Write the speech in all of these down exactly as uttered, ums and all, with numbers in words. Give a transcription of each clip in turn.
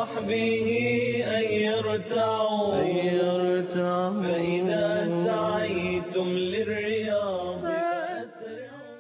وصحبه أن يرتعوا فإذا سعيتم للرياض فأسرعوا.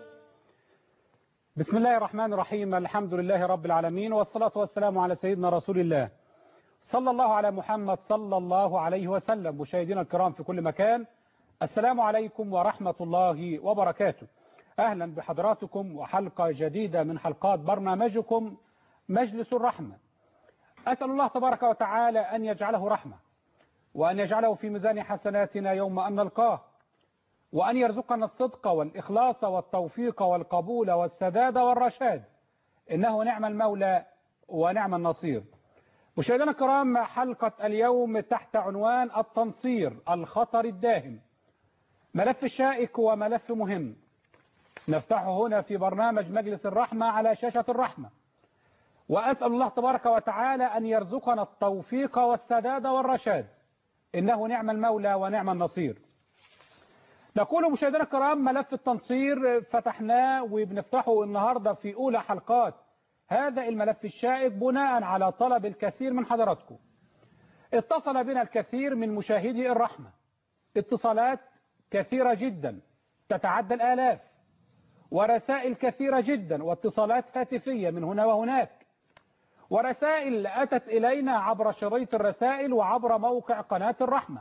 بسم الله الرحمن الرحيم. الحمد لله رب العالمين، والصلاة والسلام على سيدنا رسول الله صلى الله على محمد صلى الله عليه وسلم. مشاهدينا الكرام في كل مكان، السلام عليكم ورحمة الله وبركاته. أهلا بحضراتكم وحلقة جديدة من حلقات برنامجكم مجلس الرحمة. أسأل الله تبارك وتعالى أن يجعله رحمة، وأن يجعله في ميزان حسناتنا يوم أن نلقاه، وأن يرزقنا الصدق والإخلاص والتوفيق والقبول والسداد والرشاد، إنه نعم المولى ونعم النصير. مشاهدينا الكرام، حلقة اليوم تحت عنوان التنصير، الخطر الداهم. ملف شائك وملف مهم نفتحه هنا في برنامج مجلس الرحمة على شاشة الرحمة، وأسأل الله تبارك وتعالى أن يرزقنا التوفيق والسداد والرشاد، إنه نعم المولى ونعم النصير. نقول مشاهدينا الكرام، ملف التنصير فتحناه وبنفتحه النهاردة في أولى حلقات هذا الملف الشائك بناء على طلب الكثير من حضراتكم. اتصل بنا الكثير من مشاهدي الرحمة، اتصالات كثيرة جدا تتعدى الآلاف، ورسائل كثيرة جدا واتصالات هاتفية من هنا وهناك، ورسائل أتت إلينا عبر شريط الرسائل وعبر موقع قناة الرحمة.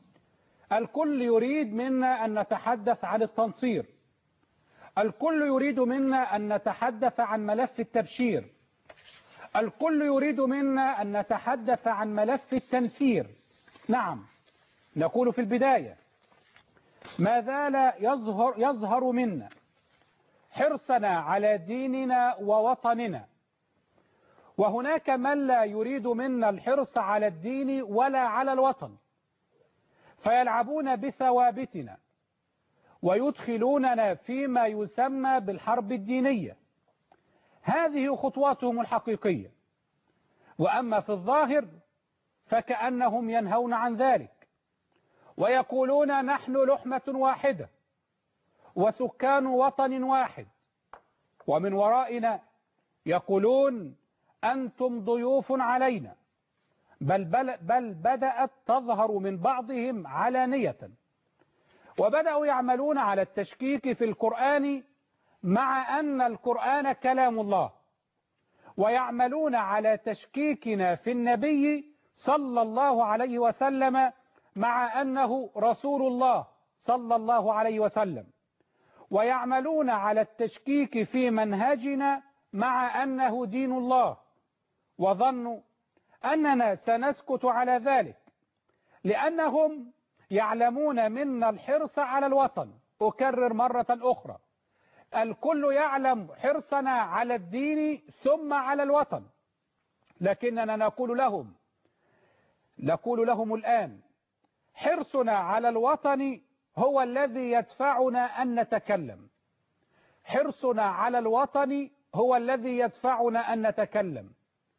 الكل يريد منا أن نتحدث عن التنصير، الكل يريد منا أن نتحدث عن ملف التبشير، الكل يريد منا أن نتحدث عن ملف التنفير. نعم، نقول في البداية ما زال يظهر, يظهر منا حرصنا على ديننا ووطننا، وهناك من لا يريد منا الحرص على الدين ولا على الوطن، فيلعبون بثوابتنا ويدخلوننا فيما يسمى بالحرب الدينية. هذه خطواتهم الحقيقية، وأما في الظاهر فكأنهم ينهون عن ذلك ويقولون نحن لحمة واحدة وسكان وطن واحد، ومن ورائنا يقولون أنتم ضيوف علينا، بل, بل, بل بدأت تظهر من بعضهم علانية، وبدأوا يعملون على التشكيك في القرآن مع أن القرآن كلام الله، ويعملون على تشكيكنا في النبي صلى الله عليه وسلم مع أنه رسول الله صلى الله عليه وسلم، ويعملون على التشكيك في منهجنا مع أنه دين الله، وظنوا أننا سنسكت على ذلك لأنهم يعلمون منا الحرص على الوطن. أكرر مرة أخرى، الكل يعلم حرصنا على الدين ثم على الوطن، لكننا نقول لهم نقول لهم الآن حرصنا على الوطن هو الذي يدفعنا أن نتكلم، حرصنا على الوطن هو الذي يدفعنا أن نتكلم،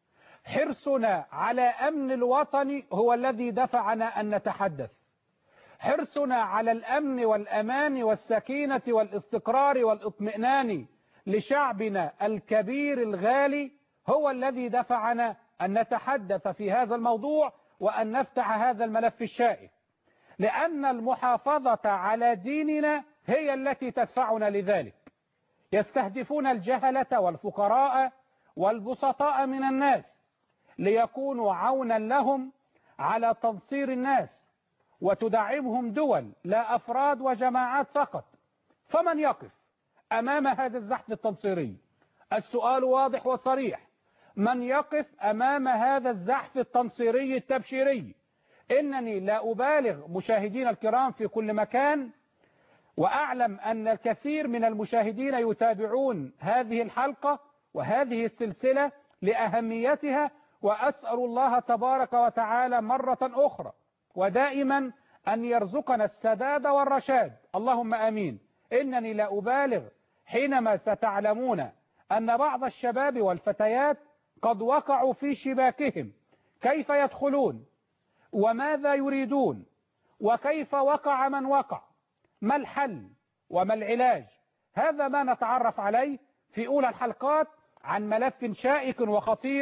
حرصنا على أمن الوطن هو الذي دفعنا أن نتحدث، حرصنا على الأمن والأمان والسكينة والاستقرار والاطمئنان لشعبنا الكبير الغالي هو الذي دفعنا أن نتحدث في هذا الموضوع وأن نفتح هذا الملف الشائك، لأن المحافظة على ديننا هي التي تدفعنا لذلك. يستهدفون الجهلة والفقراء والبسطاء من الناس ليكونوا عونا لهم على تنصير الناس، وتدعمهم دول لا أفراد وجماعات فقط. فمن يقف أمام هذا الزحف التنصيري؟ السؤال واضح وصريح، من يقف أمام هذا الزحف التنصيري التبشيري؟ إنني لا أبالغ مشاهدين الكرام في كل مكان، وأعلم أن الكثير من المشاهدين يتابعون هذه الحلقة وهذه السلسلة لأهميتها، وأسأل الله تبارك وتعالى مرة أخرى ودائما أن يرزقنا السداد والرشاد، اللهم آمين. إنني لا أبالغ حينما ستعلمون أن بعض الشباب والفتيات قد وقعوا في شباكهم، كيف يدخلون وماذا يريدون وكيف وقع من وقع، ما الحل وما العلاج. هذا ما نتعرف عليه في أولى الحلقات عن ملف شائك وخطير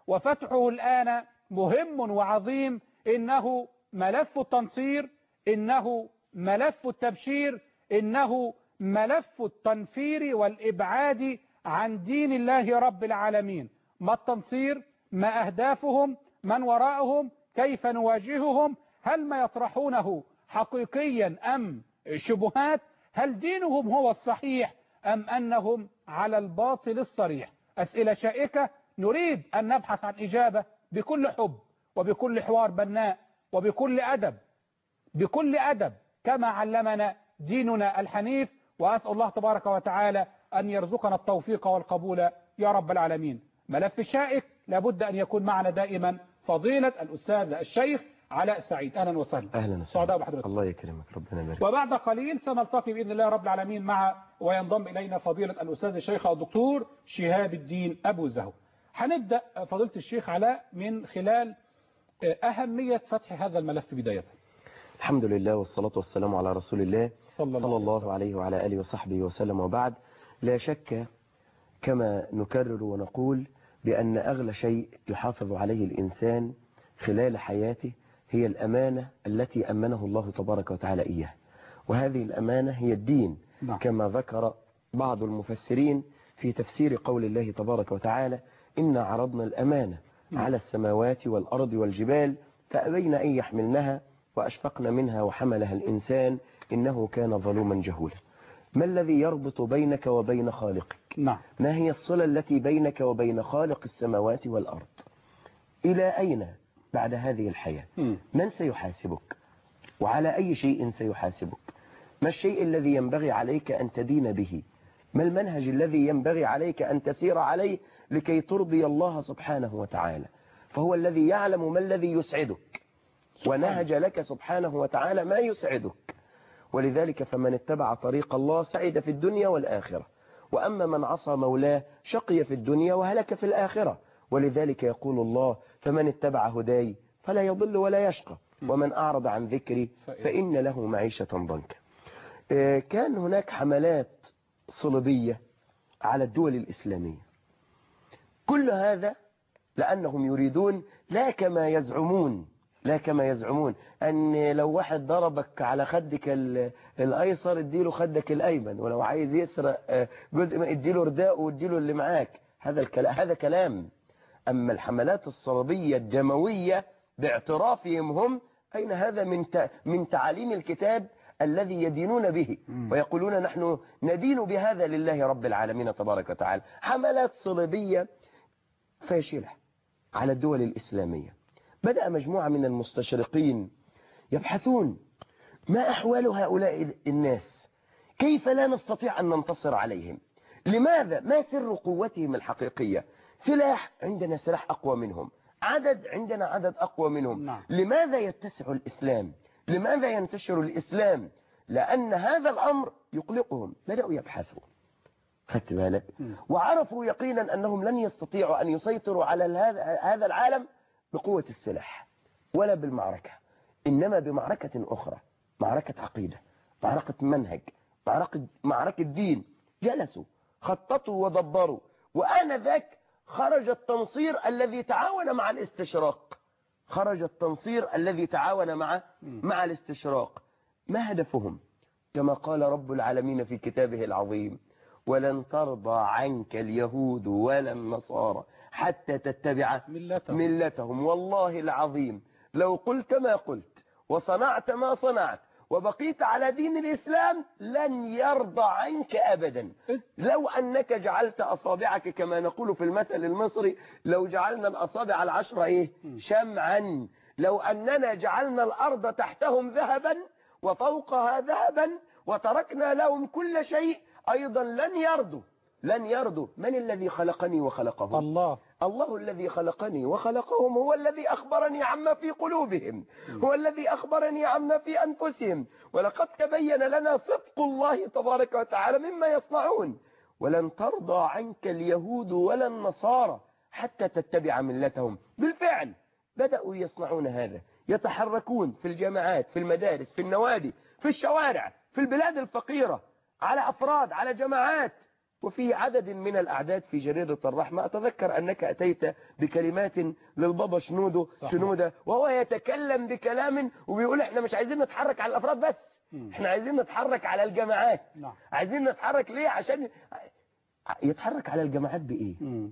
وفتحه الآن مهم وعظيم. إنه ملف التنصير، إنه ملف التبشير، إنه ملف التنفير والإبعاد عن دين الله رب العالمين. ما التنصير؟ ما أهدافهم؟ من وراءهم؟ كيف نواجههم؟ هل ما يطرحونه حقيقيا أم شبهات؟ هل دينهم هو الصحيح أم أنهم على الباطل الصريح؟ أسئلة شائكة نريد أن نبحث عن إجابة بكل حب وبكل حوار بناء وبكل أدب، بكل أدب كما علمنا ديننا الحنيف. وأسأل الله تبارك وتعالى أن يرزقنا التوفيق والقبول يا رب العالمين. ملف الشائك لابد أن يكون معنا دائما فضيلة الأستاذ الشيخ علاء سعيد. أهلا وسهلا. أهلا وسهلا. وسهلا. الله يكرمك، ربنا يبارك. وبعد قليل سنلتقي بإذن الله رب العالمين مع وينضم إلينا فضيلة الأستاذ الشيخ الدكتور شهاب الدين أبو زهو. هنبدأ فضيلة الشيخ علاء من خلال أهمية فتح هذا الملف بداية. الحمد لله والصلاة والسلام على رسول الله صلى الله, صلى الله عليه وعلى آله وصحبه وسلم. وبعد، لا شك كما نكرر ونقول بأن أغلى شيء يحافظ عليه الإنسان خلال حياته هي الأمانة التي أمنه الله تبارك وتعالى إياه، وهذه الأمانة هي الدين. نعم. كما ذكر بعض المفسرين في تفسير قول الله تبارك وتعالى: إنا عرضنا الأمانة نعم. على السماوات والأرض والجبال فأبين أن يحملنها وأشفقن منها وحملها الإنسان إنه كان ظلوما جهولا. ما الذي يربط بينك وبين خالقك؟ نعم. ما هي الصلة التي بينك وبين خالق السماوات والأرض؟ إلى أين بعد هذه الحياة؟ م. من سيحاسبك؟ وعلى أي شيء سيحاسبك؟ ما الشيء الذي ينبغي عليك أن تدين به؟ ما المنهج الذي ينبغي عليك أن تسير عليه لكي ترضي الله سبحانه وتعالى؟ فهو الذي يعلم ما الذي يسعدك، ونهج لك سبحانه وتعالى ما يسعدك. ولذلك فمن اتبع طريق الله سعد في الدنيا والآخرة، وأما من عصى مولاه شقي في الدنيا وهلك في الآخرة. ولذلك يقول الله: فمن اتبع هداي فلا يضل ولا يشقى، ومن أعرض عن ذكري فإن له معيشة ضنكا. كان هناك حملات صليبية على الدول الإسلامية، كل هذا لأنهم يريدون لا كما يزعمون لا كما يزعمون أن لو واحد ضربك على خدك الأيسر اديله خدك الأيمن، ولو عايز يسرق جزء ما اديله رداءه واديله اللي معاك. هذا الكلام هذا كلام. أما الحملات الصليبية الدموية باعترافهم هم، أين هذا من من تعاليم الكتاب الذي يدينون به ويقولون نحن ندين بهذا لله رب العالمين تبارك وتعالى؟ حملات صليبية فاشلة على الدول الإسلامية. بدأ مجموعة من المستشرقين يبحثون ما أحوال هؤلاء الناس، كيف لا نستطيع أن ننتصر عليهم، لماذا، ما سر قوتهم الحقيقية؟ سلاح، عندنا سلاح أقوى منهم، عدد، عندنا عدد أقوى منهم. نعم. لماذا يتسع الإسلام؟ لماذا ينتشر الإسلام؟ لأن هذا الأمر يقلقهم. بدأوا يبحثوا، خدت بالك، وعرفوا يقينا أنهم لن يستطيعوا أن يسيطروا على هذا العالم بقوة السلاح ولا بالمعركة، إنما بمعركة أخرى، معركة عقيدة، معركة منهج، معركة, معركة دين. جلسوا خططوا ودبروا، وآنذاك خرج التنصير الذي تعاون مع الاستشراق خرج التنصير الذي تعاون مع مع الاستشراق. ما هدفهم؟ كما قال رب العالمين في كتابه العظيم: ولن ترضى عنك اليهود ولا النصارى حتى تتبع ملتهم. ملتهم. والله العظيم لو قلت ما قلت وصنعت ما صنعت وبقيت على دين الإسلام لن يرضى عنك أبدا. لو أنك جعلت أصابعك كما نقول في المثل المصري: لو جعلنا الأصابع العشرة إيه؟ شمعا. لو أننا جعلنا الأرض تحتهم ذهبا وفوقها ذهبا وتركنا لهم كل شيء أيضا لن يرضوا لن يرضوا. من الذي خلقني وخلقهم؟ الله. الله الذي خلقني وخلقهم هو الذي أخبرني عما في قلوبهم، هو الذي أخبرني عما في أنفسهم. ولقد تبين لنا صدق الله تبارك وتعالى مما يصنعون. ولن ترضى عنك اليهود ولا النصارى حتى تتبع ملتهم. بالفعل بدأوا يصنعون هذا، يتحركون في الجامعات، في المدارس، في النوادي، في الشوارع، في البلاد الفقيرة، على أفراد، على جماعات، وفي عدد من الأعداد في جريدة الرحمة أتذكر أنك أتيت بكلمات للبابا شنودة شنودة وهو يتكلم بكلام وبيقول احنا مش عايزين نتحرك على الأفراد بس، احنا عايزين نتحرك على الجماعات. نعم. عايزين نتحرك ليه؟ عشان يتحرك على الجماعات بإيه؟ مم.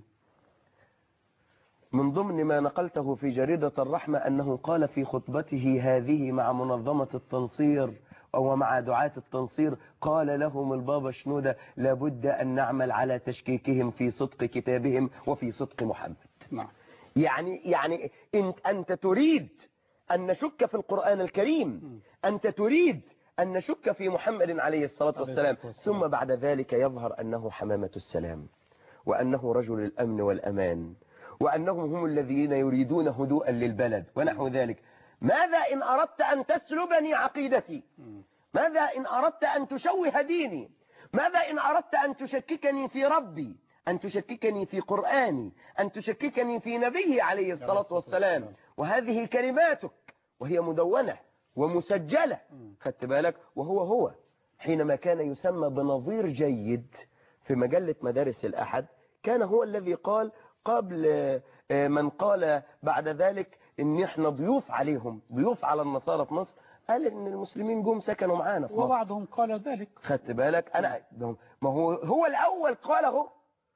من ضمن ما نقلته في جريدة الرحمة أنه قال في خطبته هذه مع منظمة التنصير أو مع دعاة التنصير، قال لهم البابا شنودة لابد أن نعمل على تشكيكهم في صدق كتابهم وفي صدق محمد. نعم. يعني يعني انت أنت تريد أن نشك في القرآن الكريم، أنت تريد أن نشك في محمد عليه الصلاة والسلام، ثم بعد ذلك يظهر أنه حمامة السلام وأنه رجل الأمن والأمان وأنهم هم الذين يريدون هدوءا للبلد ونحو ذلك. ماذا إن أردت أن تسلبني عقيدتي؟ ماذا إن أردت أن تشوه ديني؟ ماذا إن أردت أن تشككني في ربي، أن تشككني في قرآني، أن تشككني في نبيه عليه الصلاة والسلام؟ وهذه كلماتك وهي مدونة ومسجلة، خدت بالك؟ وهو هو حينما كان يسمى بنظير جيد في مجلة مدارس الأحد كان هو الذي قال قبل من قال بعد ذلك ان احنا ضيوف عليهم، ضيوف على النصارى في مصر، قال ان المسلمين جم سكنوا معانا في مصر وبعضهم قال ذلك. خدت بالك؟ انا ما هو هو الاول قاله،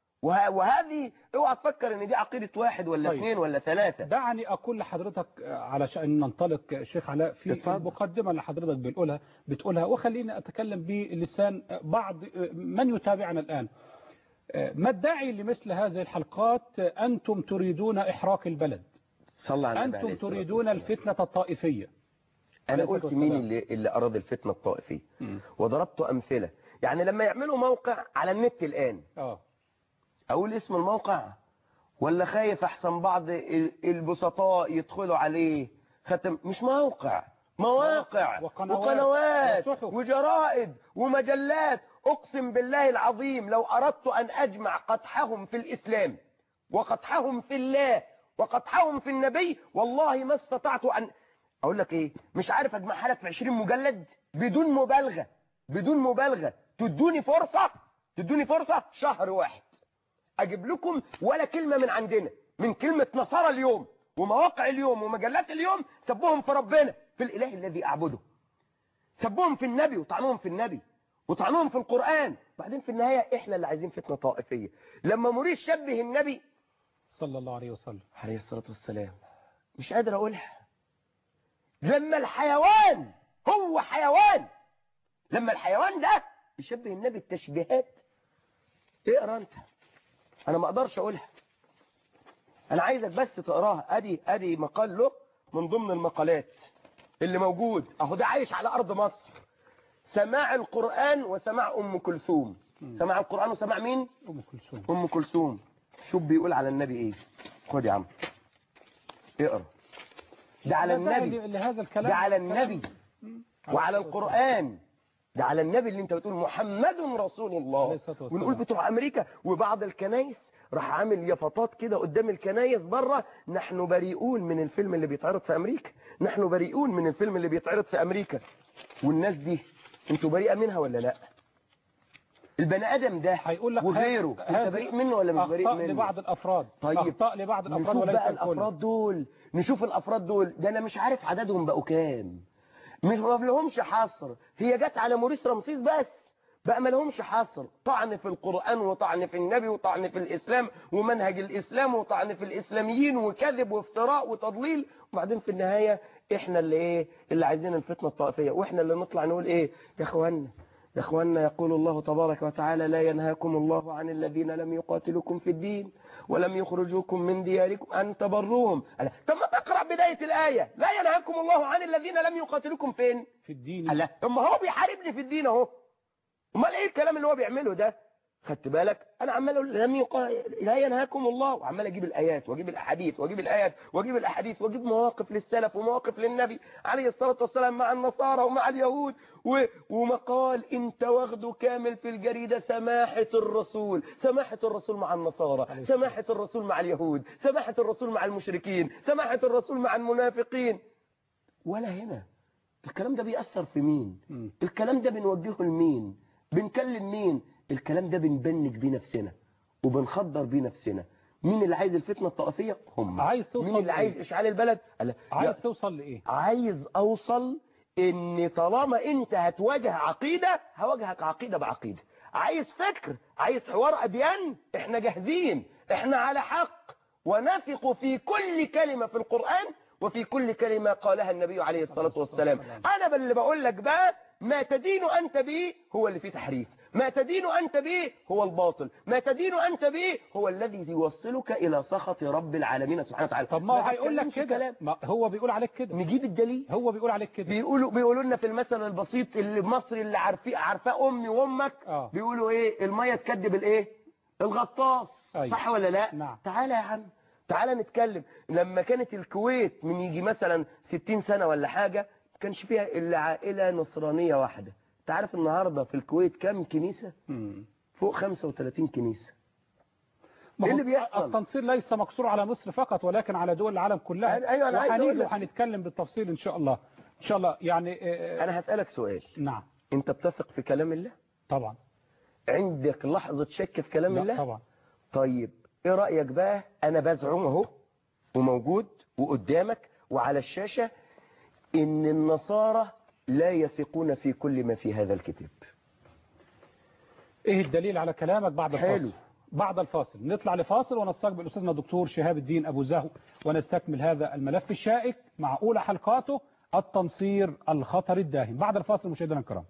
وهذه اوعى تفكر ان دي عقيده واحد ولا طيب. اثنين ولا ثلاثه. دعني اقول لحضرتك علشان ننطلق شيخ علاء في اتفضل. مقدمه اللي حضرتك بتقولها بتقولها وخليني اتكلم بلسان بعض من يتابعنا الان. ما الداعي لمثل هذه الحلقات؟ أنتم تريدون إحراق البلد، صلى على النبي أنتم عليه الصلاة تريدون والسلام. الفتنة الطائفية. أنا قلت مين اللي, اللي أراد الفتنة الطائفية وضربت أمثلة. يعني لما يعملوا موقع على النت الآن آه. أقول اسم الموقع ولا خايف أحسن بعض البسطاء يدخلوا عليه؟ ختم مش موقع، مواقع وقنوات, وقنوات وجرائد ومجلات. أقسم بالله العظيم لو أردت أن أجمع قدحهم في الإسلام وقدحهم في الله وقدحهم في النبي والله ما استطعت أن أقول لك إيه، مش عارف أجمعها لك في عشرين مجلد بدون مبالغة، بدون مبالغة. تدوني فرصة، تدوني فرصة شهر واحد أجيب لكم ولا كلمة من عندنا، من كلمة نصارى اليوم ومواقع اليوم ومجلات اليوم سبوهم في ربنا، في الإله الذي أعبده، سبوهم في النبي وطعنوهم في النبي وطعنوهم في القرآن. بعدين في النهاية إحنا اللي عايزين فتنة طائفية. لما مريد شبه النبي صلى الله عليه وسلم عليه الصلاة والسلام، مش قادر أقولها. لما الحيوان هو حيوان، لما الحيوان ده يشبه النبي التشبيهات، اقرا انت، انا ما اقدرش اقولها، انا عايزك بس تقراها. ادي ادي مقال له من ضمن المقالات اللي موجود اهو، ده عايش على ارض مصر. سماع القرآن وسماع ام كلثوم. سماع القرآن وسماع مين؟ أم كلثوم. ام كلثوم. شوف بيقول على النبي ايه. خد يا عم اقرا. ده على النبي، لهذا الكلام ده على النبي وعلى القرآن، ده على النبي اللي انت بتقول محمد رسول الله. ونقول بتوع امريكا وبعض الكنايس راح عامل يافطات كده قدام الكنايس بره، نحن بريئون من الفيلم اللي بيتعرض في امريكا، نحن بريئون من الفيلم اللي بيتعرض في امريكا. والناس دي انتوا بريئة منها ولا لا؟ البني ادم ده هيقول لك وغيره انت بريء منه ولا مش بريء منه؟ اخطاء لبعض الافراد. طيب اخطاء لبعض الافراد نشوف وليس بقى الكل. الافراد دول، نشوف الافراد دول، ده انا مش عارف عددهم بقوا كام، مش ما لهمش حصر. هي جت على موريس رمسيس بس، بقى ما لهمش حصر. طعن في القرآن وطعن في النبي وطعن في الإسلام ومنهج الإسلام وطعن في الإسلاميين وكذب وافتراء وتضليل. وبعدين في النهاية احنا اللي ايه اللي عايزين الفتنة الطائفية، واحنا اللي نطلع نقول ايه يا اخوانا يا اخوانا. يقول الله تبارك وتعالى لا ينهاكم الله عن الذين لم يقاتلوكم في الدين ولم يخرجوكم من دياركم أن تبروهم. طب ما تقرأ بداية الآية، لا ينهاكم الله عن الذين لم يقاتلوكم فين؟ في الدين. لا اما هو بيحاربني في الدين اهو، امال ايه الكلام اللي هو بيعمله ده؟ خدت بالك؟ انا عمال اقول لم يقا... لا ينهاكم الله، وعمال اجيب الايات واجيب الاحاديث واجيب الايات واجيب الاحاديث واجيب مواقف للسلف ومواقف للنبي عليه الصلاه والسلام مع النصارى ومع اليهود و... ومقال انت واخده كامل في الجريده، سماحه الرسول، سماحه الرسول مع النصارى، سماحه الرسول مع اليهود، سماحه الرسول مع المشركين، سماحه الرسول مع المنافقين. ولا هنا الكلام ده بيأثر في مين؟ الكلام ده بنوجهه لمين؟ بنكلم مين؟ الكلام ده بنبنج بيه نفسنا وبنخدر بيه نفسنا. مين اللي عايز الفتنة الطائفية؟ هم. عايز توصل مين اللي لإيه؟ عايز إشعال البلد؟ ألا عايز توصل لإيه؟ عايز أوصل إن طالما أنت هتواجه عقيدة هواجهك عقيدة بعقيدة. عايز فكر، عايز حوار أديان، إحنا جاهزين، إحنا على حق، ونثق في كل كلمة في القرآن وفي كل كلمة قالها النبي عليه الصلاة والسلام. أنا باللي بقول لك بقى ما تدين أنت به هو اللي فيه تحريف، ما تدين أنت به هو الباطل، ما تدين أنت به هو الذي يوصلك إلى سخط رب العالمين سبحانه وتعالى. طب ما هو هيقول لك كده، ما هو بيقول عليك كده. نجيب الدليل. هو بيقول عليك كده. بيقولوا بيقولوا لنا في المثل البسيط اللي المصري اللي عارفيه عارفاه امي وامك، آه. بيقولوا ايه؟ الميه تكدب الايه؟ الغطاس. أيوة. صح ولا لا؟ نعم. تعالى يا عم، تعالى نتكلم. لما كانت الكويت من يجي مثلا ستين سنة ولا حاجة ما كانش فيها الا عائله نصرانيه واحده. انت عارف النهارده في الكويت كام كنيسه؟ مم. فوق خمسة وثلاثين كنيسه. ما ايه هو اللي بيحصل؟ التنصير ليس مقصور على مصر فقط ولكن على دول العالم كلها. ايوه انا عايز اقول وهنيجي لك، وهنتكلم بالتفصيل ان شاء الله. ان شاء الله يعني آه، انا هسالك سؤال. نعم انت بتثق في كلام الله؟ طبعا. عندك لحظه شك في كلام لا الله؟ طبعا. طيب ايه رأيك بقى؟ انا بزعم اهو وموجود وقدامك وعلى الشاشة ان النصارى لا يثقون في كل ما في هذا الكتاب. ايه الدليل على كلامك؟ بعد حلو. الفاصل. بعد الفاصل نطلع لفاصل ونستقبل أستاذنا الدكتور شهاب الدين أبو زهو ونستكمل هذا الملف الشائك مع أولى حلقاته التنصير الخطر الداهم. بعد الفاصل مشاهدينا الكرام.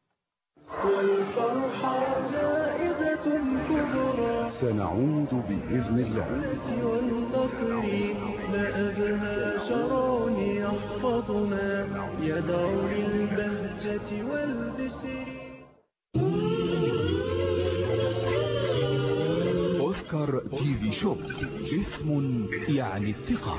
والفرحة زائدة كبرى سنعود بإذن الله. والنصر ما أبهى شرون يحفظنا يدعو للبهجة والبشر. أوسكار تي في شوب، اسم يعني الثقة.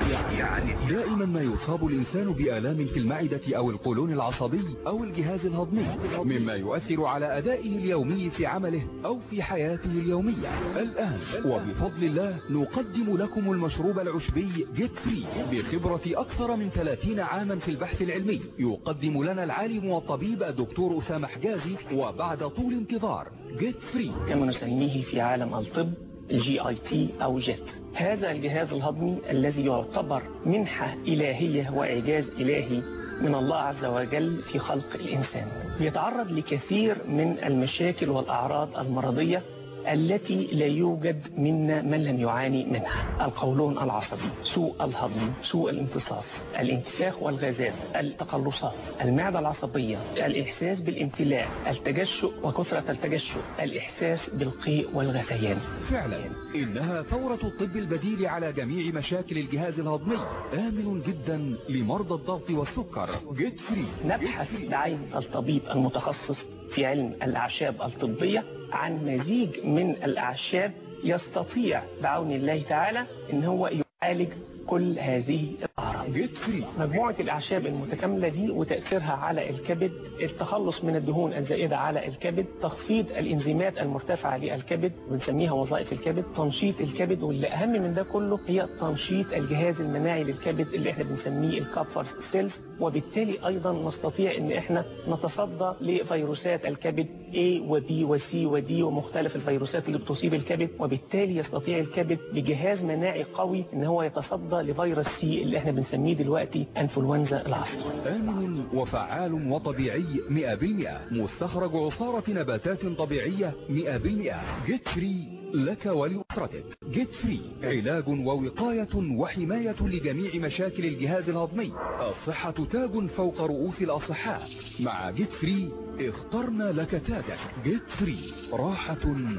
دائما ما يصاب الإنسان بآلام في المعدة أو القولون العصبي أو الجهاز الهضمي، مما يؤثر على أدائه اليومي في عمله أو في حياته اليومية. الآن وبفضل الله نقدم لكم المشروب العشبي جيت فري بخبرة أكثر من ثلاثين عاما في البحث العلمي. يقدم لنا العالم والطبيب الدكتور أسامة حجازي وبعد طول انتظار جيت فري، كما نسميه في عالم الطب الجي اي تي او جيت. هذا الجهاز الهضمي الذي يعتبر منحة إلهية وإعجاز إلهي من الله عز وجل في خلق الإنسان، يتعرض لكثير من المشاكل والأعراض المرضية التي لا يوجد منا من لم يعاني منها: القولون العصبي، سوء الهضم، سوء الامتصاص، الانتفاخ والغازات، التقلصات، المعدة العصبية، الإحساس بالامتلاء، التجشؤ وكثرة التجشؤ، الإحساس بالقيء والغثيان. فعلا إنها ثورة الطب البديل على جميع مشاكل الجهاز الهضمي، آمن جدا لمرضى الضغط والسكر. جيت فري. نبحث بعين الطبيب المتخصص في علم الأعشاب الطبية عن مزيج من الأعشاب يستطيع بعون الله تعالى إن هو يعالج كل هذه الأعراض. جيت فري. مجموعة الأعشاب المتكاملة دي وتأثيرها على الكبد، التخلص من الدهون الزائدة على الكبد، تخفيض الإنزيمات المرتفعة للكبد بنسميها وظائف الكبد، تنشيط الكبد، واللي أهم من ده كله هي تنشيط الجهاز المناعي للكبد اللي احنا بنسميه الكابفر سيلز، وبالتالي أيضا نستطيع إن احنا نتصدى لفيروسات الكبد A و B و C و D ومختلف الفيروسات اللي بتصيب الكبد، وبالتالي يستطيع الكبد بجهاز مناعي قوي إن هو يتصدى لفيروس سي اللي احنا بنسميه دلوقتي انفلونزا العصر. آمن وفعال وطبيعي مئة بالمئة، مستخرج عصارة نباتات طبيعية مئة بالمئة. جيت فري لك ولأسرتك. جيت فري علاج ووقاية وحماية لجميع مشاكل الجهاز الهضمي. الصحة تاج فوق رؤوس الأصحاء. مع جيت فري اخترنا لك تاجك. جيت فري راحة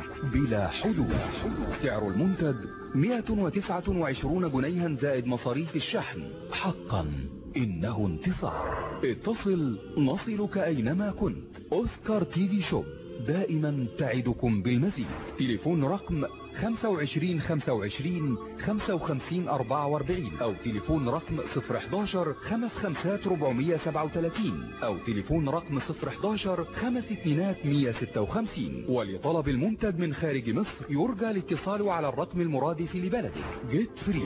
بلا حدود. سعر المنتج مئة وتسعة وعشرين جنيها زائد مصاريف الشحن. حقا إنه انتصار. اتصل نصلك أينما كنت. أوسكار تي في شوب دائما تعدكم بالمزيد. تليفون رقم خمسة وعشرين خمسة وعشرين خمسة وخمسين أربعة وأربعين أو تليفون رقم صفر حداشر خمس خمسات ربعمية سبعة وثلاثين أو تليفون رقم صفر حداشر خمس اتنينات مية ستة وخمسين. ولطلب المنتج من خارج مصر يرجى الاتصال على الرقم المرادف لبلدك. جيت فري.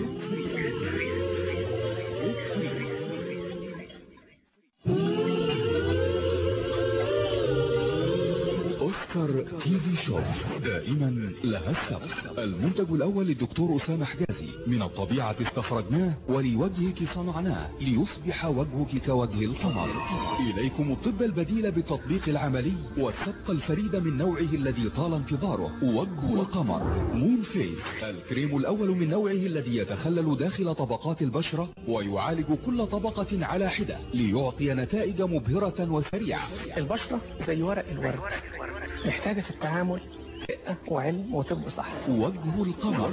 سكر تي في شوب دائما لها السبق. المنتج الأول للدكتور أسامة حجازي، من الطبيعة استخرجناه ولوجهك صنعناه ليصبح وجهك كوجه القمر. إليكم الطب البديل بالتطبيق العملي والسبق الفريد من نوعه الذي طال انتظاره، وجه القمر مون فيس، الكريم الأول من نوعه الذي يتخلل داخل طبقات البشرة ويعالج كل طبقة على حدة ليعطي نتائج مبهرة وسريعة. البشرة زي ورق الورد، محتاجة في التعامل رقة وعلم وطب صح. وجه القمر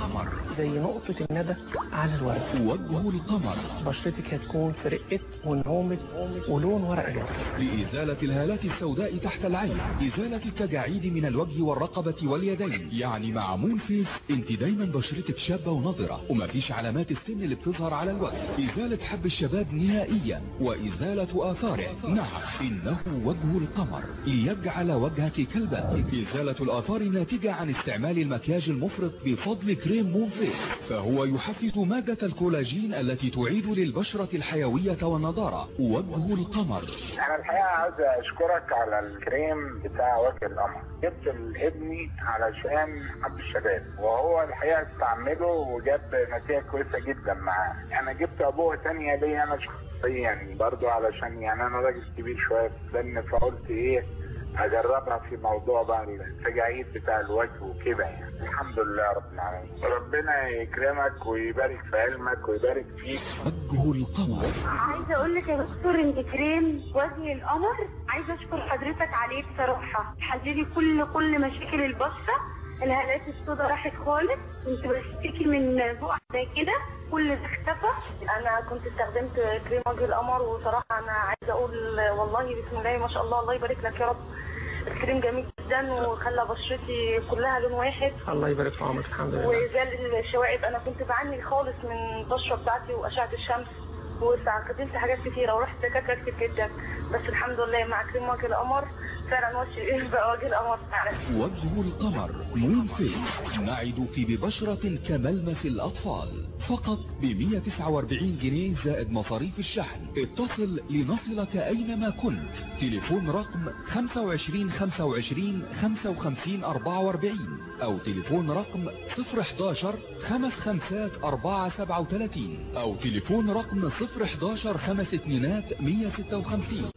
زي نقطة الندى على الورد. وجه القمر بشرتك هتكون في رقة ونعومة ولون ورق الورد. لإزالة الهالات السوداء تحت العين، إزالة التجاعيد من الوجه والرقبة واليدين. يعني مع مون فيس انت دايما بشرتك شابة ونضرة ومفيش علامات السن اللي بتظهر على الوجه. إزالة حب الشباب نهائيا وإزالة آثاره. نعم، إنه وجه القمر ليجعل وجهك كالبدر. إزالة الآثار الناتجة عن استعمال المكياج المفرط بفضل كريم مون فيس، فهو يحفز مادة الكولاجين التي تعيد للبشرة الحيوية والنضارة. وجه القمر. أنا الحقيقة عاوز أشكرك على الكريم بتاع وجه القمر. جبت لابني علشان حب الشباب، وهو الحقيقة استعمله وجاب نتيجة كويسة جدا معاه. أنا جبت أبوه تانية ليا أنا شخصيا برضو، علشان يعني أنا راجل كبير شوية في السن، فقلت إيه اجربها في موضوع بقى التجاعيد بتاع الوجه وكده. يعني الحمد لله رب العالمين، ربنا يكرمك ويبارك في علمك ويبارك فيك. وجه القمر. عايزه اقول لك يا دكتور انت كريم وجه القمر، عايزه اشكر حضرتك عليه بصراحه. حللي كل كل مشاكل البشره، الهالات السوداء راحت خالص، كنت بشتكي من بقع زي كده كل ده اختفى. انا كنت استخدمت كريم وجه القمر، وصراحه انا عايزه اقول والله بسم الله ما شاء الله، الله يبارك لك يا رب. الكريم جميل جدا وخلى بشرتي كلها لون واحد. الله يبارك في عمرك. الحمد لله. وزال الشوائب، انا كنت بعاني خالص من البشره بتاعتي واشعه الشمس، واستخدمت حاجات كتيره ورحت دكاتره كتير جدا، بس الحمد لله مع كريم وجه القمر فعلا وجه بقى وجه القمر فعلا. وجه القمر مون فيس، نعدك ببشرة كملمس الأطفال، فقط ب مئة وتسعة وأربعين جنيه زائد مصاريف الشحن. اتصل لنصلك أينما كنت. تليفون رقم خمسة وعشرين خمسة وعشرين خمسة وخمسين أربعة وأربعين أو تليفون رقم صفر حداشر خمس خمسات أربعة سبعة وثلاثين أو تليفون رقم صفر حداشر خمس اتنينات مية ستة وخمسين.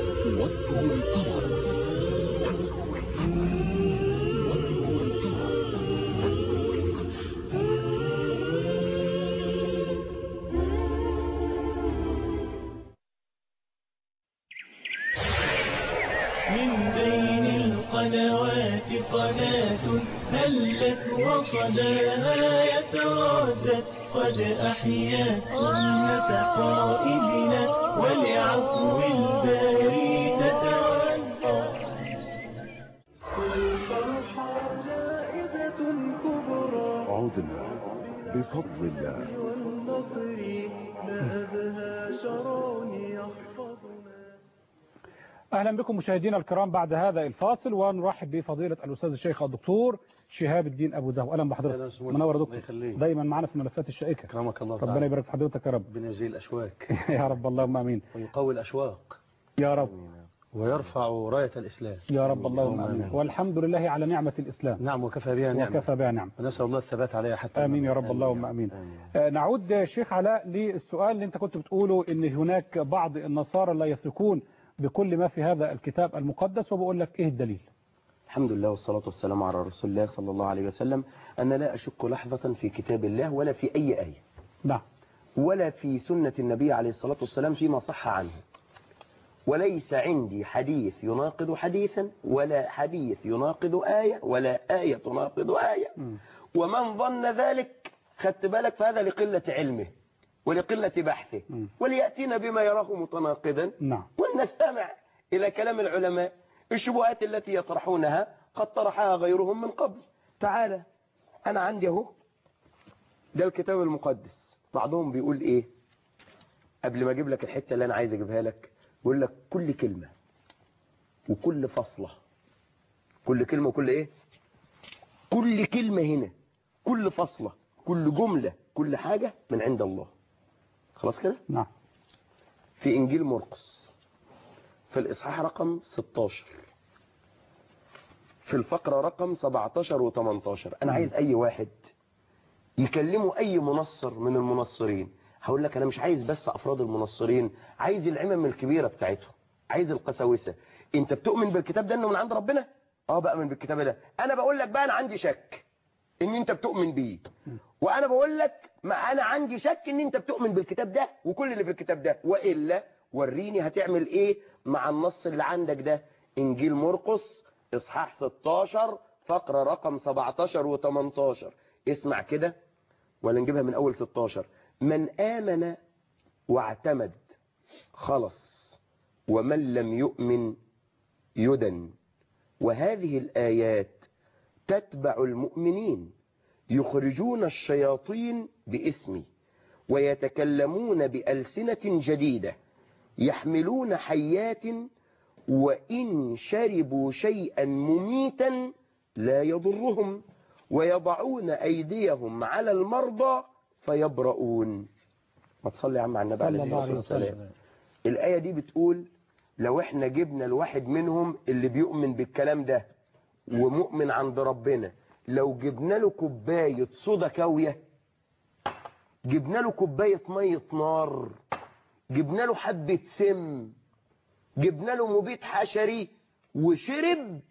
وجه القمر. من بين القنوات قناة هلت وصداها يتردد، قد أحيا سنة قائدنا ولعفو الباري تتودد. الفرحة زائدة كبرى، عدنا بفضل الله. والنصر ما أبهى شرون يحفظنا. أهلا بكم مشاهدينا الكرام بعد هذا الفاصل، ونرحب بفضيلة الأستاذ الشيخ الدكتور شهاب الدين أبو زهو. أهلا بحضرتك، منور يا دكتور، دايما معنا في الملفات الشائكة. كرمك الله ربنا يبارك في حضرتك يا رب. ربنا يزيل الأشواك يا رب اللهم آمين. ويقوي الأشواق يا رب، ويرفع راية الإسلام يا رب اللهم آمين. والحمد لله على نعمة الإسلام. نعم، وكفى بها نعمة. وكفى بها نعمة. ونسأل الله الثبات عليها حتى آمين يا رب اللهم آمين. آه نعود شيخ علاء للسؤال اللي أنت كنت بتقوله، إن هناك بعض النصارى لا يثقون بكل ما في هذا الكتاب المقدس، وبقول لك إيه الدليل؟ الحمد لله والصلاة والسلام على رسول الله صلى الله عليه وسلم. أنا لا أشك لحظة في كتاب الله ولا في أي آية، نعم، ولا في سنة النبي عليه الصلاة والسلام فيما صح عنه. وليس عندي حديث يناقض حديثا، ولا حديث يناقض آية، ولا آية تناقض آية. م. ومن ظن ذلك خدت بالك فهذا لقلة علمه ولقلة بحثه، م. وليأتينا بما يراه متناقضا، نعم، ولنستمع إلى كلام العلماء. الشبهات التي يطرحونها قد طرحها غيرهم من قبل. تعالى، أنا عندي اهو ده الكتاب المقدس. بعضهم بيقول إيه قبل ما أجيب لك الحتة اللي أنا عايز أجيبها لك؟ بيقول لك كل كلمة وكل فصلة، كل كلمة وكل إيه، كل كلمة هنا، كل فصلة، كل جملة، كل حاجة من عند الله. خلاص كده؟ نعم. في إنجيل مرقس في الإصحاح رقم ستاشر في الفقرة رقم سبعتاشر و تمنتاشر. انا عايز اي واحد يكلموا اي منصر من المنصرين. هقول لك انا مش عايز بس افراد المنصرين، عايز العمم الكبيرة بتاعتهم، عايز القساوسة. انت بتؤمن بالكتاب ده انه من عند ربنا؟ اه بأمن بالكتاب ده. انا بقول لك بقى انا عندي شك ان انت بتؤمن بيه، وانا بقول لك ما انا عندي شك ان انت بتؤمن بالكتاب ده وكل اللي في الكتاب ده، والا وريني هتعمل ايه مع النص اللي عندك ده. انجيل مرقس اصحاح ستاشر فقرة رقم سبعتاشر و تمنتاشر. اسمع كده ولا نجيبها من اول ستاشر. من آمن واعتمد خلص، ومن لم يؤمن يدن. وهذه الآيات تتبع المؤمنين يخرجون الشياطين باسمي ويتكلمون بألسنة جديدة يحملون حيات وإن شربوا شيئا مميتا لا يضرهم ويضعون أيديهم على المرضى فيبرؤون. ما تصلي يا عم على النبي عليه الصلاة والسلام. الآية دي بتقول لو احنا جبنا الواحد منهم اللي بيؤمن بالكلام ده ومؤمن عند ربنا، لو جبنا له كوباية صودا كاوية، جبنا له كوباية مية نار، جبنا له حبة سم، جبنا له مبيد حشري وشرب،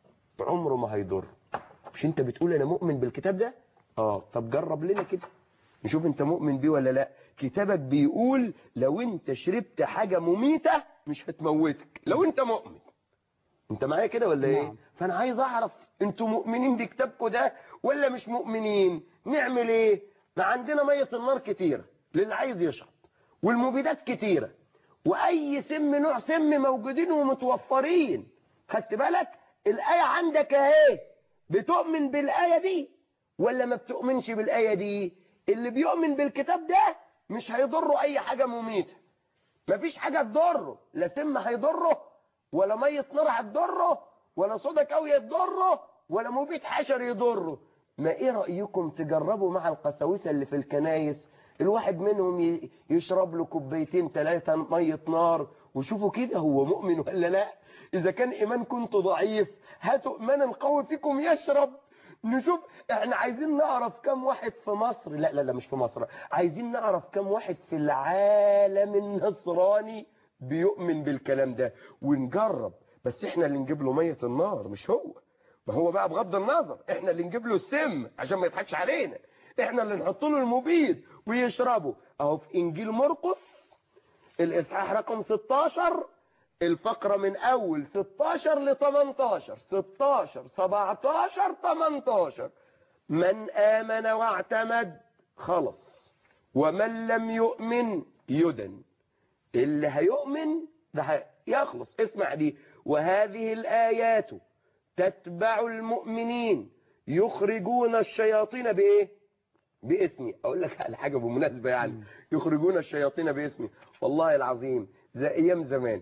عمره ما هيضر. مش انت بتقول انا مؤمن بالكتاب ده؟ اه طب جرب لنا كده نشوف انت مؤمن بيه ولا لا. كتابك بيقول لو انت شربت حاجة مميتة مش هتموتك لو انت مؤمن. انت معايا كده ولا ايه؟ فانا عايز اعرف انتوا مؤمنين بكتابكم ده ولا مش مؤمنين. نعمل ايه؟ ما عندنا مية النار كتيرة للي عايز يشرب، والمبيدات كتيرة، واي سم نوع سم موجودين ومتوفرين. خدت بالك؟ الآية عندك اهي. بتؤمن بالآية دي ولا ما بتؤمنش بالآية دي؟ اللي بيؤمن بالكتاب ده مش هيضره اي حاجة مميتة. مفيش حاجة تضره، لا سم هيضره ولا مية نار هتضره ولا صودا كاوية يضره ولا مبيد حشر يضره. ما ايه رأيكم تجربوا مع القساوسة اللي في الكنايس الواحد منهم يشرب له كوبايتين ثلاثة مية نار وشوفوا كده هو مؤمن ولا لا. اذا كان ايمان كنت ضعيف هاتوا ايمان القوي فيكم يشرب. نشوف احنا عايزين نعرف كم واحد في مصر، لا لا لا مش في مصر، عايزين نعرف كم واحد في العالم النصراني بيؤمن بالكلام ده ونجرب. بس احنا اللي نجيب له مية النار مش هو. ما هو بقى بغض النظر احنا اللي نجيب له السم عشان ما يضحكش علينا، احنا اللي نحط له المبيد ويشربه. اهو في انجيل مرقس الاصحاح رقم ستاشر الفقرة من اول ستاشر ل تمنتاشر، ستاشر سبعتاشر تمنتاشر. من آمن واعتمد خلص، ومن لم يؤمن يدن. اللي هيؤمن ده يخلص. اسمع دي. وهذه الآيات تتبع المؤمنين يخرجون الشياطين بإيه؟ باسمي. أقول لك على حاجة بمناسبة يعني يخرجون الشياطين باسمي. والله العظيم زي أيام زمان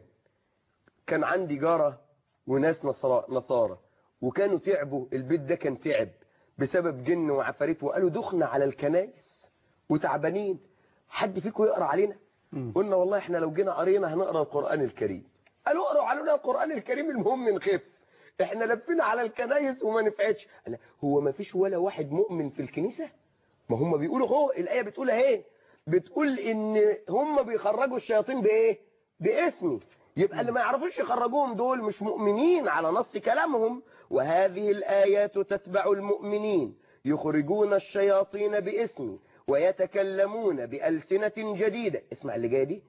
كان عندي جارة وناس نصارى وكانوا تعبوا. البيت ده كان تعب بسبب جن وعفاريت وقالوا دخنا على الكنائس وتعبانين. حد فيكم يقرأ علينا؟ قلنا والله احنا لو جينا قرينا هنقرأ القرآن الكريم. قالوا اقرأوا علينا القرآن الكريم المهم نخف. احنا لفينا على الكنائس وما نفعتش. هو ما فيش ولا واحد مؤمن في الكنيسة؟ ما هم بيقولوا هو الآية بتقول اهي، بتقول ان هم بيخرجوا الشياطين بايه؟ باسمي. يبقى اللي ما يعرفوش يخرجوهم دول مش مؤمنين على نص كلامهم. وهذه الآيات تتبع المؤمنين يخرجون الشياطين باسمي ويتكلمون بألسنة جديدة. اسمع اللي جاي دي.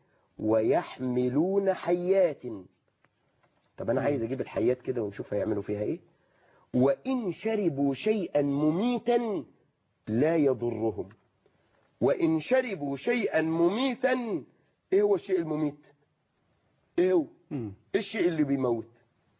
ويحملون حيات. طب أنا عايز أجيب الحيات كده ونشوف هيعملوا فيها إيه. وإن شربوا شيئا مميتا لا يضرهم. وإن شربوا شيئا مميتا. إيه هو الشيء المميت؟ إيه هو؟ إيه الشيء اللي بيموت؟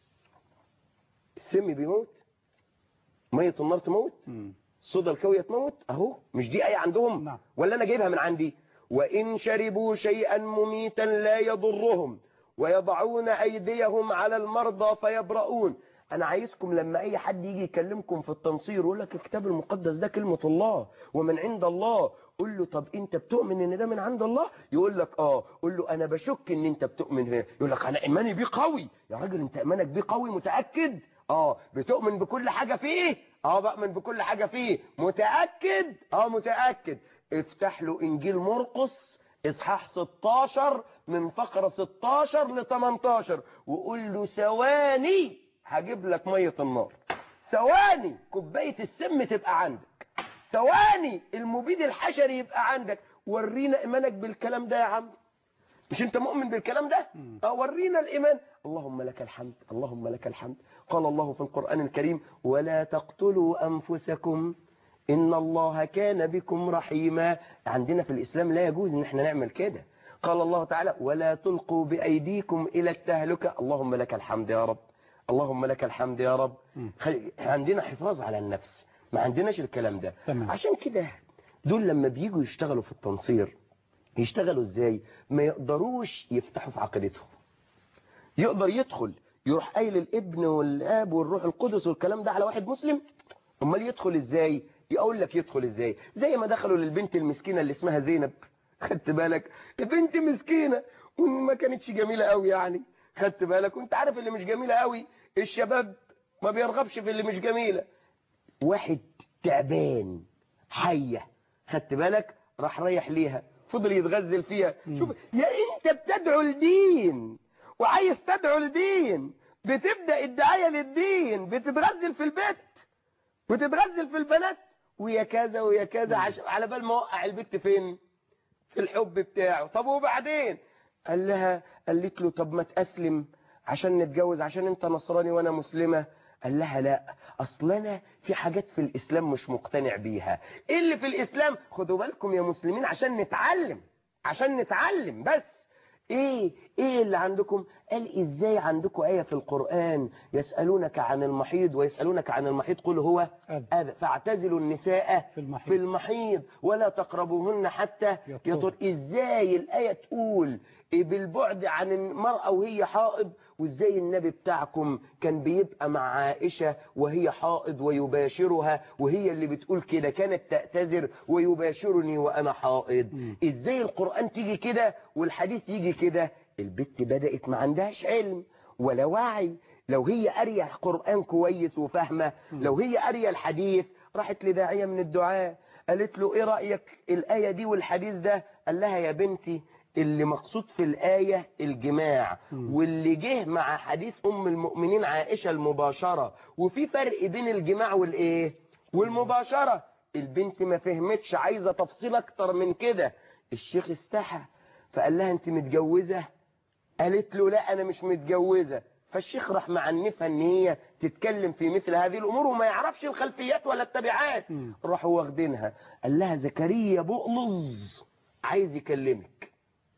السم بيموت؟ مية النار تموت؟ صودا الكاوية تموت؟ اهو مش دي آية عندهم؟ نعم. ولا انا جايبها من عندي؟ وإن شربوا شيئا مميتا لا يضرهم ويضعون أيديهم على المرضى فيبرؤون. انا عايزكم لما اي حد يجي يكلمكم في التنصير يقول لك الكتاب المقدس ده كلمة الله ومن عند الله، قول له طب انت بتؤمن ان ده من عند الله؟ يقول لك اه. قول له انا بشك ان انت بتؤمن هنا. يقول لك انا ايماني بيه قوي. يا راجل انت ايمانك بيه قوي متأكد؟ اه بتؤمن بكل حاجة فيه؟ اه بؤمن بكل حاجة فيه. متأكد؟ اه متأكد. افتح له انجيل مرقس اصحاح ستاشر من فقرة ستاشر ل تمنتاشر وقول له ثواني هجيب لك مية النار، ثواني كوباية السم تبقى عندك، ثواني المبيد الحشري يبقى عندك. ورينا ايمانك بالكلام ده يا عم. مش انت مؤمن بالكلام ده؟ اه ورينا الايمان. اللهم لك الحمد، اللهم لك الحمد. قال الله في القرآن الكريم ولا تقتلوا انفسكم ان الله كان بكم رحيما. عندنا في الاسلام لا يجوز ان احنا نعمل كده. قال الله تعالى ولا تلقوا بايديكم الى التهلكة. اللهم لك الحمد يا رب، اللهم لك الحمد يا رب. عندنا حفاظ على النفس، ما عندناش الكلام ده. تمام. عشان كده دول لما بيجوا يشتغلوا في التنصير يشتغلوا ازاي؟ ما يقدروش يفتحوا في عقيدتهم. يقدر يدخل يروح قايل الابن والاب والروح القدس والكلام ده على واحد مسلم؟ امال يدخل ازاي؟ يقول لك يدخل ازاي؟ زي ما دخلوا للبنت المسكينه اللي اسمها زينب. خدت بالك؟ بنت مسكينه وما كانتش جميله قوي يعني. خدت بالك؟ وانت عارف اللي مش جميله قوي الشباب ما بيرغبش في اللي مش جميله. واحد تعبان حيه، خدت بالك؟ راح رايح ليها فضل يتغزل فيها. شوف يا انت بتدعو لدين وعايز تدعو لدين، بتبدأ الدعاية للدين، بتتغزل في البيت وتتغزل في البنات ويا كذا ويا كذا عش... على بال ما وقع البت فين؟ في الحب بتاعه. طب وبعدين؟ قال لها قالت له طب ما تأسلم عشان نتجوز عشان انت نصراني وانا مسلمة. قال لها لا اصل انا في حاجات في الاسلام مش مقتنع بيها. ايه اللي في الاسلام؟ خدوا بالكم يا مسلمين عشان نتعلم، عشان نتعلم بس. ايه ايه اللي عندكم؟ قال ازاي عندكم آية في القرآن يسألونك عن المحيض ويسألونك عن المحيض قل هو أذى فاعتزلوا النساء في المحيض, في المحيض ولا تقربوهن حتى يطهر. ازاي الآية تقول بالبعد عن المرأة وهي حائض، وازاي النبي بتاعكم كان بيبقى مع عائشة وهي حائض ويباشرها وهي اللي بتقول كده كانت تعتذر ويباشرني وانا حائض؟ ازاي القرآن تيجي كده والحديث يجي كده؟ البت بدأت ما عندهاش علم ولا وعي. لو هي قارية قرآن كويس وفاهمة، لو هي قارية الحديث راحت لداعية من الدعاء قالت له ايه رأيك الآية دي والحديث ده؟ قال لها يا بنتي اللي مقصود في الآية الجماع، واللي جه مع حديث أم المؤمنين عائشة المباشرة، وفي فرق بين الجماع والإيه والمباشرة. البنت ما فهمتش، عايزة تفصيل أكتر من كده. الشيخ استحى فقال لها أنت متجوزة؟ قالت له لا أنا مش متجوزة. فالشيخ راح معنفها ان هي تتكلم في مثل هذه الامور وما يعرفش الخلفيات ولا التبعات. راحوا واخدينها قال لها زكريا بقلص عايز يكلمك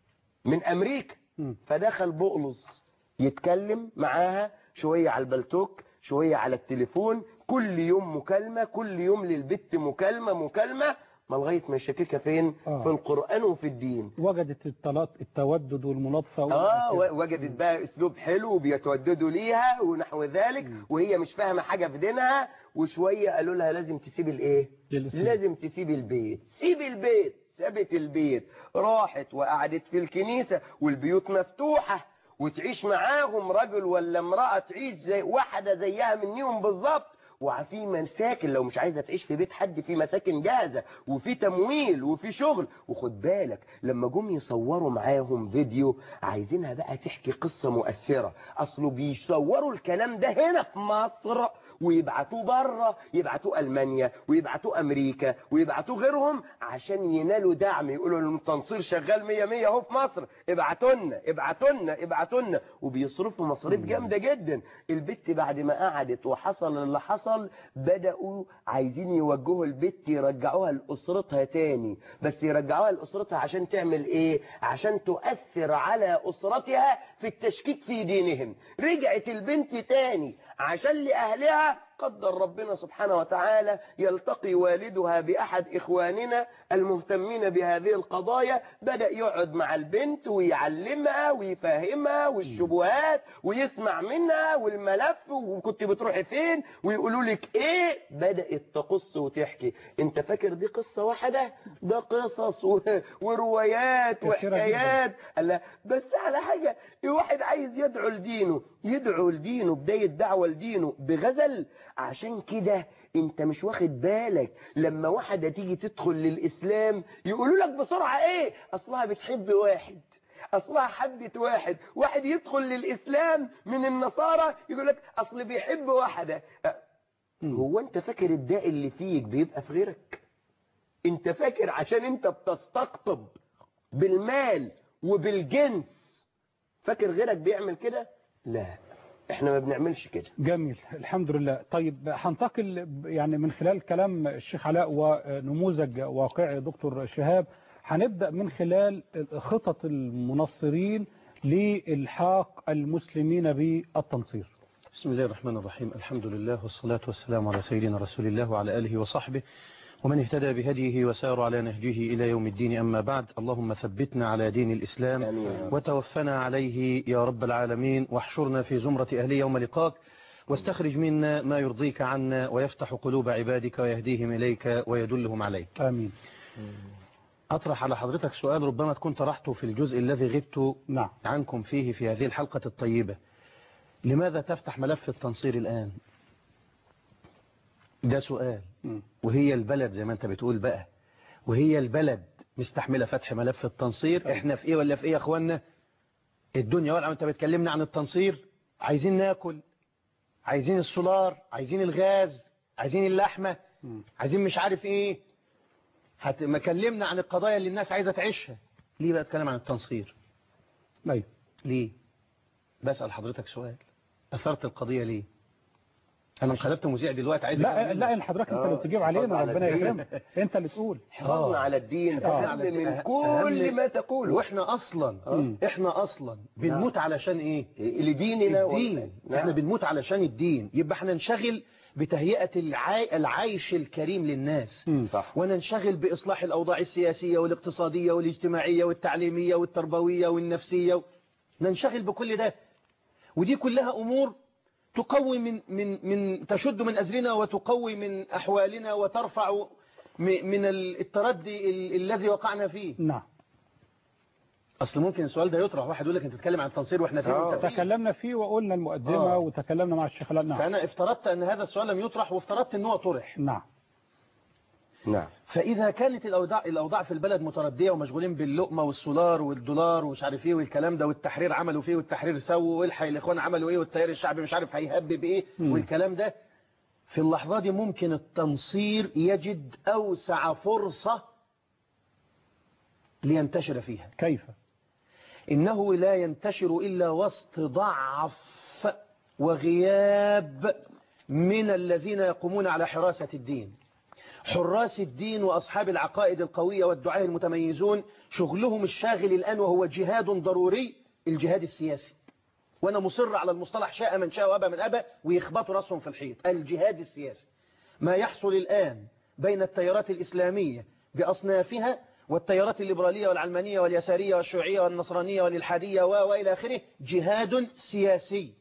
من امريكا. فدخل بقلص يتكلم معاها شوية على البلتوك شوية على التليفون، كل يوم مكالمة، كل يوم للبت مكالمة مكالمة، ما لغايه ما يشككها فين؟ آه. في القرآن وفي الدين. وجدت الطلاق التودد والملاطفة اه وجدت بقى اسلوب حلو وبيتوددوا ليها ونحو ذلك. م. وهي مش فاهمه حاجه في دينها. وشويه قالوا لها لازم تسيب الايه؟ لازم تسيب البيت. سيب البيت. سابت البيت راحت وقعدت في الكنيسه والبيوت مفتوحه وتعيش معاهم رجل ولا امراه تعيش زي واحده زيها منهم بالظبط. وفي مساكن لو مش عايزة تعيش في بيت حد في مساكن جاهزة وفي تمويل وفي شغل. وخد بالك لما جم يصوروا معاهم فيديو عايزينها بقى تحكي قصة مؤثرة. اصله بيصوروا الكلام ده هنا في مصر ويبعتوه بره، يبعتوه ألمانيا ويبعتوه أمريكا ويبعتوه غيرهم عشان ينالوا دعم. يقولوا التنصير شغال مية مية اهو في مصر، ابعتونا ابعتونا ابعتونا. وبيصرفوا مصاريف جامدة جدا. البت بعد ما قعدت وحصل اللي حصل بدأوا عايزين يوجهوا البت يرجعوها لأسرتها تاني، بس يرجعوها لأسرتها عشان تعمل ايه؟ عشان تؤثر على أسرتها في التشكيك في دينهم. رجعت البنت تاني عشان لأهلها قدر ربنا سبحانه وتعالى يلتقي والدها بأحد إخواننا المهتمين بهذه القضايا. بدأ يقعد مع البنت ويعلمها ويفهمها والشبهات ويسمع منها والملف وكنت بتروحي فين ويقولوا لك ايه. بدأت تقص وتحكي. انت فاكر دي قصة واحدة؟ ده قصص وروايات وحكايات. قال بس على حاجة، واحد عايز يدعو لدينه يدعو لدينه بداية دعوة والدينه بغزل. عشان كده انت مش واخد بالك لما واحدة تيجي تدخل للإسلام يقولوا لك بسرعة ايه؟ اصلها بتحب واحد، اصلها حبت واحد. واحد يدخل للإسلام من النصارى يقول لك اصل بيحب واحدة. هو انت فاكر الداء اللي فيك بيبقى في غيرك؟ انت فاكر عشان انت بتستقطب بالمال وبالجنس فاكر غيرك بيعمل كده؟ لا، احنا ما بنعملش كده. جميل، الحمد لله. طيب هنتقل يعني من خلال كلام الشيخ علاء ونموذج واقعي دكتور شهاب، هنبدأ من خلال خطط المنصرين لإلحاق المسلمين بالتنصير. بسم الله الرحمن الرحيم، الحمد لله والصلاة والسلام على سيدنا رسول الله وعلى آله وصحبه ومن اهتدى بهديه وسار على نهجه إلى يوم الدين. أما بعد، اللهم ثبتنا على دين الإسلام آمين. وتوفنا عليه يا رب العالمين، واحشرنا في زمرة أهل يوم لقاك، واستخرج منا ما يرضيك عنا ويفتح قلوب عبادك ويهديهم إليك ويدلهم عليك آمين. أطرح على حضرتك سؤال ربما تكون طرحته في الجزء الذي غبت نعم. عنكم فيه في هذه الحلقة الطيبة. لماذا تفتح ملف التنصير الآن؟ ده سؤال. وهي البلد زي ما انت بتقول بقى، وهي البلد مستحملة فتح ملف التنصير. احنا في ايه ولا في ايه يا اخوانا؟ الدنيا ولا انت بتكلمنا عن التنصير؟ عايزين ناكل، عايزين السولار، عايزين الغاز، عايزين اللحمة، عايزين مش عارف ايه. هت... ما كلمنا عن القضايا اللي الناس عايزة تعيشها. ليه بقى اتكلم عن التنصير؟ ليه؟ ليه؟ بسأل حضرتك سؤال، أثرت القضية ليه؟ أنا انقلبت مذيع دلوقتي عايز لا لا ان حضرتك انت اللي بتجيب علينا، ربنا يكرمك، انت اللي تقول. حفظنا على الدين أهم من كل ما تقوله. واحنا اصلا آه. احنا اصلا بنموت علشان ايه؟ لديننا. الدين. احنا بنموت علشان الدين. يبقى احنا ننشغل بتهيئة العي... العيش الكريم للناس. صح. وننشغل بإصلاح الأوضاع السياسية والاقتصادية والاجتماعية والتعليمية والتربوية والنفسية. ننشغل بكل ده، ودي كلها أمور تقوي من من من تشد من أزرنا وتقوي من أحوالنا وترفع من التردي الذي وقعنا فيه. نعم. أصل ممكن السؤال ده يطرح، واحد يقول لك أنت تتكلم عن التنصير وإحنا فيه. تكلمنا فيه وقلنا المقدمة آه. وتكلمنا مع الشيخ علاء. نعم. فأنا افترضت أن هذا السؤال لم يطرح، وافترضت أنه طرح. نعم. نعم. فإذا كانت الأوضاع الأوضاع في البلد متردية ومشغولين باللقمة والسولار والدولار ومش عارف إيه والكلام ده، والتحرير عملوا فيه والتحرير سووا، والحي الإخوان عملوا إيه، والتيار الشعبي مش عارف هيهبب إيه والكلام ده، في اللحظة دي ممكن التنصير يجد أوسع فرصة لينتشر فيها. كيف؟ إنه لا ينتشر إلا وسط ضعف وغياب من الذين يقومون على حراسة الدين. حراس الدين وأصحاب العقائد القوية والدعاة المتميزون شغلهم الشاغل الآن وهو جهاد ضروري، الجهاد السياسي. وأنا مصر على المصطلح، شاء من شاء وأبى من أبى، ويخبطوا رأسهم في الحيط. الجهاد السياسي ما يحصل الآن بين التيارات الإسلامية بأصنافها والتيارات الليبرالية والعلمانية واليسارية والشيوعية والنصرانية والإلحادية وإلى آخره، جهاد سياسي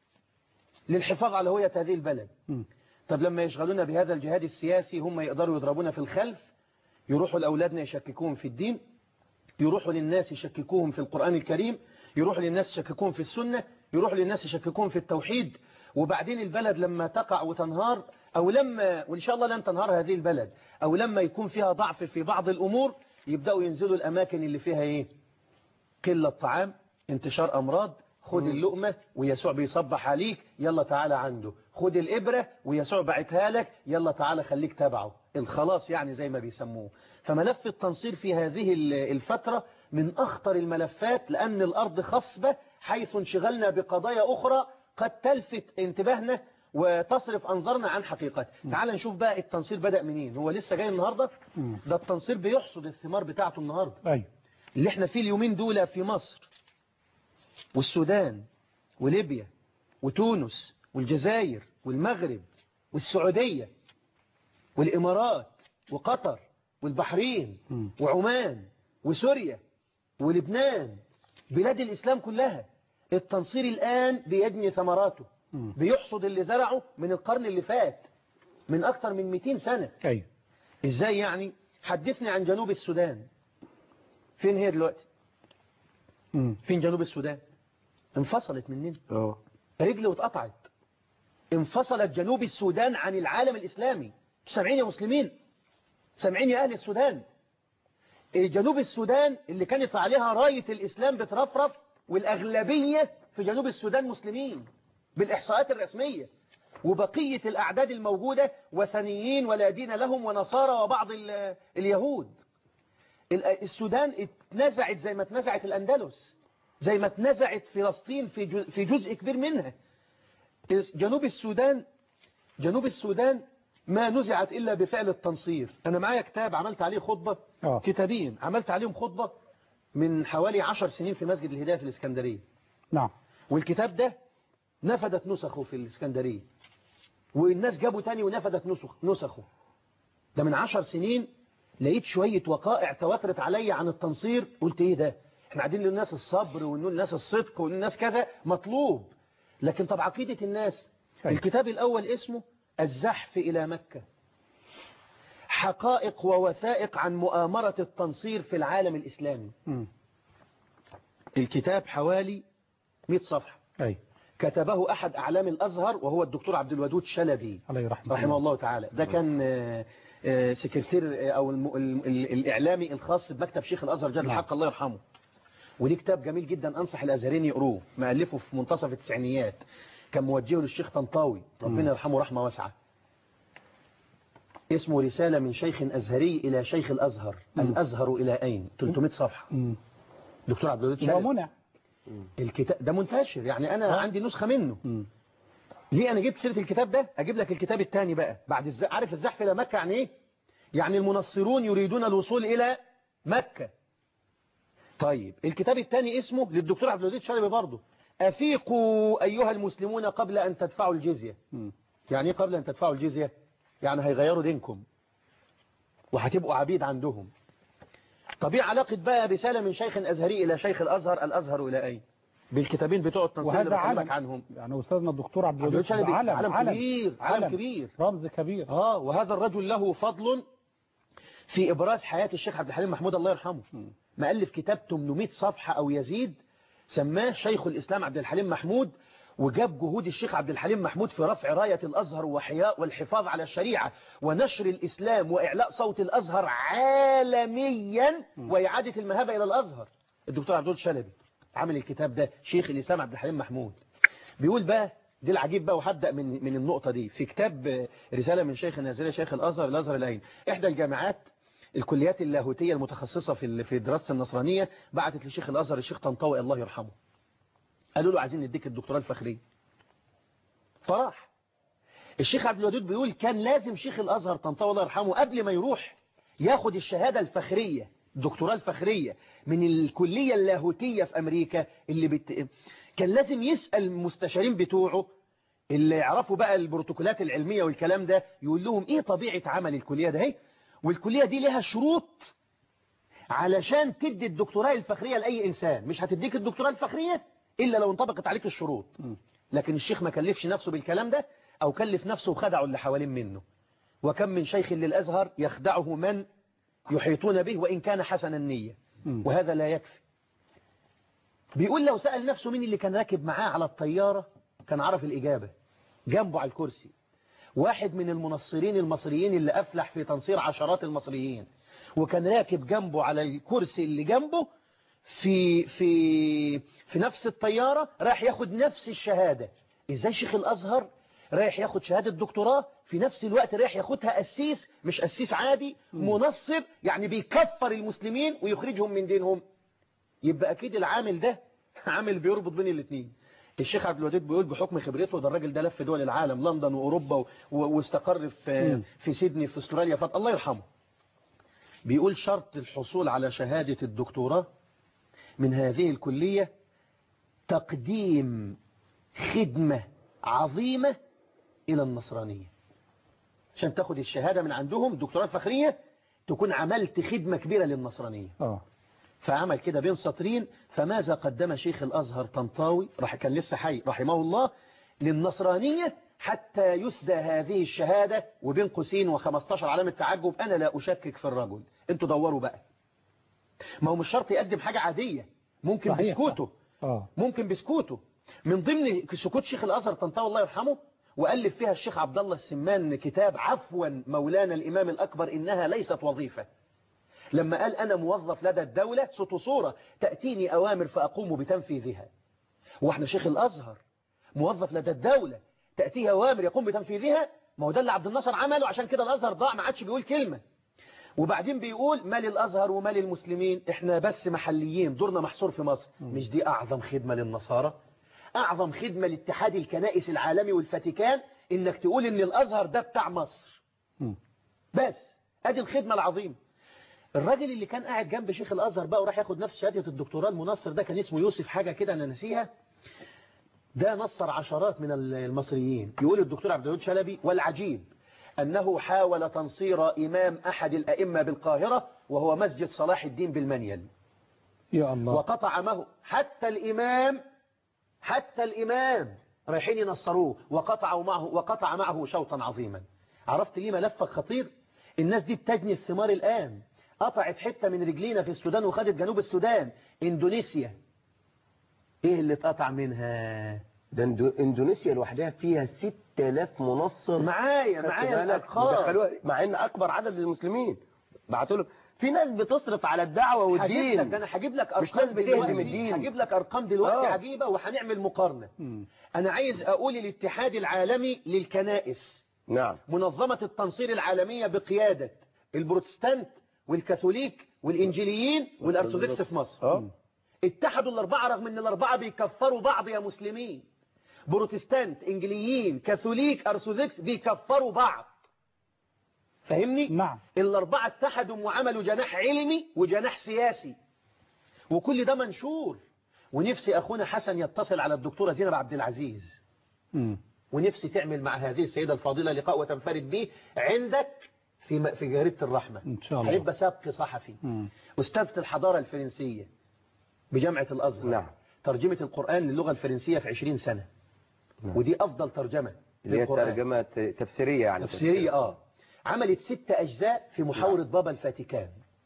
للحفاظ على هوية هذه البلد. م. طب لما يشغلونا بهذا الجهاد السياسي هم يقدروا يضربونا في الخلف، يروحوا لأولادنا يشككوهم في الدين، يروحوا للناس يشككوهم في القرآن الكريم، يروحوا للناس يشككوهم في السنة، يروحوا للناس يشككوهم في التوحيد. وبعدين البلد لما تقع وتنهار، أو لما، وإن شاء الله لن تنهار هذه البلد، أو لما يكون فيها ضعف في بعض الأمور، يبدأوا ينزلوا الأماكن اللي فيها إيه؟ قلة طعام، انتشار أمراض. خد اللقمة ويسوع بيصبح عليك، يلا تعالى عنده. خد الإبرة ويسوع بعتها لك، يلا تعالى خليك تبعه. الخلاص يعني زي ما بيسموه. فملف التنصير في هذه الفترة من أخطر الملفات، لأن الأرض خصبة حيث انشغلنا بقضايا أخرى قد تلفت انتباهنا وتصرف أنظرنا عن حقيقته. تعال نشوف بقى التنصير بدأ منين. هو لسه جاي النهاردة؟ ده التنصير بيحصد الثمار بتاعته النهاردة. أيوة. اللي احنا فيه اليومين دول في مصر والسودان وليبيا وتونس والجزائر والمغرب والسعودية والإمارات وقطر والبحرين وعمان وسوريا ولبنان، بلاد الإسلام كلها. التنصير الآن بيجني ثمراته، بيحصد اللي زرعه من القرن اللي فات، من أكثر من مئتين سنة. أيوة. إزاي يعني؟ حدثني عن جنوب السودان. فين هي دلوقتي؟ فين جنوب السودان؟ انفصلت مننا، اه رجل واتقطعت. انفصلت جنوب السودان عن العالم الإسلامي. سامعين يا مسلمين؟ سامعين يا أهل السودان؟ جنوب السودان اللي كانت عليها راية الإسلام بترفرف، والأغلبية في جنوب السودان مسلمين بالإحصاءات الرسمية، وبقية الأعداد الموجودة وثنيين ولا دين لهم ونصارى وبعض اليهود. السودان اتنزعت زي ما اتنزعت الأندلس، زي ما اتنزعت فلسطين في جزء كبير منها. جنوب السودان جنوب السودان ما نزعت إلا بفعل التنصير. أنا معايا كتاب عملت عليه خطبة، أوه. كتابين عملت عليهم خطبة من حوالي عشر سنين في مسجد الهداية في الإسكندرية. نعم. والكتاب ده نفدت نسخه في الإسكندرية، والناس جابوا تاني ونفدت نسخ نسخه. ده من عشر سنين. لقيت شوية وقائع تواترت علي عن التنصير، قلت ايه ده؟ احنا قاعدين للناس الصبر ونقول للناس الصدق ونقول كذا مطلوب، لكن طب عقيدة الناس. هي. الكتاب الأول اسمه الزحف إلى مكة، حقائق ووثائق عن مؤامرة التنصير في العالم الإسلامي. م. الكتاب حوالي مئة صفحة. أي. كتبه أحد أعلام الأزهر وهو الدكتور عبد الودود شلبي عليه رحمه, رحمه الله تعالى. ده كان سكرتير أو الإعلامي الخاص بمكتب شيخ الأزهر جل الحق الله يرحمه. ودي كتاب جميل جدا أنصح الأزهرين يقروه، مؤلفه في منتصف التسعينيات، كان موجهه للشيخ طنطاوي ربنا يرحمه رحمة واسعة. اسمه رسالة من شيخ أزهري إلى شيخ الأزهر. م. الأزهر إلى أين؟ ثلاثمئة صفحة. م. دكتور عبد الودود شلبي. ومنع الكتاب ده منتشر، يعني أنا أه؟ عندي نسخة منه. م. ليه أنا جبت سيرة الكتاب ده؟ أجيب لك الكتاب الثاني بقى بعد الز... عارف الزحف إلى مكة يعني إيه؟ يعني المنصرون يريدون الوصول إلى مكة. طيب الكتاب الثاني اسمه للدكتور عبد الودود شلبي برضه، أفيقوا أيها المسلمون قبل أن تدفعوا الجزية. م. يعني إيه قبل أن تدفعوا الجزية؟ يعني هيغيروا دينكم وهتبقوا عبيد عندهم. طب ايه علاقة بقى رسالة من شيخ أزهري إلى شيخ الأزهر الأزهر إلى أين؟ بالكتابين بتوع التنصير اللي بكلمك عنهم. يعني أستاذنا الدكتور عبد الودود شلبي علم, علم, علم كبير علم, علم كبير رمز كبير. آه وهذا الرجل له فضل في إبراز حياة الشيخ عبد الحليم محمود الله يرحمه. مؤلف كتاب ثمانمئة صفحة أو يزيد، سماه شيخ الإسلام عبد الحليم محمود، وجاب جهود الشيخ عبد الحليم محمود في رفع راية الأزهر وحياء والحفاظ على الشريعة ونشر الإسلام وإعلاء صوت الأزهر عالميا وإعادة المهابة إلى الأزهر. الدكتور عبد الودود شلبي عمل الكتاب ده، شيخ الإسلام عبد الحليم محمود. بيقول بقى دي العجيب بقى، وهبدأ من من النقطة دي في كتاب رسالة من شيخ نازلة شيخ الأزهر الأزهر العين. إحدى الجامعات الكليات اللاهوتية المتخصصة في في دراسة النصرانية بعتت لشيخ الأزهر الشيخ طنطاوي الله يرحمه، قالوا له عايزين نديك الدكتوراه الفخرية. فراح الشيخ عبد الودود بيقول كان لازم شيخ الأزهر طنطاوي الله يرحمه قبل ما يروح ياخد الشهادة الفخرية الدكتوراه الفخرية من الكلية اللاهوتية في أمريكا اللي بت... كان لازم يسأل المستشارين بتوعه اللي يعرفوا بقى البروتوكولات العلمية والكلام ده، يقول لهم ايه طبيعة عمل الكلية ده، والكلية دي لها شروط علشان تدي الدكتوراه الفخرية لأي إنسان. مش هتديك الدكتوراه الفخرية إلا لو انطبقت عليك الشروط. لكن الشيخ ما كلفش نفسه بالكلام ده، أو كلف نفسه وخدعه اللي حوالين منه. وكم من شيخ للأزهر يخدعه من يحيطون به وإن كان حسن النية، وهذا لا يكفي. بيقول لو سأل نفسه مين اللي كان راكب معاه على الطيارة كان عرف الإجابة. جنبه على الكرسي واحد من المنصرين المصريين اللي أفلح في تنصير عشرات المصريين، وكان راكب جنبه على الكرسي اللي جنبه في في في نفس الطيارة رايح ياخد نفس الشهادة. ازاي شيخ الأزهر رايح ياخد شهادة دكتوراه في نفس الوقت رايح ياخدها قسيس، مش قسيس عادي، منصر، يعني بيكفر المسلمين ويخرجهم من دينهم؟ يبقى اكيد العامل ده عامل بيربط بين الاثنين. الشيخ عبد الودود بيقول بحكم خبرته ده الراجل ده لف دول العالم، لندن واوروبا، واستقر في في سيدني في استراليا، فات الله يرحمه. بيقول شرط الحصول على شهادة الدكتوراه من هذه الكلية تقديم خدمة عظيمة إلى النصرانية. عشان تاخد الشهادة من عندهم الدكتوراه الفخرية تكون عملت خدمة كبيرة للنصرانية. أوه. فعمل كده بين سطرين: فماذا قدم شيخ الأزهر طنطاوي راح كان لسه حي رحمه الله للنصرانية حتى يسدى هذه الشهادة، وبين قوسين وخمستاشر علامة تعجب: أنا لا أشكك في الرجل. انتوا دوروا بقى. ما هو مش شرط يقدم حاجة عادية، ممكن بسكوته. آه. ممكن بسكوته. من ضمن سكوت شيخ الأزهر طنطاوي الله يرحمه وألف فيها الشيخ عبد الله السمان كتاب عفوا مولانا الإمام الأكبر إنها ليست وظيفة. لما قال أنا موظف لدى الدولة صوت وصورة تأتيني أوامر فأقوم بتنفيذها. وإحنا شيخ الأزهر موظف لدى الدولة تأتيه أوامر يقوم بتنفيذها. ما هو ده اللي عبد الناصر عمله، عشان كده الأزهر ضاع ما عادش بيقول كلمة. وبعدين بيقول مال الأزهر ومال المسلمين، إحنا بس محليين دورنا محصور في مصر. مش دي أعظم خدمة للنصارى؟ أعظم خدمة لاتحاد الكنائس العالمي والفاتيكان إنك تقول إن الأزهر ده بتاع مصر. بس أدي الخدمة العظيمة. الراجل اللي كان قاعد جنب شيخ الأزهر بقى وراح ياخد نفس شهادة الدكتوراه المنصر ده كان اسمه يوسف حاجة كده أنا نسيها. ده نصر عشرات من المصريين. يقول الدكتور عبد الودود شلبي والعجيب أنه حاول تنصير إمام أحد الأئمة بالقاهرة وهو مسجد صلاح الدين بالمنيل. يا الله. وقطع معه حتى الإمام حتى الإمام رايحين ينصروه وقطعوا معه وقطع معه شوطا عظيما. عرفت ليه ملفك خطير؟ الناس دي بتجني الثمار الآن. قطعت حتة من رجلينا في السودان وخدت جنوب السودان. إندونيسيا إيه اللي اتقطع منها؟ ده إندونيسيا لوحدها فيها ستة آلاف منصر. معايا معايا الأرقام، مع إن أكبر عدد المسلمين بعتوا له. في ناس بتصرف على الدعوة والدين. ده أنا هجيب لك أرقام، مش ناس بتهدم الدين. هجيب لك أرقام دلوقتي آه. عجيبة وهنعمل مقارنة. م. أنا عايز أقول الاتحاد العالمي للكنائس. نعم. منظمة التنصير العالمية بقيادة البروتستانت والكاثوليك والإنجيليين والأرثوذكس في مصر. آه. اتحدوا الأربعة رغم أن الأربعة بيكفروا بعض يا مسلمين. بروتستانت، إنجليين، كاثوليك، أرثوذكس بيكفروا بعض. فهمني؟ نعم. الأربعة اتحدوا وعملوا جناح علمي وجناح سياسي. وكل ده منشور. ونفسي أخونا حسن يتصل على الدكتورة زينب عبد العزيز. م. ونفسي تعمل مع هذه السيدة الفاضلة لقاء وتنفرد به عندك في في جريدة الرحمة. إن شاء الله. هيبقى سبق صحفي. م. أستاذة الحضارة الفرنسية بجامعة الأزهر. نعم. ترجمة القرآن للغة الفرنسية في عشرين سنة. نعم. ودي أفضل ترجمة اللي هي ترجمة تفسيرية يعني. تفسيرية آه. عملت ست أجزاء في محاورة نعم. بابا الفاتيكان.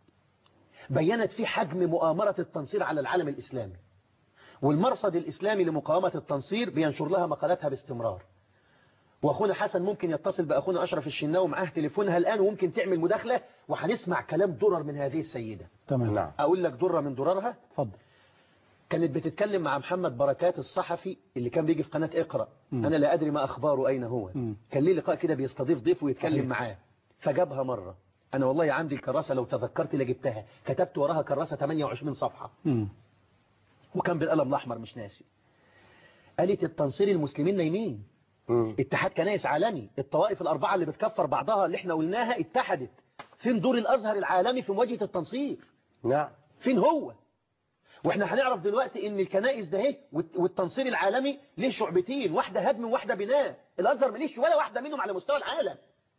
بيّنت فيه حجم مؤامرة التنصير على العالم الإسلامي. والمرصد الإسلامي لمقاومة التنصير بينشر لها مقالاتها باستمرار. وأخونا حسن ممكن يتصل بأخونا أشرف الشناوي معاه تليفونها الآن وممكن تعمل مداخلة وهنسمع كلام درر من هذه السيدة. تمام. نعم. أقول لك درة من دررها. اتفضل. كانت بتتكلم مع محمد بركات الصحفي اللي كان بيجي في قناة اقرأ. م. أنا لا أدري ما أخباره أين هو. م. كان ليه لقاء كده بيستضيف ضيف ويتكلم صحيح. معاه. فجابها مرة. أنا والله عندي الكراسة لو تذكرت لجبتها. كتبت وراها كراسة ثمانية وعشرين صفحة. م. وكان بالقلم الأحمر مش ناسي. قالت التنصير المسلمين نايمين. م. اتحاد كنائس عالمي. الطوائف الأربعة اللي بتكفر بعضها اللي احنا قلناها اتحدت. فين دور الأزهر العالمي في مواجهة التنصير؟ نعم. فين هو؟ واحنا هنعرف دلوقتي ان الكنائس ده اهي والتنصير العالمي ليه شعبتين، واحدة هدم وواحدة بناء. الأزهر مليش ولا واحدة منهم على مستوى العالم.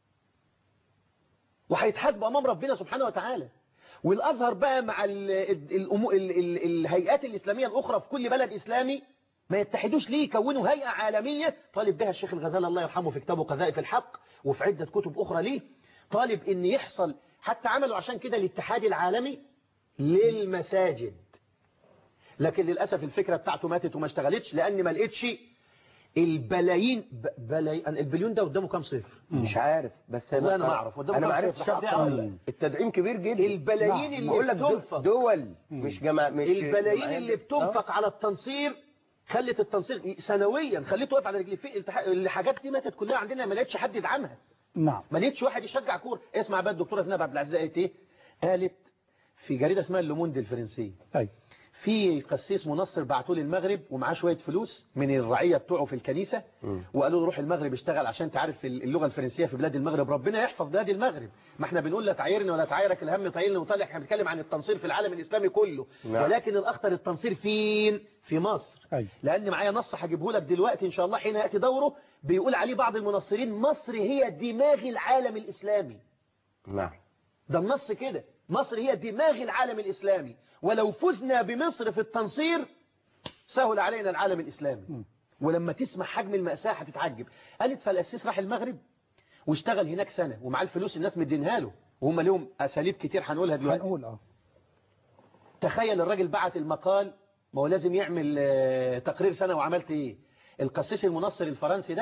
وهيتحاسبوا أمام ربنا سبحانه وتعالى. والأزهر بقى مع ال ال ال ال الهيئات الإسلامية الأخرى في كل بلد إسلامي ما يتحدوش ليه، يكونوا هيئة عالمية. طالب بها الشيخ الغزالي الله يرحمه في كتابه قذائف الحق وفي عدة كتب أخرى ليه. طالب ان يحصل، حتى عملوا عشان كده الاتحاد العالمي للمساجد. لكن للأسف الفكرة بتاعته ماتت وما اشتغلتش لأن ما لقيتش البلايين بلايين. البليون ده قدامه كام صفر؟ مش عارف، بس انا ما اعرف. انا ما عرفتش التدعيم كبير جدا. البلايين اللي بتنفق دول مش جماعة مش البلايين اللي بتنفق على التنصير خلت التنصير سنويا خليته واقف على رجليه. في الحاجات دي ماتت كلها عندنا، ما لقيتش حد يدعمها. نعم. ما لقيتش واحد يشجع كوره. اسمع بقى الدكتوره زينب عبد العزيز قالت ايه؟ قالت في جريده اسمها اللوموند الفرنسيه. ايوه. في قسيس منصر بعتوه للمغرب ومعاه شوية فلوس من الرعية بتوعه في الكنيسة م. وقالوا له روح المغرب اشتغل عشان تعرف اللغة الفرنسية في بلاد المغرب. ربنا يحفظ بلاد المغرب. ما احنا بنقول لا تعايرني ولا تعايرك الهم طايلني وطالع. احنا بنتكلم عن التنصير في العالم الإسلامي كله. نعم. ولكن الأخطر التنصير فين؟ في مصر. أي. لأن معايا نص هجيبه لك دلوقتي إن شاء الله حين يأتي دوره بيقول عليه بعض المنصرين مصر هي دماغ العالم الإسلامي. نعم. ده النص كده. مصر هي دماغ العالم الإسلامي، ولو فزنا بمصر في التنصير سهل علينا العالم الإسلامي. م. ولما تسمع حجم المأساة هتتعجب. قالت فالأسيس راح المغرب واشتغل هناك سنة ومعاه الفلوس الناس مدينها له وهم لهم أساليب كتير هنقولها دلوقتي. هنقول اه. تخيل الراجل بعت المقال، ما هو لازم يعمل تقرير سنة وعملت ايه. القسيس المنصر الفرنسي ده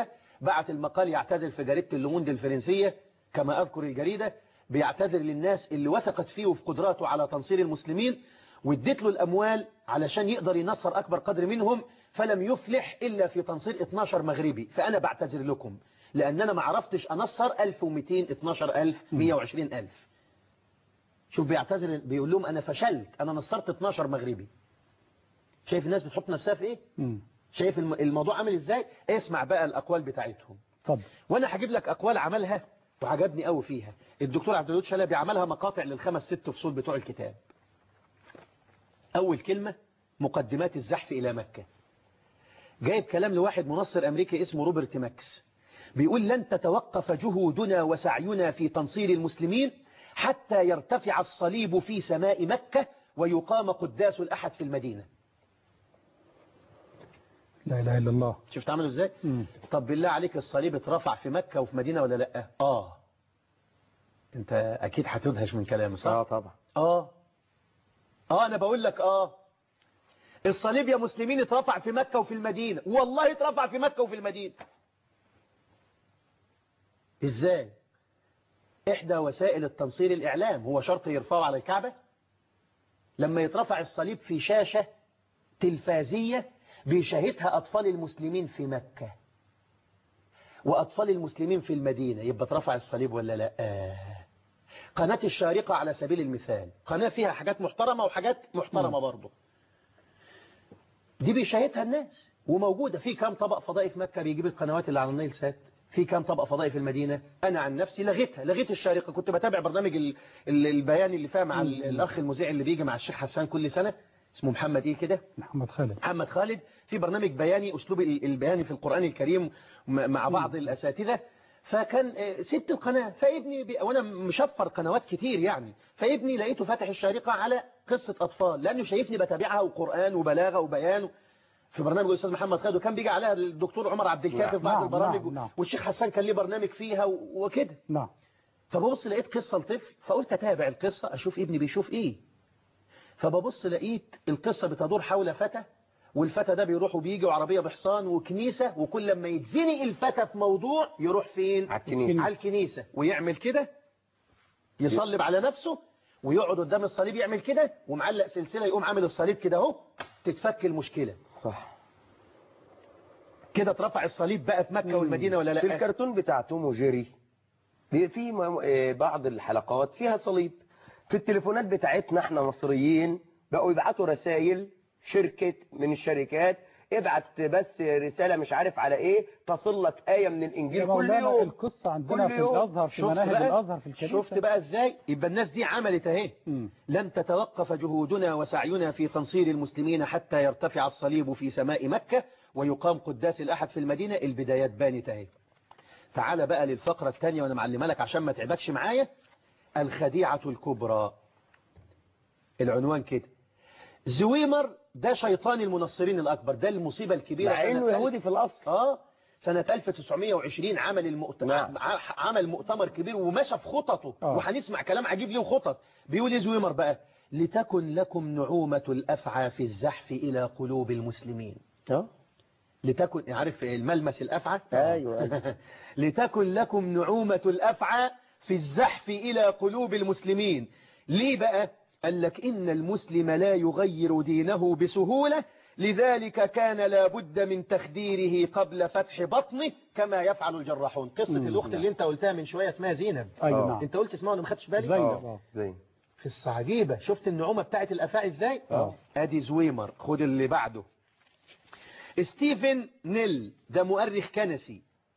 بعت المقال يعتذر في جريدة اللوموند الفرنسية كما أذكر الجريدة، بيعتذر للناس اللي وثقت فيه وفي قدراته على تنصير المسلمين، واديت له الأموال علشان يقدر ينصر أكبر قدر منهم، فلم يفلح إلا في تنصير اتناشر مغربي. فأنا بعتذر لكم لأن أنا ما عرفتش أنصر ألف ومئتين اتناشر ألف مئة وعشرين ألف. شوف بيعتذر بيقول لهم أنا فشلت، أنا نصرت اتناشر مغربي. شايف الناس بتحط نفسها في إيه؟ م. شايف الموضوع عامل إزاي؟ اسمع بقى الأقوال بتاعتهم. طب. وأنا هجيب لك أقوال عملها وعجبني قوي فيها الدكتور عبد الودود شلبي، عملها مقاطع للخمس ست فصول بتوع الكتاب. أول كلمة مقدمات الزحف إلى مكة. جايب كلام لواحد منصر أمريكي اسمه روبرت ماكس، بيقول لن تتوقف جهودنا وسعينا في تنصير المسلمين حتى يرتفع الصليب في سماء مكة ويقام قداس الأحد في المدينة. لا إله إلا الله. شفت عمله إزاي؟ مم. طب بالله عليك الصليب اترفع في مكة وفي مدينة ولا لأ؟ آه أنت أكيد هتدهش من كلامي صح؟ آه طبعا. آه آه أنا بقول لك آه الصليب يا مسلمين اترفع في مكة وفي المدينة، والله اترفع في مكة وفي المدينة. إزاي؟ إحدى وسائل التنصير الإعلام، هو شرط يرفعه على الكعبة؟ لما يترفع الصليب في شاشة تلفازية بيشاهدها أطفال المسلمين في مكة وأطفال المسلمين في المدينة، يبقى اترفع الصليب ولا لا؟ آه. قناة الشارقة على سبيل المثال، قناة فيها حاجات محترمة وحاجات محترمة برضه، دي بيشاهدها الناس وموجودة. في كام طبق فضائي في مكة بيجيب القنوات اللي على النيل سات؟ في كام طبق فضائي في المدينة؟ أنا عن نفسي لغيتها، لغيت الشارقة. كنت بتابع برنامج البياني اللي فيها مع الأخ المذيع اللي بيجي مع الشيخ حسان كل سنة، اسمه محمد إيه كده؟ محمد خالد. محمد خالد، في برنامج بياني أسلوب البياني في القرآن الكريم مع بعض الأساتذة. فكان ست القناة، فابني بي... وانا مشفر قنوات كتير يعني، فابني لقيته فاتح الشارقة على قصة أطفال، لأنه شايفني بتابعها وقرآن وبلاغة وبيان في برنامج الأستاذ محمد خالد، وكان بيجي عليها الدكتور عمر عبد الكافي في بعض نعم البرامج، نعم نعم. والشيخ حسان كان ليه برنامج فيها وكده. نعم. فببص لقيت قصة لطفل، فقلت أتابع القصة أشوف ابني بيشوف إيه. فببص لقيت القصة بتدور حول فتى، والفتى ده بيروح وبيجي وعربية بحصان وكنيسة، وكل لما يتزنق الفتى في موضوع يروح فين؟ على الكنيسة. على الكنيسة ويعمل كده، يصلب على نفسه ويقعد قدام الصليب يعمل كده ومعلق سلسلة، يقوم عامل الصليب كده اهو، تتفك المشكلة. صح كده اترفع الصليب بقى في مكة والمدينة ولا لا؟ في الكرتون بتاع توم وجيري في بعض الحلقات فيها صليب. في التليفونات بتاعتنا احنا مصريين بقوا يبعتوا رسائل، شركة من الشركات ابعت بس رسالة مش عارف على ايه تصل لك آية من الإنجيل كل يوم. القصة عندنا في الأزهر، في مناهج الأزهر في الكنيسة. شفت بقى ازاي؟ يبقى الناس دي عملت اهي. لن تتوقف جهودنا وسعينا في تنصير المسلمين حتى يرتفع الصليب في سماء مكة ويقام قداس الأحد في المدينة. البدايات بانت اهي. تعال بقى للفقرة الثانية وانا معلمها لك عشان ما تعبكش معايا. الخديعة الكبرى. العنوان كده: زويمر ده شيطان المنصرين الأكبر، ده المصيبة الكبيرة. مع إنه يهودي في الأصل. آه سنة ألف وتسعمائة وعشرين عمل المؤتمر، نعم. عمل مؤتمر كبير ومشى في خططه. آه. وهنسمع كلام عجيب ليه وخطط. بيقول زويمر بقى: لتكن لكم نعومة الأفعى في الزحف إلى قلوب المسلمين. آه. لتكن، عارف الملمس الأفعى؟ أيوة. لتكن لكم نعومة الأفعى في الزحف إلى قلوب المسلمين. ليه بقى؟ قال لك إن المسلم لا يغير دينه بسهولة، لذلك كان لابد من تخديره قبل فتح بطنه كما يفعل الجراحون. قصة الأخت اللي انت قلتها من شوية اسمها زينب. أيوة نعم. انت قلت اسمها وانا ما خدتش بالي. زينب. زين. قصة عجيبة. شفت النعومة بتاعت الأفاء ازاي؟ اه ادي زويمر. خد اللي بعده. ستيفن نيل ده مؤرخ كنسي،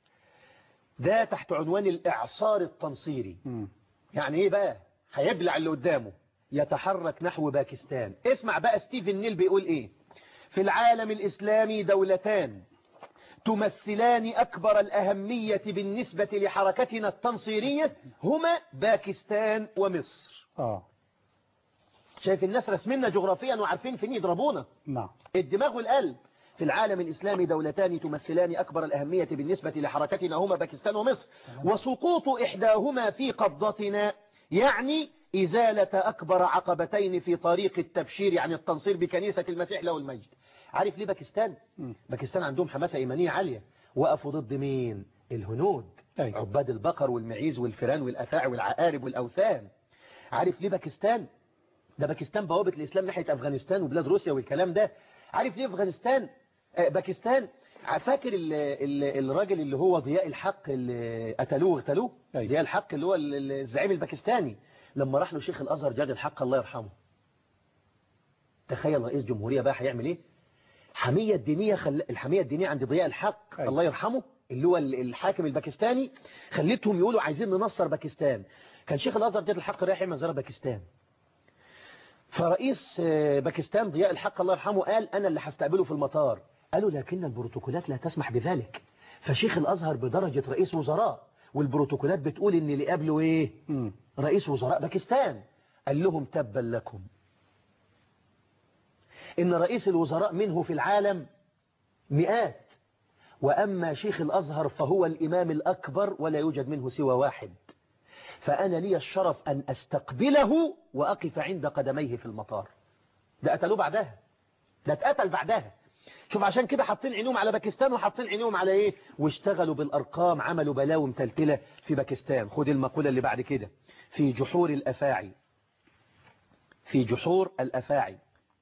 ده تحت عنوان الإعصار التنصيري. م. يعني ايه بقى؟ هيبلع اللي قدامه، يتحرك نحو باكستان. اسمع بقى ستيفن نيل بيقول ايه: في العالم الإسلامي دولتان تمثلان أكبر الأهمية بالنسبة لحركتنا التنصيرية، هما باكستان ومصر. اه شايف الناس رسمنا جغرافيا وعارفين فين يضربونا. نعم. الدماغ والقلب. في العالم الإسلامي دولتان تمثلان أكبر الأهمية بالنسبة لحركتنا هما باكستان ومصر، وسقوط إحداهما في قبضتنا يعني إزالة أكبر عقبتين في طريق التبشير، يعني التنصير بكنيسة المسيح له المجد. عارف ليه باكستان؟ م. باكستان عندهم حماسة إيمانية عالية، وقفوا ضد مين؟ الهنود أيوة. عباد البقر والمعيز والفيران والأفاعي والعقارب والأوثان. عارف ليه باكستان؟ ده باكستان بوابة الإسلام ناحية أفغانستان وبلاد روسيا والكلام ده. عارف ليه أفغانستان آه باكستان؟ فاكر ال ال الراجل اللي هو ضياء الحق اللي قتلوه واغتالوه؟ أيوة. ضياء الحق اللي هو الزعيم الباكستاني، لما راح له شيخ الأزهر جاد الحق الله يرحمه. تخيل رئيس جمهورية بقى هيعمل ايه؟ حمية الدينية خل... الحمية الدينية عند ضياء الحق أي. الله يرحمه اللي هو الحاكم الباكستاني خلتهم يقولوا عايزين ننصر باكستان. كان شيخ الأزهر جاد الحق رايح يعمل زيارة باكستان، فرئيس باكستان ضياء الحق الله يرحمه قال أنا اللي هستقبله في المطار. قالوا لكن البروتوكولات لا تسمح بذلك. فشيخ الأزهر بدرجة رئيس وزراء والبروتوكولات بتقول ان اللي قبله ايه م. رئيس وزراء باكستان. قال لهم تبا لكم إن رئيس الوزراء منه في العالم مئات، وأما شيخ الأزهر فهو الإمام الأكبر ولا يوجد منه سوى واحد، فأنا لي الشرف أن أستقبله وأقف عند قدميه في المطار. ده قتلوه بعدها، ده اتقتل بعدها. شوف عشان كده حاطين عينهم على باكستان وحاطين عينهم على إيه، واشتغلوا بالأرقام، عملوا بلاوي متلتلة في باكستان. خد المقولة اللي بعد كده، في جحور الأفاعي، في جحور الأفاعي.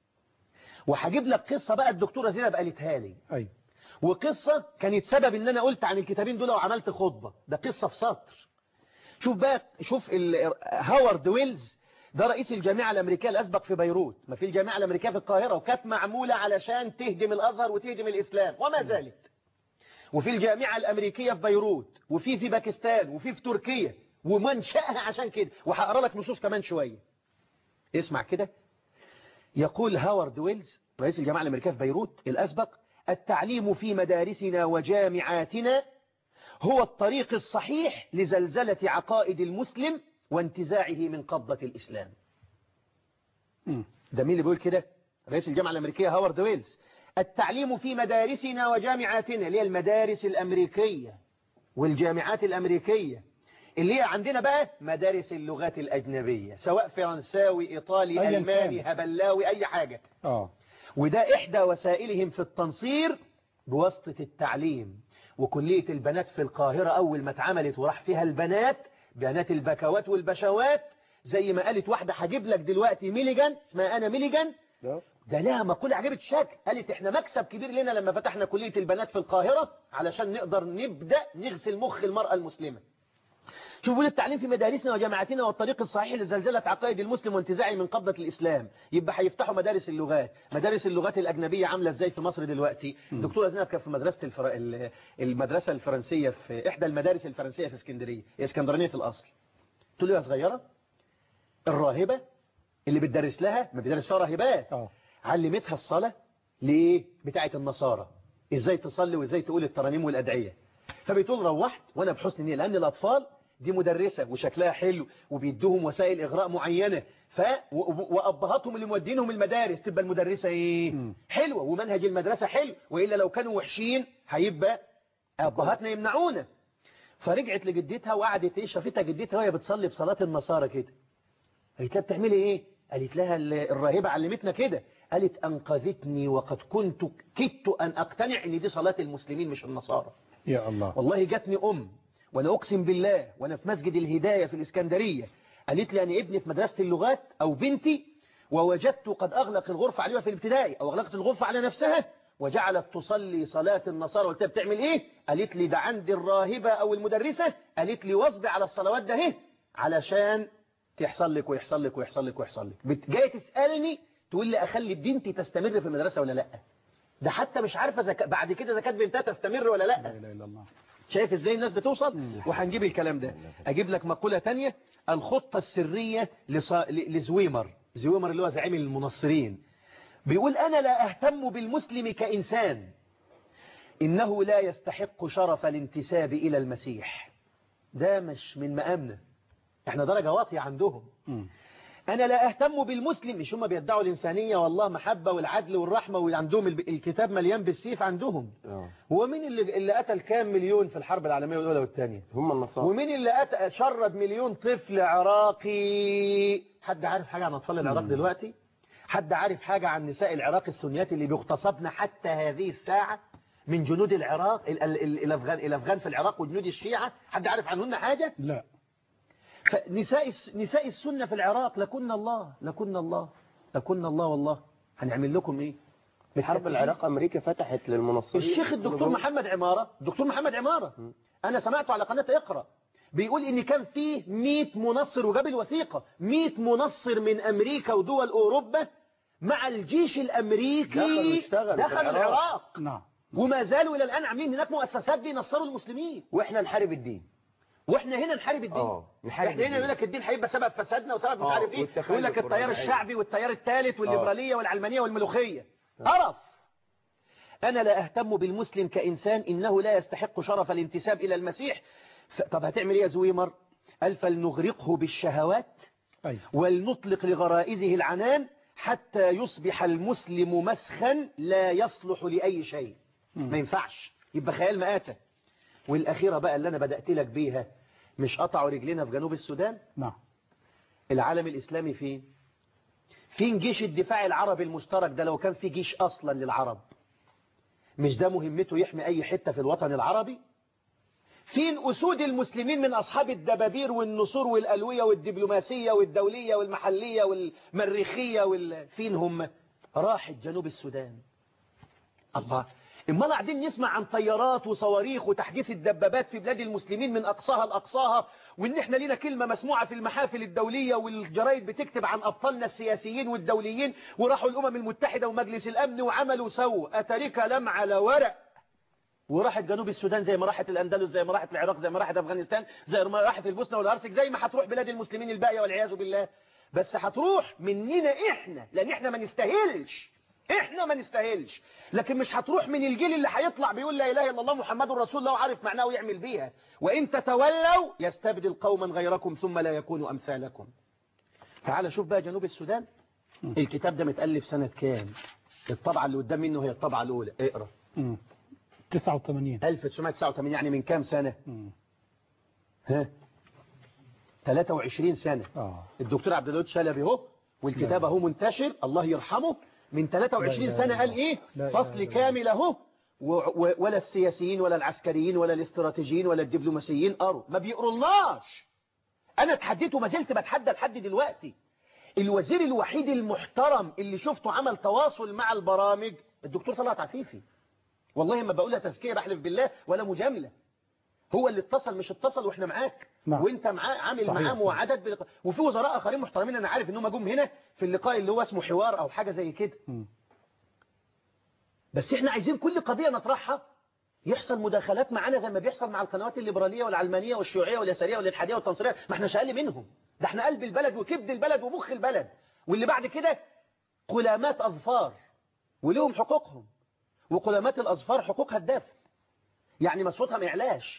وهجيب لك قصة بقى الدكتورة زينب قالتها لي. أي. وقصة كانت سبب ان انا قلت عن الكتابين دول وعملت خطبة. ده قصة في سطر. شوف بقى، شوف هاورد ويلز ده رئيس الجامعة الامريكية الاسبق في بيروت، ما في الجامعة الامريكية في القاهرة، وكانت معمولة علشان تهدم الازهر وتهدم الاسلام وما زالت. وفي الجامعة الامريكية في بيروت، وفي في باكستان، وفي في تركيا، ومنشأها عشان كده. وهقرا لك نصوص كمان شوية. اسمع كده. يقول هاورد ويلز رئيس الجامعة الأمريكية في بيروت الأسبق: التعليم في مدارسنا وجامعاتنا هو الطريق الصحيح لزلزلة عقائد المسلم وانتزاعه من قبضة الإسلام. ده مين اللي بيقول كده؟ رئيس الجامعة الأمريكية هاورد ويلز. التعليم في مدارسنا وجامعاتنا اللي هي المدارس الأمريكية والجامعات الأمريكية، اللي هي عندنا بقى مدارس اللغات الأجنبية، سواء فرنساوي، إيطالي، ألماني، هبلاوي، أي حاجة. آه. وده إحدى وسائلهم في التنصير بواسطة التعليم. وكلية البنات في القاهرة أول ما اتعملت وراح فيها البنات، بنات البكوات والبشوات، زي ما قالت واحدة هجيب لك دلوقتي ميليجان، اسمها أنا ميليجان، ده لها مقولة عجبت الشكل. قالت احنا مكسب كبير لنا لما فتحنا كلية البنات في القاهرة علشان نقدر نبدأ نغسل مخ المرأة المسلمة. شوفوا التعليم في مدارسنا وجامعاتنا والطريق الصحيح لزلزلة عقائد المسلم وانتزاعه من قبضة الإسلام. يبقى هيفتحوا مدارس اللغات. مدارس اللغات الأجنبية عاملة ازاي في مصر دلوقتي؟ الدكتورة زينب كانت في مدرسة الفر... المدرسة الفرنسية في إحدى المدارس الفرنسية في اسكندرية، هي اسكندرانية الأصل. تقول لي يا صغيرة، الراهبة اللي بتدرس لها، ما بيدرس فيها راهبات، علمتها الصلاة ليه؟ بتاعة النصارى، ازاي تصلي وازاي تقول الترانيم والأدعية. فبتقول روحت وانا بحسن نية، لأن الأطفال دي مدرسة وشكلها حلو وبيدوهم وسائل إغراء معينة، ف وأبهاتهم اللي مودينهم المدارس تبقى المدرسة ايه؟ م. حلوة، ومنهج المدرسة حلو، وإلا لو كانوا وحشين هيبقى أبهاتنا يمنعونا. فرجعت لجدتها وقعدت ايه، شافتها جدتها وهي بتصلي بصلاة النصارى كده. قالت لها بتعملي ايه؟ قالت لها الراهبة علمتنا كده. قالت أنقذتني وقد كنت كدت أن أقتنع ان دي صلاة المسلمين مش النصارى. يا الله. والله جاتني أم، وأنا أقسم بالله وأنا في مسجد الهداية في الإسكندرية، قالت لي أنا ابني في مدرسة اللغات أو بنتي، ووجدت قد أغلق الغرفة عليها في الابتدائي أو أغلقت الغرفة على نفسها وجعلت تصلي صلاة النصارى. قلت لها بتعمل إيه؟ قالت لي ده عند الراهبة أو المدرسة، قالت لي واصبي على الصلوات ده اهي علشان تحصل لك ويحصل لك ويحصل لك ويحصل لك. جاية تسألني تقول لي أخلي بنتي تستمر في المدرسة ولا لأ؟ ده حتى مش عارفة زك... بعد كده زكاة بنتها تستمر ولا لأ. لا إله إلا الله. شايف ازاي الناس بتوصل؟ وهنجيب الكلام ده. اجيب لك مقولة تانية، الخطة السرية لص... لزويمر، زويمر اللي هو زعيم المنصرين، بيقول أنا لا أهتم بالمسلم كإنسان، إنه لا يستحق شرف الانتساب إلى المسيح. ده مش من مقامنا، احنا درجة واطية عندهم. م. أنا لا أهتم بالمسلم، مش هم بيدعوا الإنسانية والله محبة والعدل والرحمة، وعندهم الكتاب مليان بالسيف عندهم. أوه. هو مين اللي اللي قتل كام مليون في الحرب العالمية الأولى والثانية؟ هم النصارى. ومين اللي قتل شرد مليون طفل عراقي؟ حد عارف حاجة عن أطفال العراق دلوقتي؟ حد عارف حاجة عن نساء العراق السنيات اللي بيغتصبن حتى هذه الساعة؟ من جنود العراق ال- ال- ال- الأفغان الأفغان في العراق وجنود الشيعة؟ حد عارف عنهن حاجة؟ لا. فنساء الس- نساء السنة في العراق لكن الله لكن الله لكن الله والله هنعمل لكم ايه؟ حرب العراق أمريكا فتحت للمنصرين. الشيخ الدكتور محمد عمارة دكتور محمد عمارة أنا سمعته على قناة اقرأ بيقول إن كان فيه مئة منصر وجاب الوثيقة مئة منصر من أمريكا ودول أوروبا مع الجيش الأمريكي دخلوا اشتغلوا دخلوا في العراق. العراق نعم. وما زالوا إلى الآن عاملين هناك مؤسسات بينصروا المسلمين وإحنا نحارب الدين. واحنا هنا نحارب الدين اه نحارب احنا هنا الدين. يقول لك الدين هيبقى سبب فسادنا وسبب مش آه، عارف ايه والتخلف يقول لك التيار والرجعية. الشعبي والتيار الثالث والليبرالية والعلمانية والملوخية قرف. أنا لا أهتم بالمسلم كإنسان إنه لا يستحق شرف الانتساب إلى المسيح. ف... طب هتعمل إيه يا زويمر؟ قال فلنغرقه بالشهوات أيوة. ولنطلق لغرائزه العنان حتى يصبح المسلم مسخا لا يصلح لأي شيء. مم. ما ينفعش يبقى خيال مآتة. والأخيرة بقى اللي أنا بدأت لك بيها مش قطعوا رجلنا في جنوب السودان؟ نعم. العالم الإسلامي فين؟ فين جيش الدفاع العربي المشترك ده لو كان في جيش أصلا للعرب؟ مش ده مهمته يحمي أي حتة في الوطن العربي؟ فين أسود المسلمين من أصحاب الدبابير والنصور والألوية والدبلوماسية والدولية والمحلية والمريخية وال... فين هم؟ راحت جنوب السودان. الله، إما قاعدين نسمع عن طيارات وصواريخ وتحديث الدبابات في بلاد المسلمين من أقصاها لأقصاها، وإن إحنا لينا كلمة مسموعة في المحافل الدولية والجرايد بتكتب عن أبطالنا السياسيين والدوليين وراحوا الأمم المتحدة ومجلس الأمن وعملوا سووا أترك لم على ورق. وراحت جنوب السودان زي ما راحت الأندلس زي ما راحت العراق زي ما راحت أفغانستان زي ما راحت البوسنة والهرسك زي ما هتروح بلاد المسلمين الباقية والعياذ بالله. بس هتروح مننا إحنا لأن إحنا ما نستاهلش. إحنا ما نستاهلش. لكن مش هتروح من الجيل اللي هيطلع بيقول لا إله إلا الله محمد رسول الله وعارف معناه ويعمل بيها. وإن تتولوا يستبدل قوما غيركم ثم لا يكونوا أمثالكم. تعال شوف بقى جنوب السودان. الكتاب ده متألف سنة كام؟ الطبعة اللي قدام منه هي الطبعة الأولى. اقرأ. مم. تسعة وثمانين. ألف وتسعمائة وتسعة وثمانين يعني من كام سنة؟ مم. ها ثلاثة وعشرين سنة. آه. الدكتور عبد الودود شلبي اهو والكتاب اهو منتشر الله يرحمه من ثلاثة وعشرين لا سنة لا قال لا. ايه لا فصل لا لا. كامل اهو و- و- ولا السياسيين ولا العسكريين ولا الاستراتيجيين ولا الدبلوماسيين قروا ما بيقرولناش. انا اتحديت وما زلت بتحدى لحد دلوقتي. الوزير الوحيد المحترم اللي شفته عمل تواصل مع البرامج الدكتور طلعت عفيفي. والله ما بقولها تزكية بحلف بالله ولا مجاملة. هو اللي اتصل مش اتصل واحنا معاك. نعم. وانت معاه عامل صحيح. معاه مواعدات بلقاء. وفي وزراء اخرين محترمين انا عارف انهم جم هنا في اللقاء اللي هو اسمه حوار او حاجة زي كده. مم. بس احنا عايزين كل قضية نطرحها يحصل مداخلات معانا زي ما بيحصل مع القنوات الليبرالية والعلمانية والشيوعية واليسارية والإلحادية والتنصيرية. ما احناش اقل منهم. ده احنا قلب البلد وكبد البلد ومخ البلد. واللي بعد كده قلامات أظفار ولهم حقوقهم. وقلامات الأظفار حقوقها الدفن. يعني مصوتها ما يعلاش.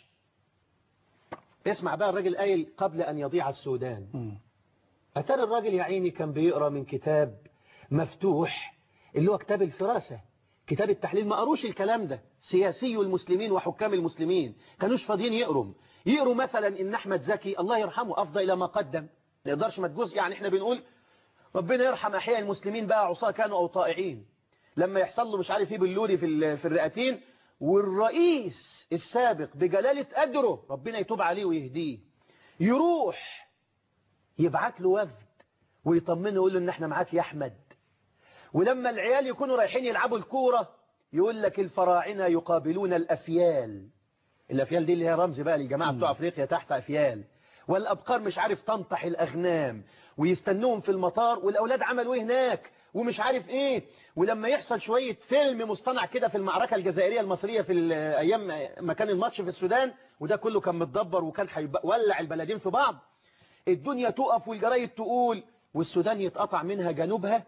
اسمع بقى الراجل قايل قبل أن يضيع السودان. مم. أترى الراجل يا عيني كان بيقرأ من كتاب مفتوح اللي هو كتاب الفراسة كتاب التحليل. ما قروش الكلام ده. سياسي المسلمين وحكام المسلمين كانوش فاضيين يقروا يقروا مثلا إن أحمد زكي الله يرحمه أفضى إلى ما قدم. ما يقدرش ما تجوز. يعني احنا بنقول ربنا يرحم أحياء المسلمين بقى عصاه كانوا أو طائعين. لما يحصل له مش عارف ايه باللوري في في الرئتين والرئيس السابق بجلالة قدره ربنا يتوب عليه ويهديه يروح يبعت له وفد ويطمنه يقول له ان احنا معاك يا احمد. ولما العيال يكونوا رايحين يلعبوا الكورة يقول لك الفراعنة يقابلون الافيال. الافيال دي اللي هي رمز بقى للجماعة بتوع افريقيا تحت افيال. والابقار مش عارف تنطح الاغنام ويستنوهم في المطار. والاولاد عملوا ايه هناك ومش عارف ايه. ولما يحصل شوية فيلم مصطنع كده في المعركة الجزائرية المصرية في ايام ما كان الماتش في السودان وده كله كان متدبر وكان هيولع البلدين في بعض. الدنيا تقف والجرايد تقول والسودان يتقطع منها جنوبها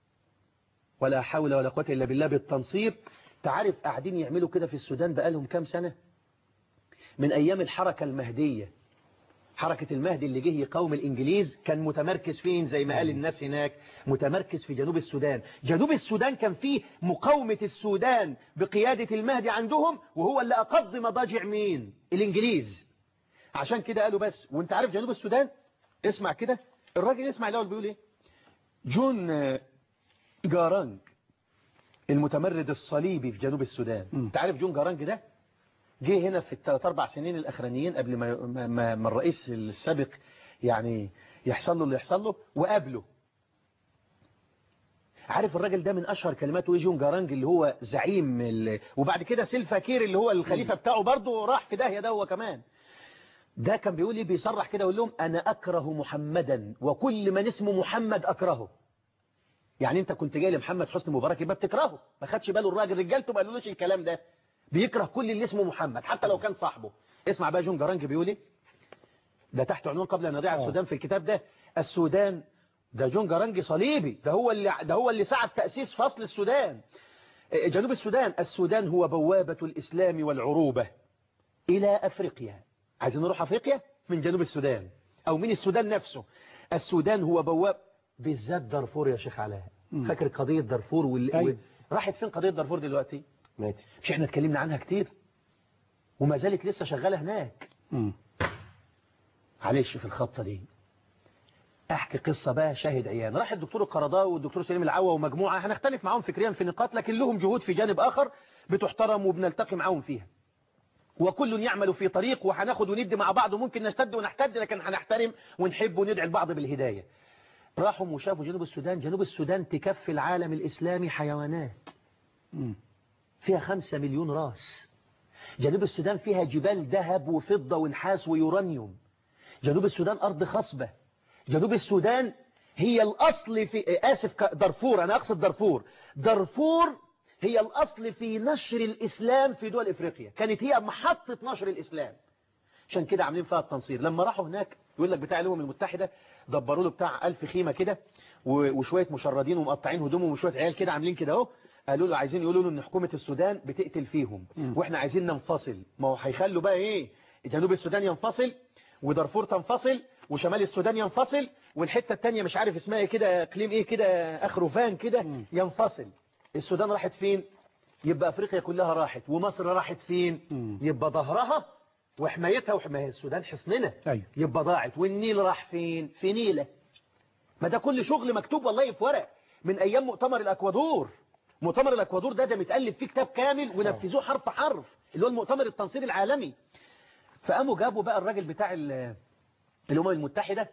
ولا حول ولا قوة إلا بالله بالتنصير. تعرف قاعدين يعملوا كده في السودان بقالهم كام سنة من أيام الحركة المهدية. حركة المهدي اللي جه يقاوم الإنجليز كان متمركز فين زي ما قال الناس هناك متمركز في جنوب السودان. جنوب السودان كان فيه مقاومة السودان بقيادة المهدي عندهم وهو اللي أقض مضاجع مين الإنجليز. عشان كده قالوا بس. وانت عارف جنوب السودان اسمع كده الراجل اسمع الأول بيقول ايه. جون جارانج المتمرد الصليبي في جنوب السودان. انت عارف جون جارانج ده جه هنا في الثلاث اربع سنين الاخرانيين قبل ما ما, ما الرئيس السابق يعني يحصل له اللي يحصل له وقابله. عارف الراجل ده من اشهر كلماته ايه؟ جون جارانج اللي هو زعيم ال... وبعد كده سيلفا كير اللي هو الخليفه بتاعه برضه راح في داهيه ده هو كمان. ده كان بيقول ايه؟ بيصرح كده ويقول لهم انا اكره محمدا وكل من اسمه محمد اكرهه. يعني انت كنت جاي لمحمد حسني مبارك يبقى بتكرهه، ما خدش باله الراجل رجالته ما قالولوش الكلام ده، بيكره كل اللي اسمه محمد حتى لو كان صاحبه. اسمع بقى جون جارانج بيقول ايه، ده تحت عنوان قبل ان نضيع السودان في الكتاب ده. السودان ده جون جارانج صليبي، ده هو اللي ده هو اللي ساعد تأسيس فصل السودان جنوب السودان. السودان هو بوابة الإسلام والعروبة إلى أفريقيا. عايزين نروح أفريقيا من جنوب السودان أو من السودان نفسه. السودان هو بواب بالذات دارفور يا شيخ علاء. فاكر قضية دارفور وال... أيوة. راحت فين قضية دارفور دلوقتي؟ مات. مش احنا اتكلمنا عنها كتير وما زالت لسه شغالة هناك. مم. معلش في الخطة دي احكي قصة بقى شاهد عيان. راح الدكتور القرضاوي والدكتور سليم العوا ومجموعة هنختلف معاهم فكريا في نقاط لكن لهم جهود في جانب آخر بتحترم وبنلتقي معاهم فيها، وكل يعمل في طريق وهناخد وندي مع بعض وممكن نشتد ونحتد لكن هنحترم ونحب وندعي البعض بالهداية. راحوا وشافوا جنوب السودان. جنوب السودان تكفي العالم الإسلامي حيوانات فيها خمسة مليون راس. جنوب السودان فيها جبال ذهب وفضة ونحاس ويورانيوم. جنوب السودان أرض خصبة. جنوب السودان هي الأصل في آسف دارفور أنا أقصد دارفور دارفور هي الأصل في نشر الإسلام في دول إفريقيا. كانت هي محطة نشر الإسلام، عشان كده عاملين فيها التنصير. لما راحوا هناك يقول لك بتاع الأمم المتحدة دبروا له بتاع ألف خيمة كده وشوية مشردين ومقطعين هدومهم وشوية عيال كده عاملين كده اهو. قالوا له عايزين يقولوا له ان حكومة السودان بتقتل فيهم م. واحنا عايزين ننفصل. ما هو هيخلوا بقى ايه، جنوب السودان ينفصل ودارفور تنفصل وشمال السودان ينفصل والحتة التانية مش عارف اسمها ايه كده اقليم ايه كده اخروفان كده ينفصل. السودان راحت فين؟ يبقى افريقيا كلها راحت. ومصر راحت فين؟ م. يبقى ظهرها وحمايتها وحماية السودان حصننا. أيوه. يبقى ضاعت. والنيل راح فين؟ في نيلة. ما ده كل شغل مكتوب والله في ورق من ايام مؤتمر الاكوادور. مؤتمر الاكوادور ده ده متألف فيه كتاب كامل ونفذوه حرف حرف اللي هو المؤتمر التنصيري العالمي. فقاموا جابوا بقى الراجل بتاع الامم المتحدة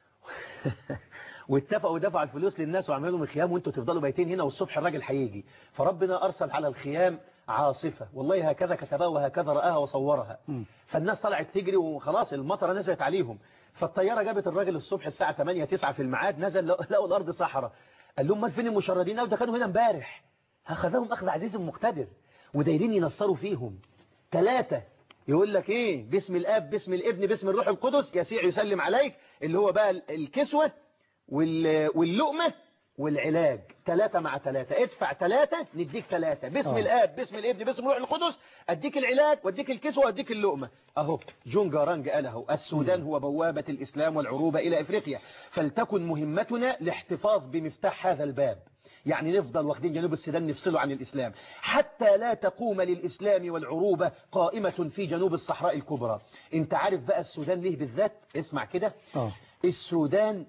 واتفقوا ودفعوا الفلوس للناس وعملوا لهم الخيام وانتوا تفضلوا بايتين هنا والصبح الراجل هيجي. فربنا ارسل على الخيام عاصفة والله هكذا كتبها وهكذا رآها وصورها. م. فالناس طلعت تجري وخلاص المطره نزلت عليهم. فالطيارة جابت الراجل الصبح الساعة ثمانية تسعة في الميعاد. نزل لقوا الارض صحراء. قال لهم ما فين المشردين؟ ده كانوا هنا امبارح. اخذهم اخذ عزيز مقتدر ودايرين ينصروا فيهم. ثلاثة يقول لك ايه، باسم الاب باسم الابن باسم الروح القدس يسيع يسلم عليك، اللي هو بقى الكسوة واللقمة والعلاج. ثلاثة مع ثلاثة، ادفع ثلاثة نديك ثلاثة. باسم أوه. الاب باسم الابن باسم الروح القدس اديك العلاج واديك الكسوة واديك اللقمة. اهو جون جارانج قال اهو السودان هو بوابة الاسلام والعروبة الى افريقيا، فلتكن مهمتنا الاحتفاظ بمفتاح هذا الباب. يعني نفضل واخدين جنوب السودان نفصله عن الإسلام حتى لا تقوم للإسلام والعروبة قائمة في جنوب الصحراء الكبرى. انت عارف بقى السودان ليه بالذات؟ اسمع كده. أوه. السودان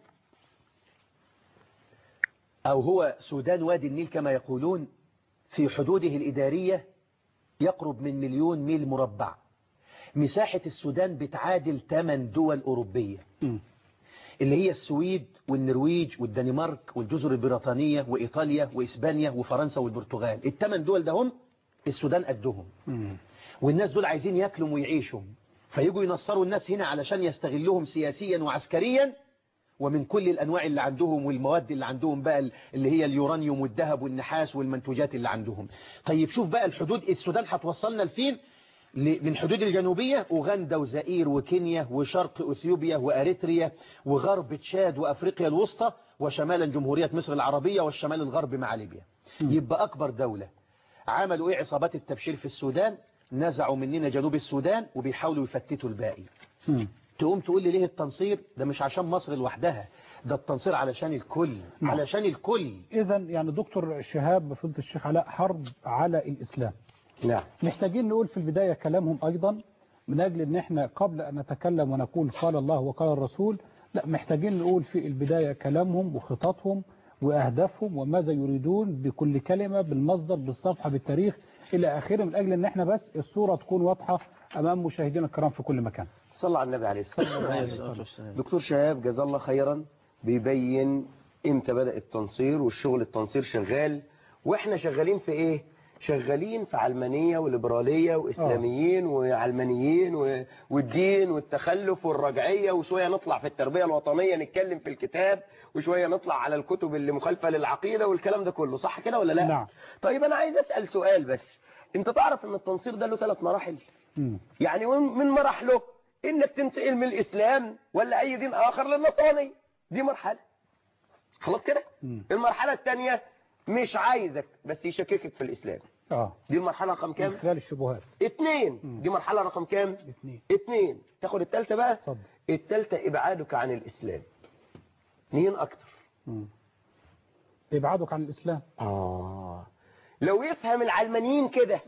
أو هو سودان وادي النيل كما يقولون في حدوده الإدارية يقرب من مليون ميل مربع. مساحة السودان بتعادل ثمان دول أوروبية م. اللي هي السويد والنرويج والدنمارك والجزر البريطانية وإيطاليا وإسبانيا وفرنسا والبرتغال. الثمان دول ده هم السودان قدهم. مم. والناس دول عايزين ياكلوا ويعيشوا فيجوا ينصروا الناس هنا علشان يستغلوهم سياسيا وعسكريا ومن كل الأنواع اللي عندهم والمواد اللي عندهم بقى اللي هي اليورانيوم والذهب والنحاس والمنتوجات اللي عندهم. طيب شوف بقى الحدود السودان هتوصلنا لفين؟ من حدود الجنوبية أوغندا وزائر وكينيا وشرق أثيوبيا وأريتريا وغرب تشاد وأفريقيا الوسطى وشمالا جمهورية مصر العربية والشمال الغرب مع ليبيا. يبقى أكبر دولة. عملوا إيه عصابات التبشير في السودان؟ نزعوا مننا جنوب السودان وبيحاولوا يفتتوا الباقي. م. تقوم تقول لي ليه التنصير؟ ده مش عشان مصر لوحدها، ده التنصير علشان الكل. م. علشان الكل. إذا يعني دكتور شهاب فضيلة الشيخ علاء حرب على الإسلام. نعم. محتاجين نقول في البداية كلامهم أيضا من أجل أن احنا قبل أن نتكلم ونقول قال الله وقال الرسول، لا محتاجين نقول في البداية كلامهم وخططهم وأهدافهم وماذا يريدون بكل كلمة بالمصدر بالصفحة بالتاريخ إلى آخره، من أجل أن احنا بس الصورة تكون واضحة أمام مشاهدينا الكرام في كل مكان. صلى على النبي عليه الصلاة والسلام. دكتور شهاب جزاه الله خيرا بيبين امتى بدأ التنصير، والشغل التنصير شغال، واحنا شغالين في ايه؟ شغالين في علمانية وليبرالية وإسلاميين أوه. وعلمانيين والدين والتخلف والرجعية، وشوية نطلع في التربية الوطنية نتكلم في الكتاب، وشوية نطلع على الكتب اللي مخالفة للعقيدة والكلام ده كله، صح كده ولا لا؟ نعم. طيب أنا عايز أسأل سؤال بس، أنت تعرف أن التنصير ده له ثلاث مراحل؟ م. يعني من مراحله إنك تنتقل من الإسلام ولا أي دين آخر للنصرانية، دي مرحلة خلاص كده. م. المرحلة الثانية مش عايزك بس يشككك في الإسلام. اه دي المرحلة رقم كام؟ من خلال الشبهات. اتنين. م. دي مرحلة رقم كام؟ اتنين. اتنين. تاخد التالتة بقى؟ صد. التالتة إبعادك عن الإسلام. اتنين أكتر. م. إبعادك عن الإسلام. آه لو يفهم العلمانيين كده،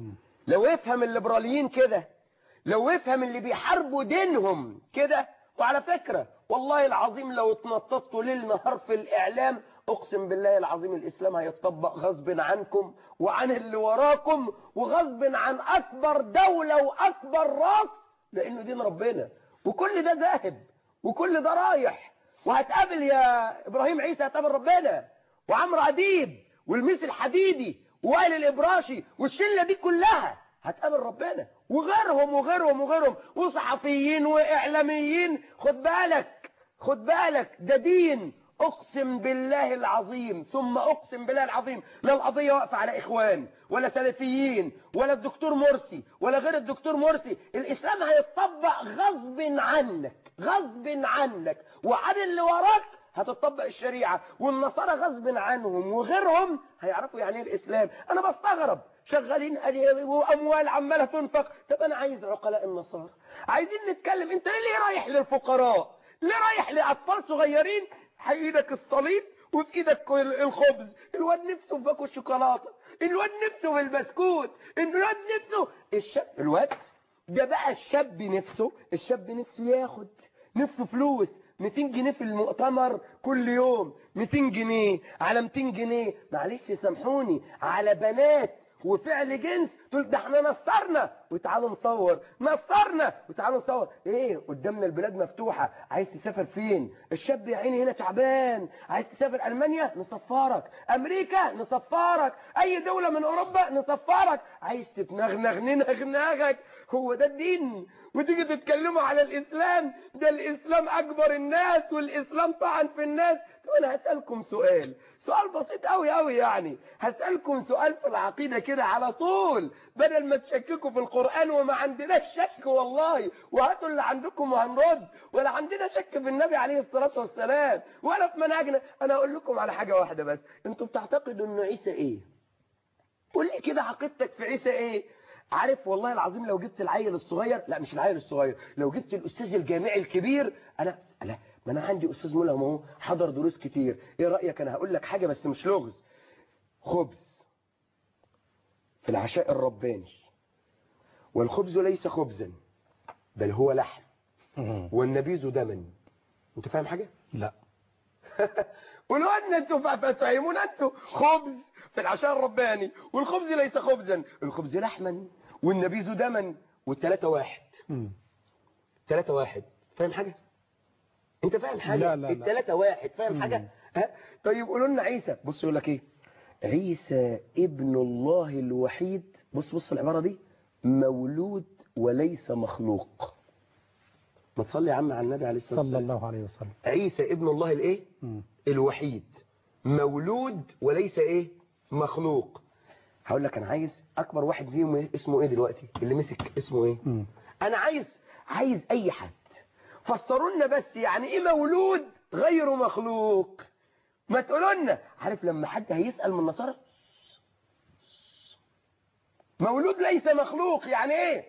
لو يفهم الليبراليين كده، لو يفهم اللي بيحاربوا دينهم كده، وعلى فكرة والله العظيم لو اتنططوا ليل نهار في الإعلام، أقسم بالله العظيم الإسلام هيتطبق غصب عنكم وعن اللي وراكم وغصب عن أكبر دولة وأكبر راس، لأنه دين ربنا، وكل ده ذاهب وكل ده رايح، وهتقابل يا إبراهيم عيسى هتقابل ربنا، وعمرو أديب والميس الحديدي ووائل الإبراشي والشلة دي كلها هتقابل ربنا، وغيرهم وغيرهم وغيرهم وصحفيين وإعلاميين. خد بالك خد بالك ده دين، أقسم بالله العظيم ثم أقسم بالله العظيم لا القضية واقفة على إخوان ولا سلفيين ولا الدكتور مرسي ولا غير الدكتور مرسي، الإسلام هيتطبق غصب عنك غصب عنك وعن اللي وراك هتطبق الشريعة، والنصارى غصب عنهم وغيرهم هيعرفوا يعني ايه الإسلام. أنا بستغرب شغالين وأموال عمالة تنفق. طب أنا عايز عقلاء النصارى، عايزين نتكلم، أنت ليه رايح للفقراء؟ ليه رايح لأطفال صغيرين في ايدك الصليب وفي ايدك الخبز؟ الواد نفسه في باكو الشوكولاته، الواد نفسه في البسكوت، الواد نفسه الشاب الواد ده بقى الشاب نفسه الشاب نفسه ياخد نفسه فلوس مئتين جنيه في المؤتمر كل يوم، مئتين جنيه على مئتين جنيه، معلش سامحوني، على بنات وفعل جنس، تقول ده احنا نصرنا وتعالوا نصور، نصرنا وتعالوا نصور. ايه قدامنا البلاد مفتوحة، عايز تسافر فين؟ الشاب يا عيني هنا تعبان، عايز تسافر ألمانيا نصفرك، أمريكا نصفرك، أي دولة من أوروبا نصفرك، عايز تتنغنغ ننغنغك. هو ده الدين؟ وتيجي تتكلموا على الإسلام، ده الإسلام أكبر الناس والإسلام طعن في الناس. طب أنا هسألكم سؤال سؤال بسيط قوي قوي، يعني هسألكم سؤال في العقيدة كده على طول، بدل ما تشككوا في القرآن وما عندناش شك والله، وهاتوا اللي عندكم وهنرد، ولا عندنا شك في النبي عليه الصلاة والسلام ولا في منهجنا. أنا أقول لكم على حاجة واحدة بس، أنتوا بتعتقدوا إنه عيسى إيه؟ قول لي كده عقيدتك في عيسى إيه؟ عارف والله العظيم لو جبت العيل الصغير، لا مش العيل الصغير، لو جبت الأستاذ الجامعي الكبير، أنا لا ما أنا عندي أستاذ ملهم اهو حضر دروس كتير، إيه رأيك أنا هقول لك حاجة بس مش لغز، خبز في العشاء الرباني، والخبز ليس خبزا بل هو لحم، والنبيذ دما. أنت فاهم حاجة؟ لا. قولوا أن أنتوا فاهمون، أنتوا خبز في العشاء الرباني والخبز ليس خبزا، الخبز لحما والنبيذ دما، والثلاثة واحد. ثلاثة واحد، فاهم حاجة؟ انت فاهم حاجة؟ لا لا الثلاثة واحد، فاهم مم. حاجة؟ ها؟ طيب قولوا لنا عيسى، بص يقول لك ايه؟ عيسى ابن الله الوحيد، بص بص العبارة دي، مولود وليس مخلوق. ما تصلي يا عم على النبي عليه الصلاة والسلام صلى الله عليه وسلم. عيسى ابن الله الايه؟ مم. الوحيد، مولود وليس ايه؟ مخلوق. هقول لك انا عايز اكبر واحد فيهم اسمه ايه دلوقتي اللي مسك اسمه ايه؟ مم. انا عايز عايز اي حد فسروا لنا بس يعني ايه مولود غير مخلوق. ما تقولوا لنا، عارف لما حد هيسأل من النصارى مولود ليس مخلوق يعني ايه؟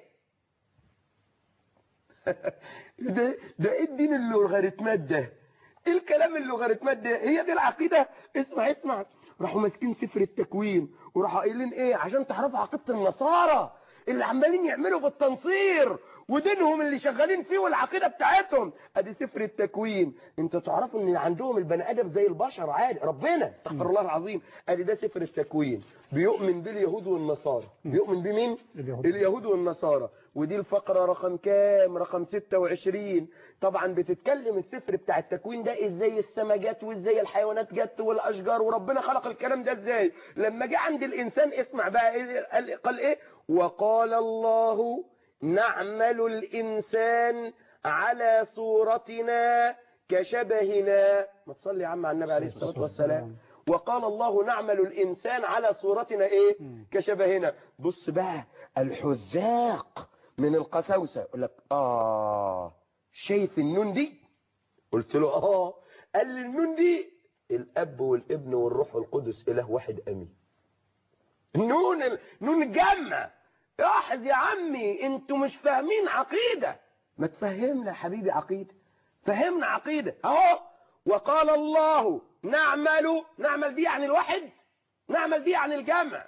ده ده ايه الدين اللوغاريتمات ده؟ ايه الكلام اللوغاريتمات ده؟ هي دي العقيدة؟ اسمع اسمع، راحوا ماسكين سفر التكوين وراحوا قايلين ايه عشان تعرفوا عقيدة النصارى اللي عمالين يعملوا في التنصير ودينهم اللي شغالين فيه والعقيدة بتاعتهم. ادي سفر التكوين. انتوا تعرفوا ان عندهم البني ادم زي البشر عادي، ربنا استغفر الله العظيم. ادي ده سفر التكوين، بيؤمن باليهود والنصارى. بيؤمن بمين؟ اليهود, اليهود والنصارى. ودي الفقرة رقم كام؟ رقم ستة وعشرين. طبعا بتتكلم السفر بتاع التكوين ده ازاي السما جت وازاي الحيوانات جت والاشجار وربنا خلق الكلام ده ازاي. لما جه عند الانسان اسمع بقى إيه قال ايه؟ وقال الله نعمل الانسان على صورتنا كشبهنا. ما تصلي يا عم على النبي عليه الصلاة والسلام. وقال الله نعمل الانسان على صورتنا ايه؟ كشبهنا. بص بقى الحذاق من القساوسة يقول لك اه شايف النون دي؟ قلت له اه. قال لي النون دي الاب والابن والروح القدس اله واحد امين. نون نون الجمع. لاحظ يا عمي انتوا مش فاهمين عقيدة. ما تفهمنا يا حبيبي عقيدة، فهمنا عقيدة اهو. وقال الله نعمل، نعمل دي يعني الواحد، نعمل دي يعني الجمع.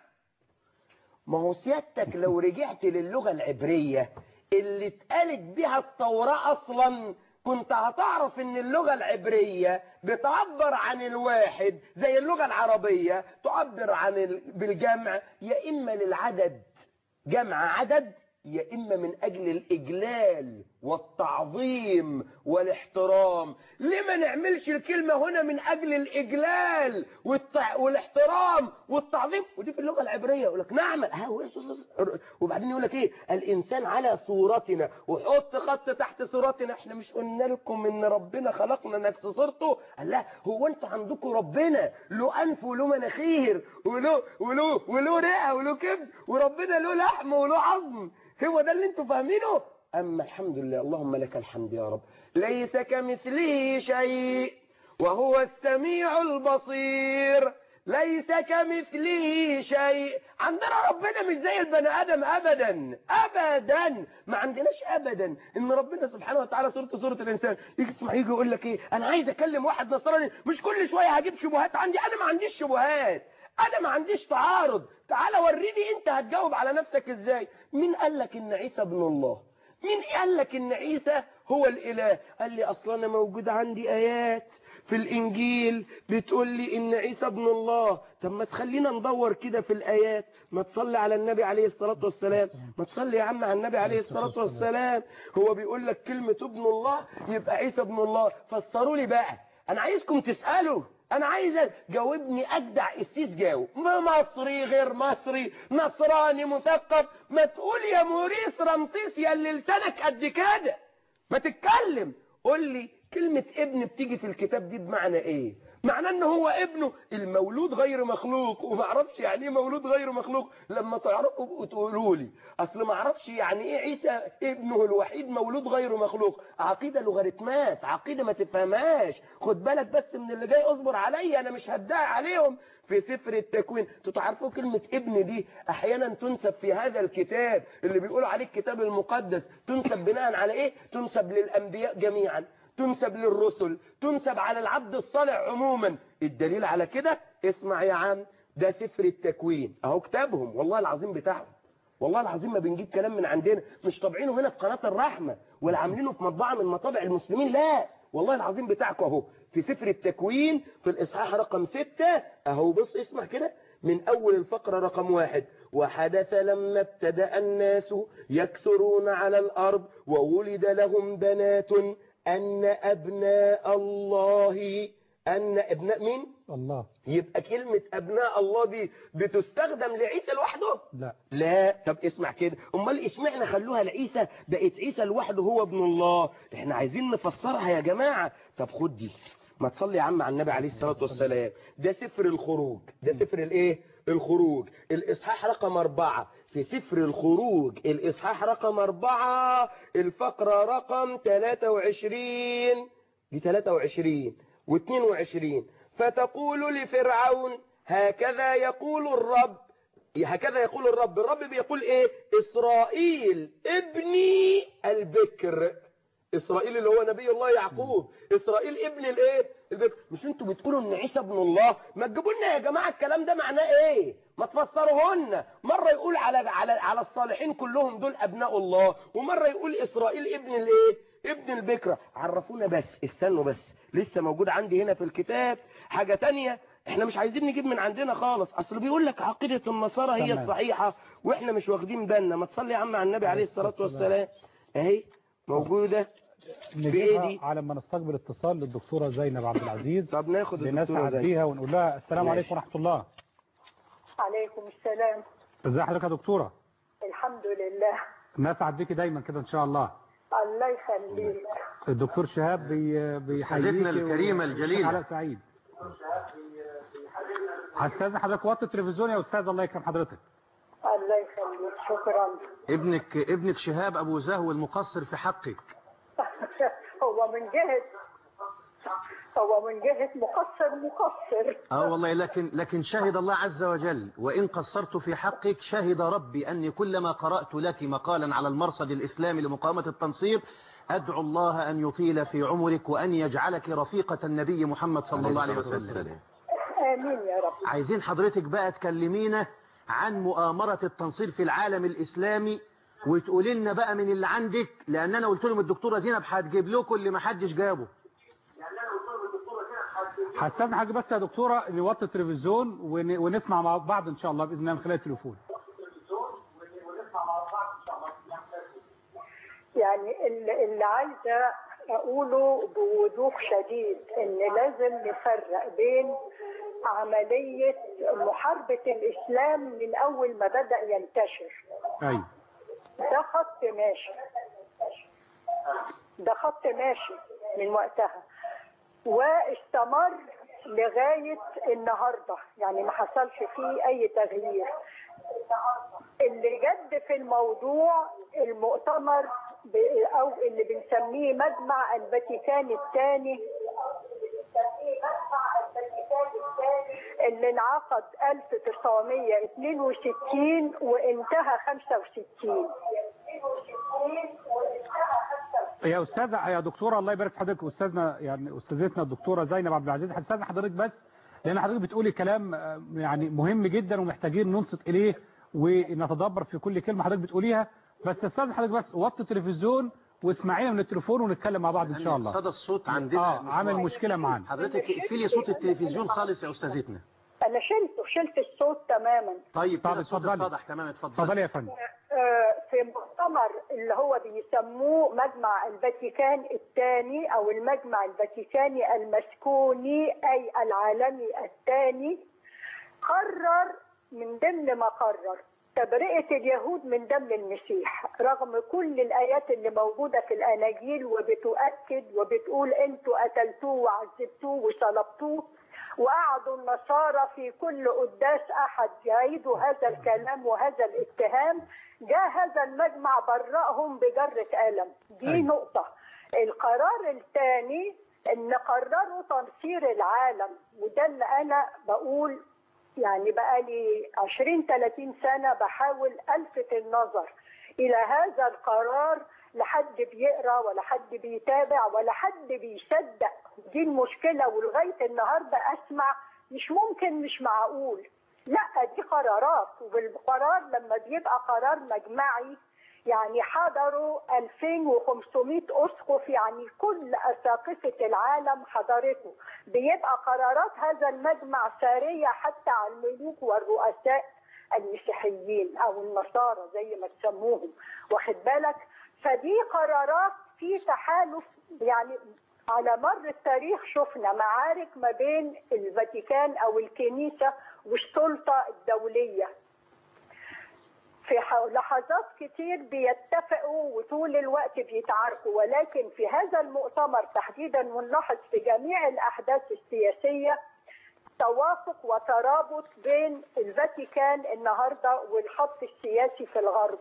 ما هو سيادتك لو رجعت للغة العبرية اللي اتقالت بها التوراة اصلا كنت هتعرف ان اللغة العبرية بتعبر عن الواحد زي اللغة العربية تعبر عن ال... بالجمع، يا اما للعدد جمع عدد، يا إما من أجل الإجلال والتعظيم والاحترام. ليه ما نعملش الكلمة هنا من أجل الإجلال والتع... والاحترام والتعظيم؟ ودي في اللغة العبرية يقول لك نعمل وبعدين يقول لك إيه؟ الإنسان على صورتنا، وحط خط تحت صورتنا. إحنا مش قلنا لكم إن ربنا خلقنا نفس صورته؟ قال لا، هو أنتوا عندكم ربنا له أنف وله مناخير وله وله وله رئة وله كبد، وربنا له لحم وله عظم. هو ده اللي انتوا فاهمينه؟ اما الحمد لله، اللهم لك الحمد يا رب. ليس كمثله شيء وهو السميع البصير. ليس كمثله شيء. عندنا ربنا مش زي البني ادم ابدا ابدا. ما عندناش ابدا ان ربنا سبحانه وتعالى صورته صوره الانسان. يجي تسمع يجي يقول لك ايه؟ انا عايز اكلم واحد نصراني، مش كل شويه هجيب شبهات عندي. انا ما عنديش شبهات، انا ما عنديش تعارض. تعالى وريني انت هتجاوب على نفسك ازاي. مين قال لك ان عيسى ابن الله؟ مين قال لك ان عيسى هو الاله؟ قال لي اصلا انا موجود عندي ايات في الانجيل بتقول لي ان عيسى ابن الله. طب ما تخلينا ندور كده في الايات. ما تصلي على النبي عليه الصلاة والسلام. ما تصلي يا عم على النبي عليه الصلاة والسلام. هو بيقول لك كلمة ابن الله يبقى عيسى ابن الله. فسروا لي بقى. انا عايزكم تسألوا، انا عايز جاوبني اجدع قسيس جاوب. مصري غير مصري، نصراني مثقف، ما تقول يا موريس رمسيس يا اللي لسانك قد كده، ما تتكلم. قول لي كلمة ابن بتيجي في الكتاب دي بمعنى ايه؟ معناه ان هو ابنه المولود غير مخلوق. وما اعرفش يعني ايه مولود غير مخلوق. لما تعرفوا تقولوا لي. اصل ما اعرفش يعني ايه عيسى ابنه الوحيد مولود غير مخلوق. عقيده لوغاريتمات، عقيده ما تفهمهاش. خد بالك بس من اللي جاي، اصبر عليا انا مش هدعي عليهم. في سفر التكوين تعرفوا كلمة ابن دي احيانا تنسب في هذا الكتاب اللي بيقولوا عليه الكتاب المقدس. تنسب بناء على ايه؟ تنسب للانبياء جميعا، تنسب للرسل، تنسب على العبد الصالح عموما. الدليل على كده اسمع يا عم، ده سفر التكوين اهو كتابهم والله العظيم بتاعهم. والله العظيم ما بنجيب كلام من عندنا، مش طابعينه هنا في قناة الرحمة ولا عاملينه في مطبعة من مطابع المسلمين، لا والله العظيم بتاعكم اهو في سفر التكوين في الاصحاح رقم ستة اهو. بص اسمع كده من اول الفقرة رقم واحد. وحدث لما ابتدأ الناس يكثرون على الارض وولد لهم بنات أن أبناء الله. أن أبناء مين؟ الله. يبقى كلمة أبناء الله دي بتستخدم لعيسى لوحده؟ لا لا. طب اسمع كده، أمال اشمعنى خلوها لعيسى؟ بقت عيسى لوحده هو ابن الله. احنا عايزين نفسرها يا جماعة. طب خد دي، ما تصلي يا عم على النبي عليه الصلاة والسلام. ده سفر الخروج. ده سفر الايه؟ الخروج. الإصحاح رقم أربعة في سفر الخروج. الإصحاح رقم أربعة الفقرة رقم ثلاثة وعشرين. دي ثلاثة وعشرين واثنين وعشرين. فتقول لفرعون هكذا يقول الرب. هكذا يقول الرب. الرب بيقول ايه؟ إسرائيل ابني البكر. إسرائيل اللي هو نبي الله يعقوب، إسرائيل ابن الإيه؟ البكر. مش أنتوا بتقولوا إن عيسى ابن الله؟ ما تجيبوا لنا يا جماعة الكلام ده معناه إيه؟ ما تفسروهن. مرة يقول على على على الصالحين كلهم دول أبناء الله، ومرة يقول إسرائيل ابن الإيه؟ ابن البكرة. عرفونا بس، استنوا بس، لسه موجود عندي هنا في الكتاب حاجة تانية. احنا مش عايزين نجيب من عندنا خالص، اصل بيقول لك عقيدة النصارى هي الصحيحة واحنا مش واخدين بالنا. ما تصلي يا عم على النبي عليه الصلاة والسلام. اهي موجودة نجيبها على ما نستقبل اتصال للدكتورة زينب عبد العزيز. طب ناخد الدكتورة زينب بيها ونقول لها السلام عليكم ورحمة الله. عليكم السلام. ازي حضرتك يا دكتورة؟ الحمد لله. نسعد بيكي دايما كده ان شاء الله. الله يخليك. الدكتور شهاب بيحييك. استاذتنا الكريمة الجليلة علاء سعيد. هستاذن حضرتك وطي التلفزيون يا استاذ. الله يكرم حضرتك. الله يخليك. شكرا. ابنك ابنك شهاب ابو زهو المقصر في حقك. هو من جهة هو من جهة مقصر مقصر. اه والله، لكن لكن شهد الله عز وجل وإن قصرت في حقك شهد ربي أني كلما قرأت لك مقالا على المرصد الإسلامي لمقاومة التنصير أدعو الله أن يطيل في عمرك وأن يجعلك رفيقة النبي محمد صلى الله عليه وسلم. آمين يا رب. عايزين حضرتك بقى تكلمينا عن مؤامرة التنصير في العالم الإسلامي، وتقولي لنا بقى من اللي عندك، لأن أنا قلت لهم الدكتورة زينب هتجيب لكم اللي ما حدش جابه. هستاذن حاجة بس يا دكتورة نوطي التلفزيون ونسمع مع بعض إن شاء الله بإذن الله من خلال التليفون. يعني اللي عايزة أقوله بوضوح شديد إن لازم نفرق بين عملية محاربة الإسلام من أول ما بدأ ينتشر. أيوة. ده خط ماشي، ده خط ماشي من وقتها واستمر لغاية النهاردة، يعني ما حصلش فيه أي تغيير. اللي جد في الموضوع المؤتمر أو اللي بنسميه مجمع الفاتيكان الثاني اللي انعقد ألف وتسعمية واثنين وستين وانتهى خمسة وستين. يا استاذه يا دكتوره الله يبارك في حضرتك، استاذنا يعني استاذتنا الدكتوره زينب عبد العزيز، هستاذن حضرتك بس لان حضرتك بتقولي كلام يعني مهم جدا ومحتاجين ننصت اليه ونتدبر في كل كلمه حضرتك بتقوليها، بس استاذن حضرتك بس وطي التلفزيون واسمعينا من التليفون ونتكلم مع بعض ان شاء الله. صدى الصوت عندنا اه عامل مشكله معانا. حضرتك اقفلي صوت التلفزيون خالص يا استاذتنا. انا شلته شلت الصوت تماما. طيب كده الصوت اتفضح تمام. اتفضلي. اتفضلي يا فندم. في مؤتمر اللي هو بيسموه مجمع الفاتيكان الثاني او المجمع الفاتيكاني المسكوني اي العالمي الثاني، قرر من ضمن ما قرر تبرئة اليهود من دم المسيح رغم كل الآيات اللي موجودة في الأناجيل وبتؤكد وبتقول أنتوا قتلتوه وعذبتوه وصلبتوه. وقعدوا النصارى في كل قداس أحد يعيدوا هذا الكلام وهذا الاتهام. جاء هذا المجمع برأهم بجرة قلم. دي نقطة. القرار الثاني ان قرروا تنصير العالم، وده اللي انا بقول يعني بقالي عشرين ثلاثين سنة بحاول ألفت النظر إلى هذا القرار. لحد بيقرأ ولا حد بيتابع ولا حد بيصدق. دي المشكلة. ولغاية النهاردة أسمع مش ممكن، مش معقول. لا دي قرارات، والقرار لما بيبقى قرار مجمعي يعني حضروا ألفين وخمسمائة أسقف، يعني كل أساقفة العالم حضرته. بيبقى قرارات هذا المجمع سارية حتى على الملوك والرؤساء المسيحيين أو النصارى زي ما تسموهم، واخد بالك؟ فدي قرارات في تحالف. يعني على مر التاريخ شفنا معارك ما بين الفاتيكان أو الكنيسة والسلطة الدولية. في لحظات كتير بيتفقوا وطول الوقت بيتعاركوا، ولكن في هذا المؤتمر تحديدا ونلاحظ في جميع الأحداث السياسية توافق وترابط بين الفاتيكان النهاردة والخط السياسي في الغرب.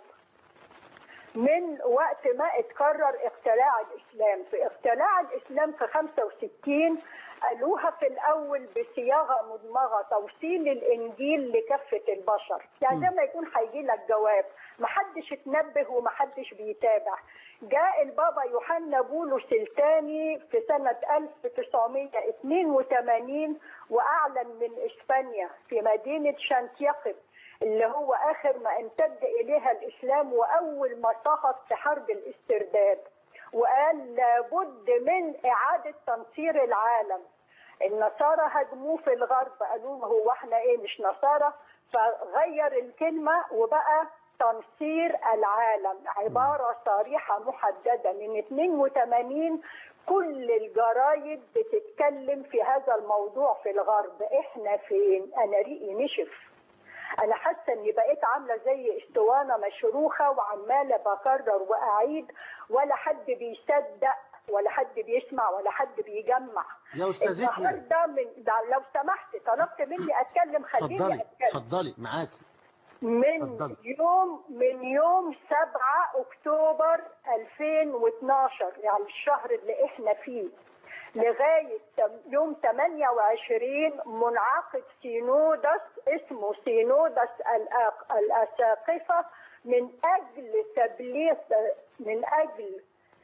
من وقت ما اتكرر اقتلاع الإسلام، في اقتلاع الإسلام في خمسة وستين قالوها في الأول بصياغة مدمغة، توصيل الإنجيل لكافة البشر، يعني زي ما يكون هيجي لك جواب، محدش اتنبه ومحدش بيتابع. جاء البابا يوحنا بولس الثاني في سنة ألف وتسعمائة واثنين وثمانين وأعلن من إسبانيا في مدينة شانتياقب اللي هو آخر ما امتد إليها الإسلام وأول ما سقط في حرب الاسترداد، وقال لابد من إعادة تنصير العالم. النصارى هاجموه في الغرب، قالوا هو احنا ايه مش نصارى، فغير الكلمة وبقى تنصير العالم، عبارة صريحة محددة. من اثنين وثمانين كل الجرايد بتتكلم في هذا الموضوع في الغرب. احنا فين؟ انا ريقي نشف، انا حاسه اني بقيت عامله زي اسطوانه مشروخه وعماله بكرر واعيد، ولا حد بيصدق ولا حد بيسمع ولا حد بيجمع. يا استاذتنا النهارده من لو سمحت طلبت مني اتكلم، خليني اتفضلي اتكلم. اتفضلي معاكي. من فضلي. يوم من يوم سبعة اكتوبر ألفين واثناشر، يعني الشهر اللي احنا فيه، لغاية يوم ثمانية وعشرين منعقد سينودس اسمه سينودس الأساقفة من أجل تبليغ، من أجل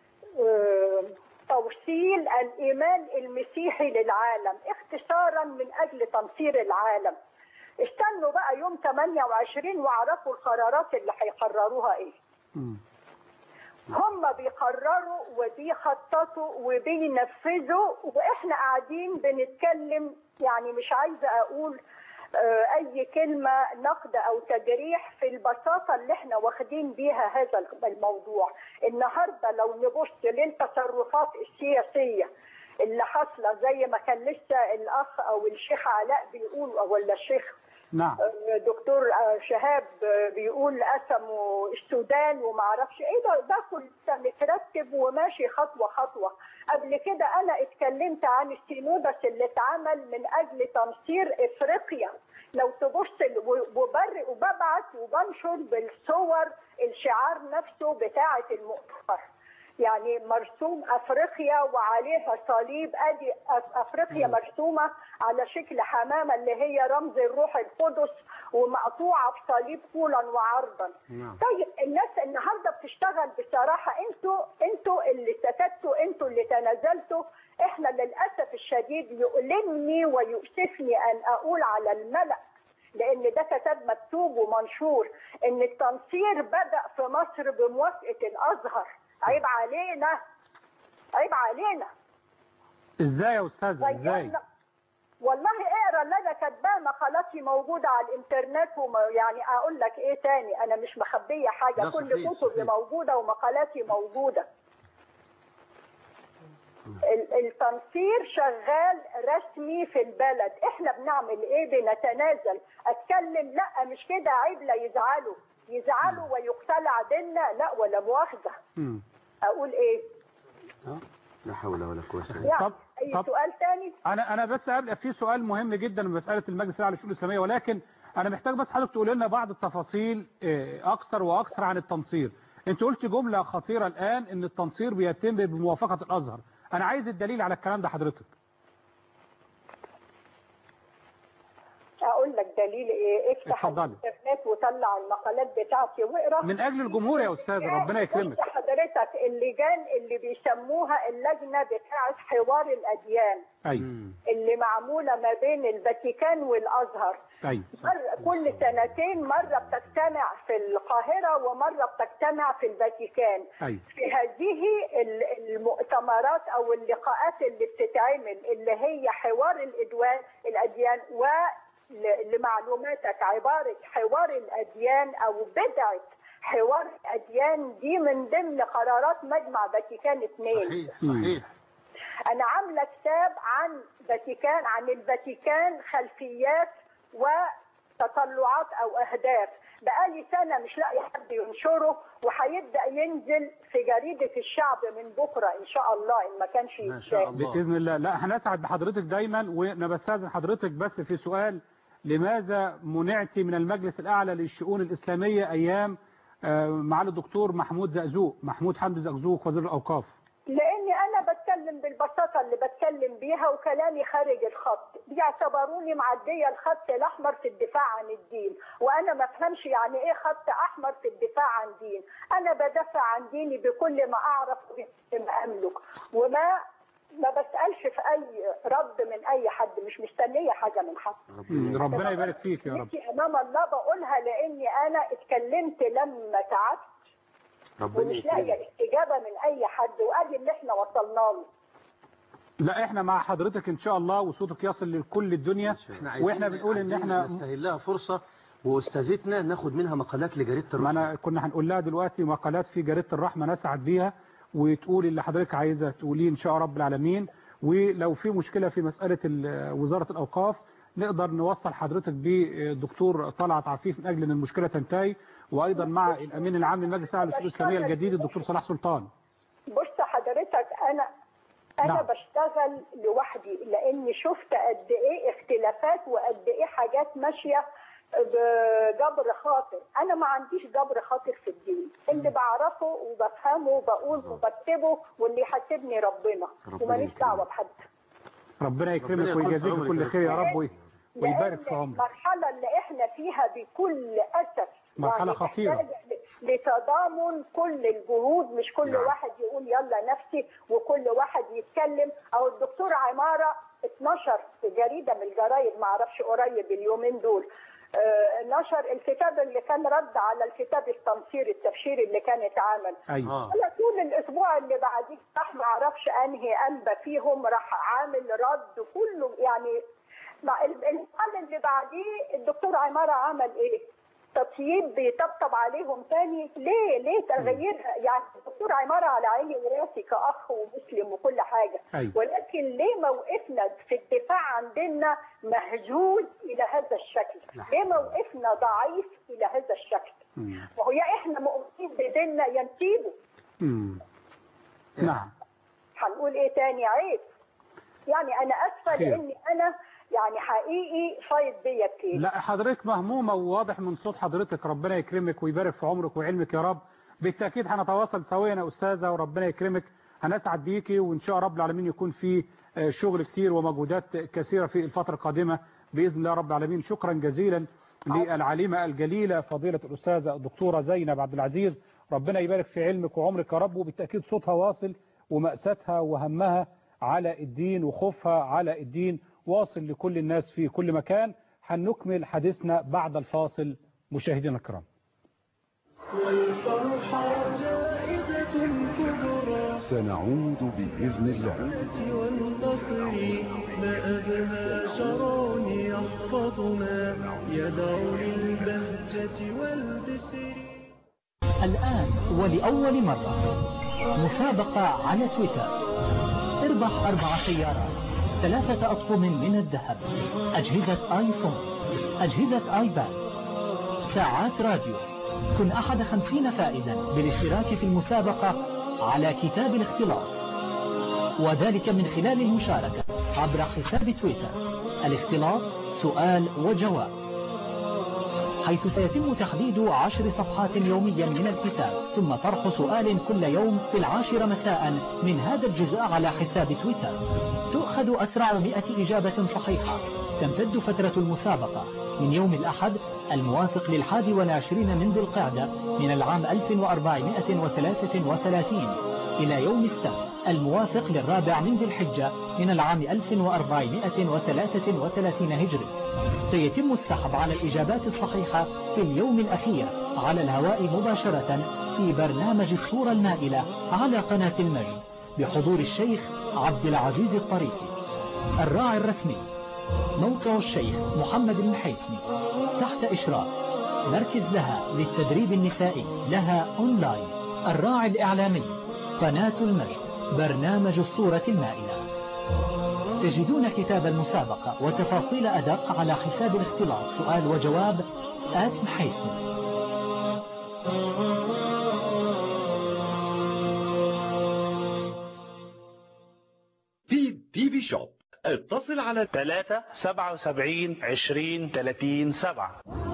توصيل الإيمان المسيحي للعالم، اختصارا من أجل تنصير العالم. استنوا بقى يوم ثمانية وعشرين واعرفوا القرارات اللي هيقرروها ايه. هم بيقرروا وبيخططوا وبينفذوا، واحنا قاعدين بنتكلم، يعني مش عايزه اقول اي كلمه نقد او تجريح في البساطه اللي احنا واخدين بيها هذا الموضوع. النهارده لو نبص للتصرفات السياسيه اللي حاصله، زي ما كان لسه الاخ او الشيخ علاء بيقول، ولا الشيخ نعم دكتور شهاب بيقول قسموا السودان وما اعرفش ايه، ده ده كله مترتب وماشي خطوه خطوه. قبل كده انا اتكلمت عن السينودس اللي اتعمل من اجل تنصير افريقيا. لو تبص وبر وببعت وبنشر بالصور الشعار نفسه بتاعه المؤتمر، يعني مرسوم افريقيا وعليها صليب، ادي افريقيا مرسومه على شكل حمامه اللي هي رمز الروح القدس ومقطوعه بصليب طولا وعرضا. طيب الناس النهارده بتشتغل بصراحه، انتوا انتوا اللي سكتوا، انتوا اللي تنازلتوا. احنا للاسف الشديد يؤلمني ويؤسفني ان اقول على الملأ، لان ده كتاب مكتوب ومنشور، ان التنصير بدأ في مصر بموافقه الازهر. عيب علينا، عيب علينا. ازاي يا استاذ ازاي؟ والله اقرا اللي انا كاتباه، مقالاتي موجوده على الانترنت، ويعني اقول لك ايه تاني، انا مش مخبيه حاجه، كل كتبي موجوده ومقالاتي موجوده. التنصير شغال رسمي في البلد. احنا بنعمل ايه؟ بنتنازل. اتكلم لا مش كده، عيب، لا يزعلوا يزعلوا ويقتلع ديننا، لا ولا مؤاخذه. اقول ايه؟ لا حول ولا قوه الا بالله. طب اي طب سؤال تاني؟ انا انا بس قبل في سؤال مهم جدا بمساله المجلس الاعلى للشؤون الاسلاميه، ولكن انا محتاج بس حضرتك تقول لنا بعض التفاصيل اكثر واكثر عن التنصير. انت قلت جمله خطيره الان، ان التنصير بيتم بموافقه الازهر. انا عايز الدليل على الكلام ده حضرتك. اقول لك دليل ايه؟ افتح الانترنت وطلع المقالات بتاعتي واقرا. من اجل الجمهور يا استاذ، ربنا يكرمك. حضرتك اللجان اللي بيسموها اللجنه بتاعه حوار الاديان، ايوه، اللي معموله ما بين الفاتيكان والازهر، ايوه، كل سنتين مره بتجتمع في القاهره ومره بتجتمع في الفاتيكان. أيوة. في هذه المؤتمرات او اللقاءات اللي بتتعمل، اللي هي حوار الادوان الاديان، و لمعلوماتك عبارة حوار الأديان أو بدعة حوار الأديان دي من ضمن قرارات مجمع فاتيكان اثنين. صحيح صحيح. أنا عاملة كتاب عن فاتيكان، عن الفاتيكان، خلفيات وتطلعات أو أهداف. بقالي سنة مش لاقي حد ينشره، وهيبدأ ينزل في جريدة الشعب من بكرة إن شاء الله، إن ما كانش يتشاف بإذن الله. لا هنسعد بحضرتك دايما، وأنا بستأذن حضرتك بس في سؤال: لماذا منعت من المجلس الأعلى للشؤون الإسلامية أيام معالي الدكتور محمود زقزوق محمود حمدي زقزوق وزير الأوقاف؟ لأني أنا بتكلم بتكلم بالبساطة اللي بتكلم بيها وكلامي خارج الخط، بيعتبروني معدية الخط الأحمر في الدفاع عن الدين، وأنا ما أفهمش يعني إيه خط أحمر في الدفاع عن دين. أنا بدافع عن ديني بكل ما أعرف وبكل ما أملك، وما ما بسألش في أي رد من أي حد، مش مستنية حاجة من حد. ربنا يبارك فيك يا رب. أمام الله بقولها لأني أنا اتكلمت لما تعبت ومش لاقيه استجابه من اي حد، وادي اللي احنا وصلنا له. لا احنا مع حضرتك ان شاء الله، وصوتك يصل لكل الدنيا، واحنا بنقول ان احنا نستهل لها فرصه، واستاذتنا ناخد منها مقالات لجريده الرحمه. ما انا كنا هنقول لها دلوقتي مقالات في جريده الرحمه نسعد بيها، وتقول اللي حضرتك عايزه تقوليه ان شاء رب العالمين. ولو في مشكله في مساله وزاره الاوقاف نقدر نوصل حضرتك بالدكتور طلعت عفيف من اجل ان المشكله تنتهي، وايضا مع الامين العام لمجلس الاعلى للشؤون الاسلاميه الجديد الدكتور صلاح سلطان. بص حضرتك، انا انا نعم. بشتغل لوحدي، لاني شفت قد ايه اختلافات وقد ايه حاجات ماشيه بجبر خاطر. انا ما عنديش جبر خاطر في الدين، اللي بعرفه وبفهمه وبقول وبكتبه واللي يحاسبني ربنا، وماليش دعوه بحد. ربنا يكرمك ويجازيك كل خير يا رب ويبارك في عمرك. المرحله اللي احنا فيها بكل اسف مرحله يعني خطيره، لتضامن كل الجهود، مش كل نعم. واحد يقول يلا نفسي وكل واحد يتكلم. او الدكتور عماره اتنشر في جريده من الجرايد ما اعرفش قريب اليومين دول، آه نشر الكتاب اللي كان رد على الكتاب التنصير التبشيري اللي كان اتعمل. ايوه. على طول الاسبوع اللي بعديه راح ما اعرفش انهي انبا فيهم راح عامل رد كله، يعني مع الحل اللي بعديه الدكتور عماره عمل ايه؟ تطيب بيطبطب عليهم تاني. ليه ليه تغييرها؟ يعني الدكتور عماره على عيني وراسي كاخ ومسلم وكل حاجه. أيوة. ولكن ليه موقفنا في الدفاع عن ديننا مهزوز الى هذا الشكل؟ ليه موقفنا ضعيف الى هذا الشكل؟ وهو يا احنا مؤمنين بديننا ينتيبوا. نعم. هنقول ايه تاني؟ عيب. يعني انا اسفه لاني انا يعني حقيقي فايض بيا كتير. لا حضرتك مهمومه وواضح من صوت حضرتك، ربنا يكرمك ويبارك في عمرك وعلمك يا رب. بالتاكيد هنتواصل سويا يا استاذه، وربنا يكرمك، هنسعد بيكي، وان شاء رب العالمين يكون في شغل كتير ومجهودات كثيره في الفتره القادمه باذن الله رب العالمين. شكرا جزيلا للعليمه الجليله فضيله الاستاذه الدكتوره زينب عبد العزيز، ربنا يبارك في علمك وعمرك يا رب. وبالتاكيد صوتها واصل، ومأساتها وهمها على الدين وخوفها على الدين واصل لكل الناس في كل مكان. هنكمل حديثنا بعد الفاصل مشاهدينا الكرام. والفرحة جائزة كبرى سنعود بإذن الله. والنصر ما أبهى شرون يحفظنا يدعو للبهجة والبشر. الآن ولأول مرة مسابقة على تويتر. اربح أربع سيارات، ثلاثة أطقم من الذهب، أجهزة آيفون، أجهزة آيباد، ساعات راديو. كن أحد خمسين فائزا بالاشتراك في المسابقة على كتاب الاختلاط، وذلك من خلال المشاركة عبر حساب تويتر الاختلاط سؤال وجواب، حيث سيتم تحديد عشر صفحات يوميا من الكتاب، ثم طرح سؤال كل يوم في العاشرة مساء من هذا الجزء على حساب تويتر. تؤخذ أسرع مئة إجابة صحيحة. تمتد فترة المسابقة من يوم الأحد الموافق للحادي والعشرين من ذي القعدة من العام ألف وأربعمائة وثلاثة وثلاثين إلى يوم السبت الموافق للرابع من ذي الحجة من العام ألف وأربعمائة وثلاثة وثلاثين هجري. سيتم السحب على الإجابات الصحيحة في اليوم الأخير على الهواء مباشرة في برنامج الصورة المائلة على قناة المجد بحضور الشيخ عبد العزيز الطريفي. الراعي الرسمي موقع الشيخ محمد بن حيثمي، تحت إشراف مركز لها للتدريب النسائي لها أونلاين. الراعي الإعلامي قناة المجد برنامج الصورة المائلة. تجدون كتاب المسابقة وتفاصيل أدق على حساب الاختلاط سؤال وجواب آت محيثمي. في تي في شوب اتصل على ثلاثة سبعة وسبعين عشرين ثلاثين سبعة.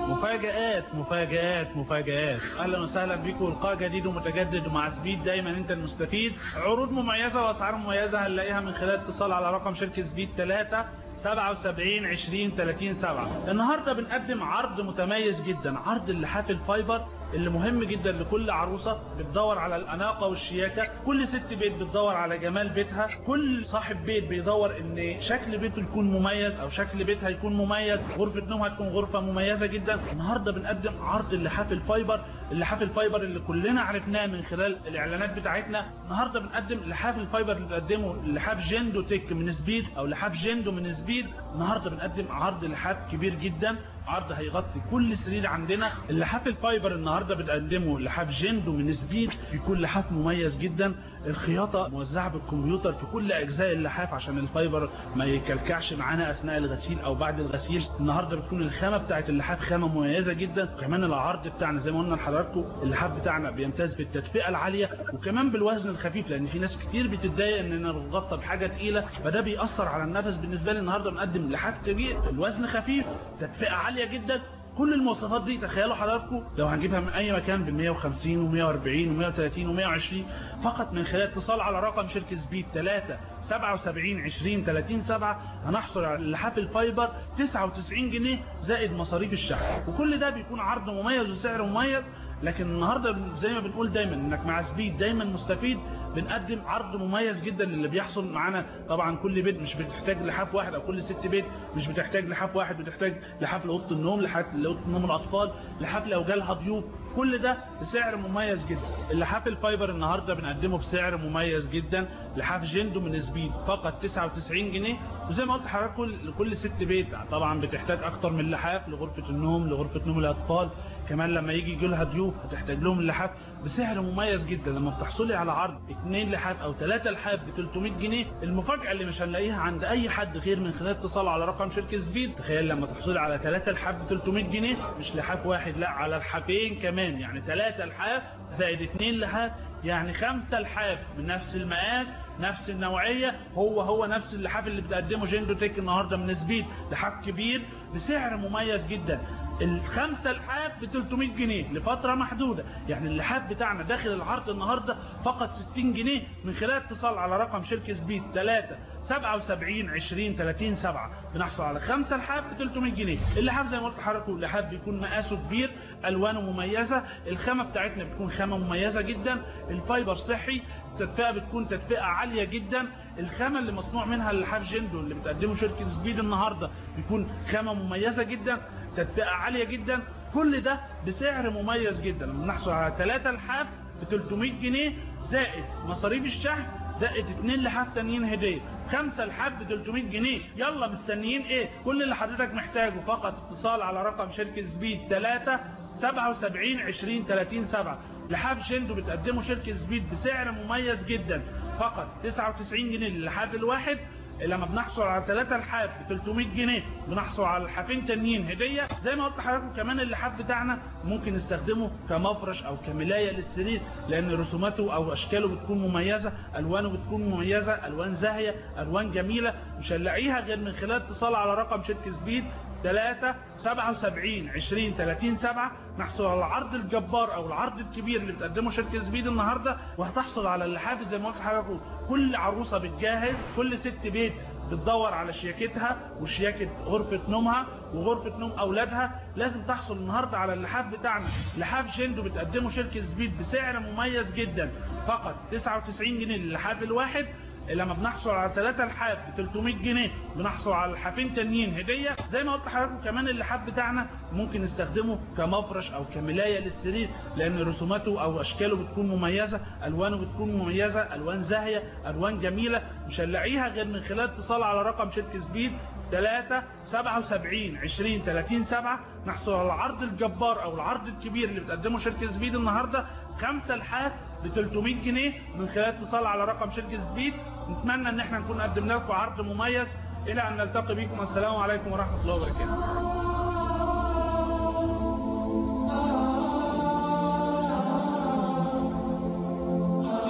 مفاجآت مفاجآت مفاجآت. اهلا وسهلا بكم ولقاء جديد ومتجدد ومع سبيد دايما انت المستفيد. عروض مميزه واسعار مميزه هنلاقيها من خلال اتصال على رقم شركه سبيد ثلاثة سبعة وسبعين عشرين ثلاثين سبعة. النهارده بنقدم عرض متميز جدا، عرض اللحاف الفايبر اللي مهم جدا لكل عروسه بتدور على الاناقه والشياكه، كل ست بيت بتدور على جمال بيتها، كل صاحب بيت بيدور ان شكل بيته يكون مميز او شكل بيتها يكون مميز، غرفه نومها تكون غرفه مميزه جدا. النهارده بنقدم عرض اللحاف الفايبر، اللحاف الفايبر اللي كلنا عرفناه من خلال الاعلانات بتاعتنا. النهارده بنقدم لحاف الفايبر اللي بنقدمه لحاف جندو تك من سبيد او لحاف جندو من سبيد. النهارده بنقدم عرض لحاف كبير جدا، عرض هيغطي كل سرير عندنا. اللحاف الفايبر النهارده بتقدمه لحاف جندو من سبيد، بيكون لحاف مميز جدا، الخياطه موزعه بالكمبيوتر في كل اجزاء اللحاف عشان الفايبر ما يكلكعش معانا اثناء الغسيل او بعد الغسيل. النهارده بتكون الخامه بتاعه اللحاف خامه مميزه جدا، وكمان العرض بتاعنا زي ما قلنا لحضراتكم اللحاف بتاعنا بيمتاز بالتدفئه العاليه وكمان بالوزن الخفيف، لان في ناس كتير بتتضايق اننا نغطى بحاجه تقيله فده بيأثر على النفس. بالنسبه لي النهارده بنقدم لحاف كبير، الوزن خفيف، تدفئه عاليه جدا. كل المواصفات دي تخيلوا حضراتكم لو هنجيبها من اي مكان ب مية وخمسين ومية واربعين ومية وتلاتين ومية وعشرين فقط من خلال اتصال على رقم شركة سبيد ثلاثة سبعة وسبعين عشرين ثلاثين سبعة هنحصل على اللحاف الفايبر تسعة وتسعين جنيه زائد مصاريف الشحن، وكل ده بيكون عرض مميز وسعر مميز. لكن النهارده زي ما بنقول دايما انك مع سبيد دايما مستفيد، بنقدم عرض مميز جدا اللي بيحصل معانا. طبعا كل بيت مش بتحتاج لحاف واحد او كل ست بيت مش بتحتاج لحاف واحد، بتحتاج لحاف لاوضه النوم، لحاف لاوضه نوم الاطفال، لحاف لو جالها ضيوف، كل ده بسعر مميز جدا. اللحاف الفايبر النهارده بنقدمه بسعر مميز جدا، لحاف جندو من سبيد فقط تسعة وتسعين جنيه. وزي ما قلت لحضراتكم لكل ست بيت طبعا بتحتاج اكتر من لحاف، لغرفه النوم، لغرفه نوم الاطفال، كمان لما يجي يجي لها ضيوف هتحتاج لهم اللحاف بسعر مميز جدا. لما بتحصلي على عرض اثنين لحاف او ثلاثة لحاف ب ثلاثمية جنيه، المفاجاه اللي مش هنلاقيها عند اي حد غير من خلال اتصال على رقم شركه سبيد. تخيل لما تحصلي على ثلاثة لحاف ب ثلاثمية جنيه، مش لحاف واحد لا، على الحافين كمان، يعني ثلاثة لحاف زائد اثنين لحاف يعني خمسة لحاف من نفس المقاس نفس النوعيه، هو هو نفس اللحاف اللي بتقدمه جندو تك النهارده من سبيد، لحاف كبير بسعر مميز جدا. الخمسة لحاف ب ثلاثمية جنيه لفترة محدودة، يعني اللحاف بتاعنا داخل العرض النهاردة فقط ستين جنيه من خلال اتصال على رقم شركة سبيد ثلاثة سبعة وسبعين عشرين ثلاثين سبعة بنحصل على خمسة لحاف ب ثلاثمية جنيه. اللحاف زي ما قلت لحضراتكم اللحاف بيكون مقاسه كبير، الوانه مميزة، الخامة بتاعتنا بتكون خامة مميزة جدا، الفايبر صحي، التدفئة بتكون تدفئة عالية جدا. الخامة اللي مصنوع منها اللحاف جندو اللي بتقدمه شركة سبيد النهاردة بيكون خامة مميزة جدا، تدفئة عالية جدا، كل ده بسعر مميز جدا. لما نحصل على ثلاثة لحاف ب ثلاثمية جنيه زائد مصاريف الشحن زائد اثنين لحاف تانيين هدية، خمسة لحاف ب ثلاثمية جنيه. يلا مستنيين ايه؟ كل اللي حضرتك محتاجه فقط اتصال على رقم شركة سبيد ثلاثة سبعة وسبعين عشرين ثلاثين سبعة. لحاف جندو بتقدمه شركة سبيد بسعر مميز جدا فقط تسعة وتسعين جنيه للحاف الواحد. لما بنحصل على ثلاثة لحاف ب ثلاثمية جنيه بنحصل على الحافين تانيين هديه. زي ما قلت لحضراتكم كمان اللحاف بتاعنا ممكن نستخدمه كمفرش او كملايه للسرير، لان رسوماته او اشكاله بتكون مميزه، الوانه بتكون مميزه، الوان زاهيه، الوان جميله مش هنلاقيها غير من خلال اتصال على رقم شركه سبيد ثلاثة سبعة وسبعين عشرين ثلاثين سبعة. نحصل على العرض الجبار او العرض الكبير اللي بتقدمه شركه سبيد النهارده، وهتحصل على اللحاف زي ما قلت لحضراتكم. كل عروسه بتجهز، كل ست بيت بتدور على شياكتها وشياكه غرفه نومها وغرفه نوم اولادها، لازم تحصل النهارده على اللحاف بتاعنا. لحاف جندو بتقدمه شركه سبيد بسعر مميز جدا فقط تسعة وتسعين جنيه للحاف الواحد. لما بنحصل على ثلاثة لحاف ب ثلاثمية جنيه بنحصل على الحافين تانيين هديه. زي ما قلت لحضراتكم كمان اللحاف بتاعنا ممكن نستخدمه كمفرش او كملايه للسرير، لان رسوماته او اشكاله بتكون مميزه، الوانه بتكون مميزه، الوان زاهيه، الوان جميله مش هنلاقيها غير من خلال اتصال على رقم شركه سبيد ثلاثة سبعة وسبعين عشرين ثلاثين سبعة. نحصل على العرض الجبار او العرض الكبير اللي بتقدمه شركه سبيد النهارده، خمسة لحاف ب ثلاثمية جنيه من خلال اتصال على رقم شركه سبيد. نتمنى ان احنا نكون قدمنا لكم عرض مميز. الى ان نلتقي بكم، السلام عليكم ورحمه الله وبركاته.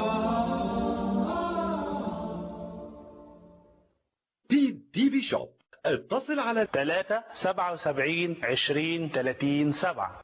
بي دي بي شوب اتصل على ثلاثة سبعة وسبعين عشرين ثلاثين سبعة.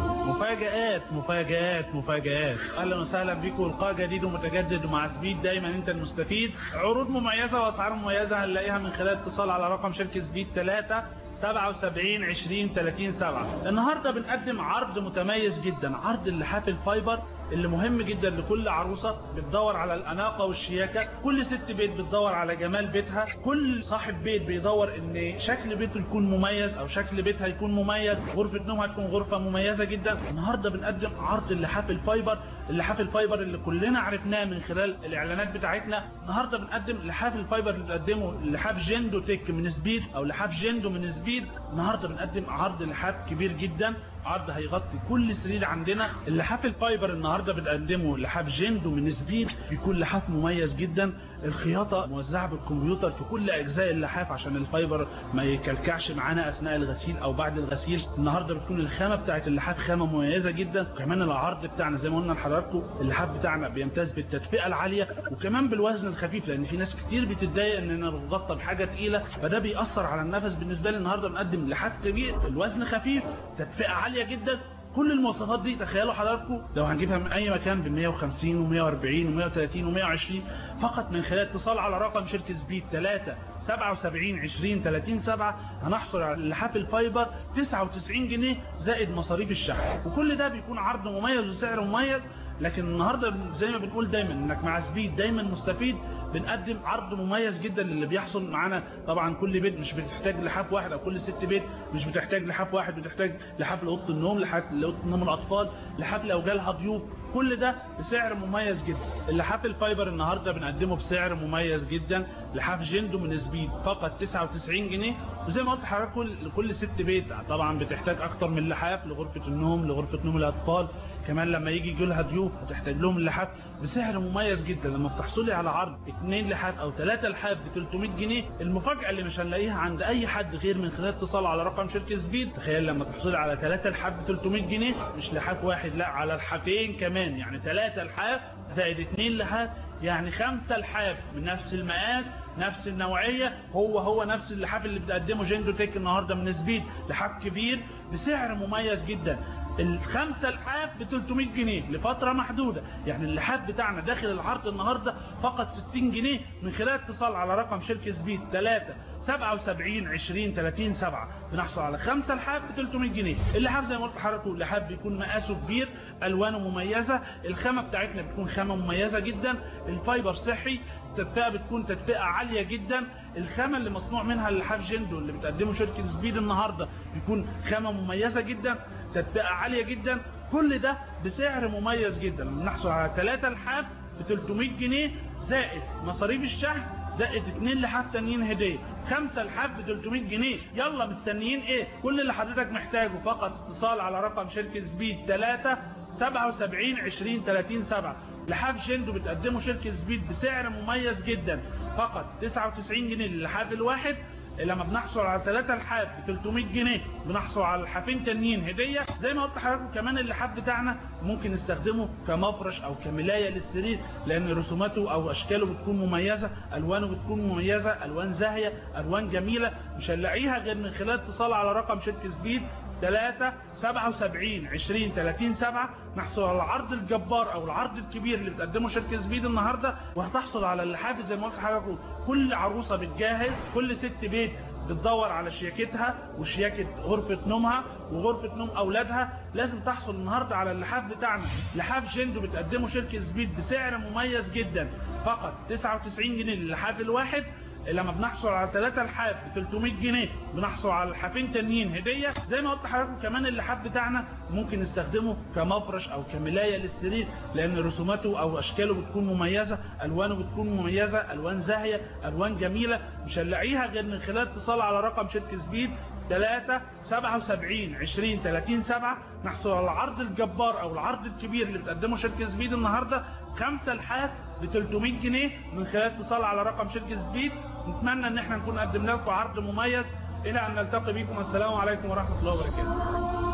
مفاجآت مفاجآت مفاجآت. اهلا وسهلا بكم، لقاء جديد ومتجدد مع سبيد، دايما انت المستفيد. عروض مميزه واسعار مميزه هنلاقيها من خلال اتصال على رقم شركه سبيد ثلاثة سبعة وسبعين عشرين ثلاثين سبعة. النهارده بنقدم عرض متميز جدا، عرض اللحاف الفايبر اللي مهم جدا لكل عروسه بتدور على الاناقه والشياكه، كل ست بيت بتدور على جمال بيتها، كل صاحب بيت بيدور ان شكل بيته يكون مميز او شكل بيتها يكون مميز، غرفه نومها تكون غرفه مميزه جدا. النهارده بنقدم عرض اللحاف الفايبر، اللحاف الفايبر اللي كلنا عرفناه من خلال الاعلانات بتاعتنا. النهارده بنقدم لحاف الفايبر اللي بنقدمه لحاف جندو تك من سبيد او لحاف جندو من سبيد. النهارده بنقدم عرض لحاف كبير جدا، عرض هيغطي كل سرير عندنا. اللحاف الفايبر النهارده بنقدمه لحاف جندو من سبيد، بيكون لحاف مميز جدا، الخياطه موزعه بالكمبيوتر في كل اجزاء اللحاف عشان الفايبر ما يكلكعش معانا اثناء الغسيل او بعد الغسيل. النهارده بتكون الخامه بتاعه اللحاف خامه مميزه جدا، وكمان العرض بتاعنا زي ما قلنا لحضراتكم اللحاف بتاعنا بيمتاز بالتدفئه العاليه وكمان بالوزن الخفيف، لان في ناس كتير بتتضايق اننا بنغطى بحاجه تقيله فده بيأثر على النفس. بالنسبه لي النهارده بنقدم لحاف كبير، الوزن خفيف، تدفئه عاليه جدا. كل المواصفات دي تخيلوا حضراتكم لو هنجيبها من اي مكان ب مية وخمسين ومية واربعين ومية وتلاتين ومية وعشرين فقط من خلال اتصال على رقم شركه سبيد ثلاثة سبعة وسبعين عشرين ثلاثين سبعة هنحصل على اللحاف الفايبر تسعة وتسعين جنيه زائد مصاريف الشحن، وكل ده بيكون عرض مميز وسعر مميز. لكن النهارده زي ما بنقول دايما انك مع سبيد دايما مستفيد، بنقدم عرض مميز جدا للي بيحصل معانا. طبعا كل بيت مش بتحتاج لحاف واحد او كل ست بيت مش بتحتاج لحاف واحد، بتحتاج لحاف لاوضه النوم، لحاف لاوضه نوم الاطفال، لحاف لو جالها ضيوف، كل ده بسعر مميز جدا. اللحاف الفايبر النهارده بنقدمه بسعر مميز جدا، لحاف جندو من سبيد فقط تسعة وتسعين جنيه. وزي ما قلت لحضراتكم لكل ست بيت طبعا بتحتاج اكتر من لحاف، لغرفه النوم، لغرفه نوم الاطفال، كمان لما يجي يجي لها ضيوف هتحتاج لهم اللحاف بسعر مميز جدا. لما بتحصلي على عرض اثنين لحاف او ثلاثة لحاف ب ثلاثمية جنيه، المفاجاه اللي مش هنلاقيها عند اي حد غير من خلال اتصال على رقم شركه سبيد. تخيل لما تحصلي على ثلاثة لحاف ب ثلاثمية جنيه، مش لحاف واحد، لا على الحافين كمان، يعني ثلاثة لحاف زائد اثنين لحاف يعني خمسة لحاف من نفس المقاس نفس النوعيه، هو هو نفس اللحاف اللي بتقدمه جندو تك النهارده من سبيد، لحاف كبير بسعر مميز جدا. الخمسة لحاف ب ثلاثمية جنيه لفترة محدودة، يعني اللحاف بتاعنا داخل العرض النهاردة فقط ستين جنيه من خلال اتصال على رقم شركة سبيد ثلاثة سبعة وسبعين عشرين ثلاثين سبعة بنحصل على خمسة لحاف ب ثلاثمية جنيه. اللحاف زي ما قلت لحضراتكم اللحاف بيكون مقاسه كبير، الوانه مميزة، الخامة بتاعتنا بتكون خامة مميزة جدا، الفايبر صحي، التدفئة بتكون تدفئة عالية جدا. الخامة اللي مصنوع منها اللحاف جندو اللي بتقدمه شركة سبيد النهاردة بيكون خامة مميزة جدا، تدفئة عالية جدا، كل ده بسعر مميز جدا. بنحصل على ثلاثة لحاف ب ثلاثمية جنيه زائد مصاريف الشحن زائد اثنين لحاف تانيين هدية، خمسة لحاف ب ثلاثمية جنيه. يلا مستنيين ايه؟ كل اللي حضرتك محتاجه فقط اتصال على رقم شركة سبيد ثلاثة سبعة وسبعين عشرين ثلاثين سبعة. لحاف جندو بتقدمه شركة سبيد بسعر مميز جدا فقط تسعة وتسعين جنيه للحاف الواحد. لما بنحصل على ثلاثة لحاف ب ثلاثمية جنيه بنحصل على الحافين تانيين هديه. زي ما قلت لحضراتكم كمان اللحاف بتاعنا ممكن نستخدمه كمفرش او كملايه للسرير، لان رسوماته او اشكاله بتكون مميزه، الوانه بتكون مميزه، الوان زاهيه، الوان جميله مش هنلاقيها غير من خلال اتصال على رقم شركه سبيد ثلاثة سبعة وسبعين عشرين ثلاثين سبعة. نحصل على العرض الجبار او العرض الكبير اللي بتقدمه شركه سبيد النهارده، وهتحصل على اللحاف زي ما قلت لحضراتكم. كل عروسه بتجهز، كل ست بيت بتدور على شياكتها وشياكه غرفه نومها وغرفه نوم اولادها، لازم تحصل النهارده على اللحاف بتاعنا. لحاف جندو بتقدمه شركه سبيد بسعر مميز جدا فقط تسعة وتسعين جنيه للحاف الواحد. لما بنحصل على ثلاثة لحاف ب ثلاثمية جنيه بنحصل على الحافين تانيين هديه. زي ما قلت لحضراتكم كمان اللحاف بتاعنا ممكن نستخدمه كمفرش او كملايه للسرير، لان رسوماته او اشكاله بتكون مميزه، الوانه بتكون مميزه، الوان زاهيه، الوان جميله مش هنلاقيها غير من خلال اتصال على رقم شركه سبيد ثلاثة سبعة وسبعين عشرين ثلاثين سبعة. نحصل على العرض الجبار او العرض الكبير اللي بتقدمه شركه سبيد النهارده، خمسة لحاف ب ثلاثمية جنيه من خلال اتصال على رقم شركه سبيد. نتمنى ان احنا نكون قدمنا لكم عرض مميز. الى ان نلتقي بكم، السلام عليكم ورحمه الله وبركاته.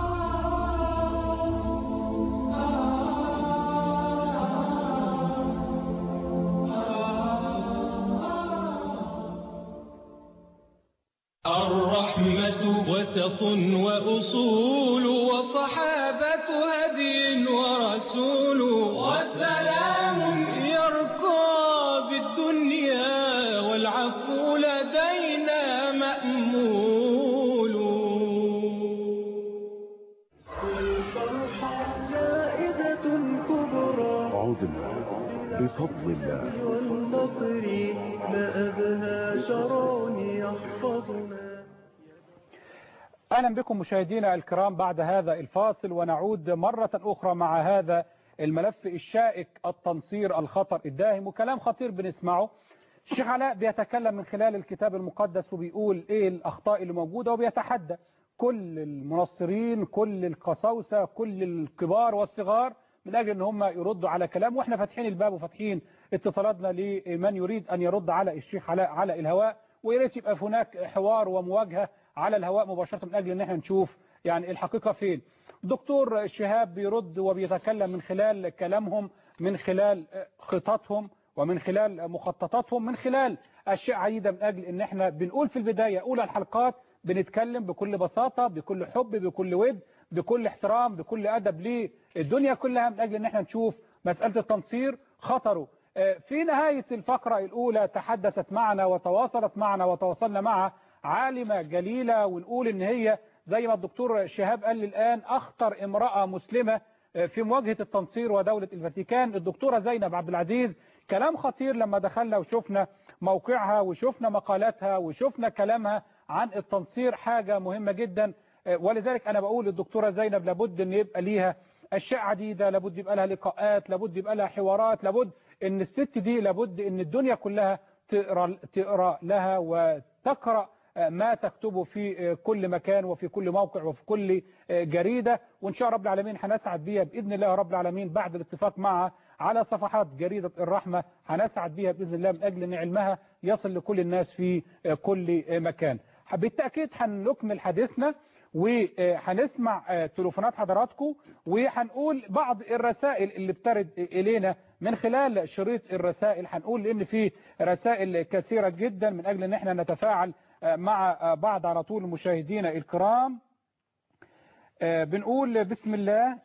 الرحمة وسط وأصول وصحابة هدي ورسول وسلام يرقى بالدنيا والعفو لدينا مأمول. والفرحة زائدة كبرى عدنا بفضل الله والنصر ما أبهى شرون يحفظنا. أهلا بكم مشاهدينا الكرام بعد هذا الفاصل، ونعود مرة أخرى مع هذا الملف الشائك، التنصير الخطر الداهم، وكلام خطير بنسمعه. الشيخ علاء بيتكلم من خلال الكتاب المقدس وبيقول إيه الأخطاء اللي موجودة، وبيتحدى كل المنصرين، كل القساوسة، كل الكبار والصغار من أجل أن هم يردوا على كلام، وإحنا فاتحين الباب وفاتحين اتصالاتنا لمن يريد أن يرد على الشيخ علاء على الهواء، وياريت يبقى هناك حوار ومواجهة على الهواء مباشرة من أجل أن احنا نشوف يعني الحقيقة فين. دكتور شهاب بيرد وبيتكلم من خلال كلامهم، من خلال خططهم، ومن خلال مخططاتهم، من خلال أشياء عديدة، من أجل أن احنا بنقول في البداية أولى الحلقات بنتكلم بكل بساطة، بكل حب، بكل ود، بكل احترام، بكل أدب للدنيا كلها، من أجل أن احنا نشوف مسألة التنصير خطره. في نهاية الفقرة الأولى تحدثت معنا وتواصلت معنا وتواصلنا مع عالمة جليلة، ونقول ان هي زي ما الدكتور شهاب قال الآن أخطر امرأة مسلمة في مواجهة التنصير ودولة الفاتيكان، الدكتورة زينب عبد العزيز. كلام خطير لما دخلنا وشفنا موقعها وشفنا مقالاتها وشفنا كلامها عن التنصير، حاجة مهمة جدا. ولذلك أنا بقول الدكتورة زينب لابد أن يبقى ليها أشياء عديدة، لابد يبقى لها لقاءات، لابد يبقى لها حوارات، لابد أن الست دي لابد أن الدنيا كلها تقرأ, تقرأ لها وتقرأ ما تكتبه في كل مكان وفي كل موقع وفي كل جريدة. وإن شاء رب العالمين هنسعد بيها بإذن الله رب العالمين بعد الاتفاق معها على صفحات جريدة الرحمة، هنسعد بيها بإذن الله من أجل أن علمها يصل لكل الناس في كل مكان. بالتأكيد هنكمل حديثنا وهنسمع تليفونات حضراتكم، وهنقول بعض الرسائل اللي بترد إلينا من خلال شريط الرسائل. هنقول لأن في رسائل كثيرة جدا من أجل أن احنا نتفاعل مع بعض على طول. مشاهدينا الكرام بنقول بسم الله،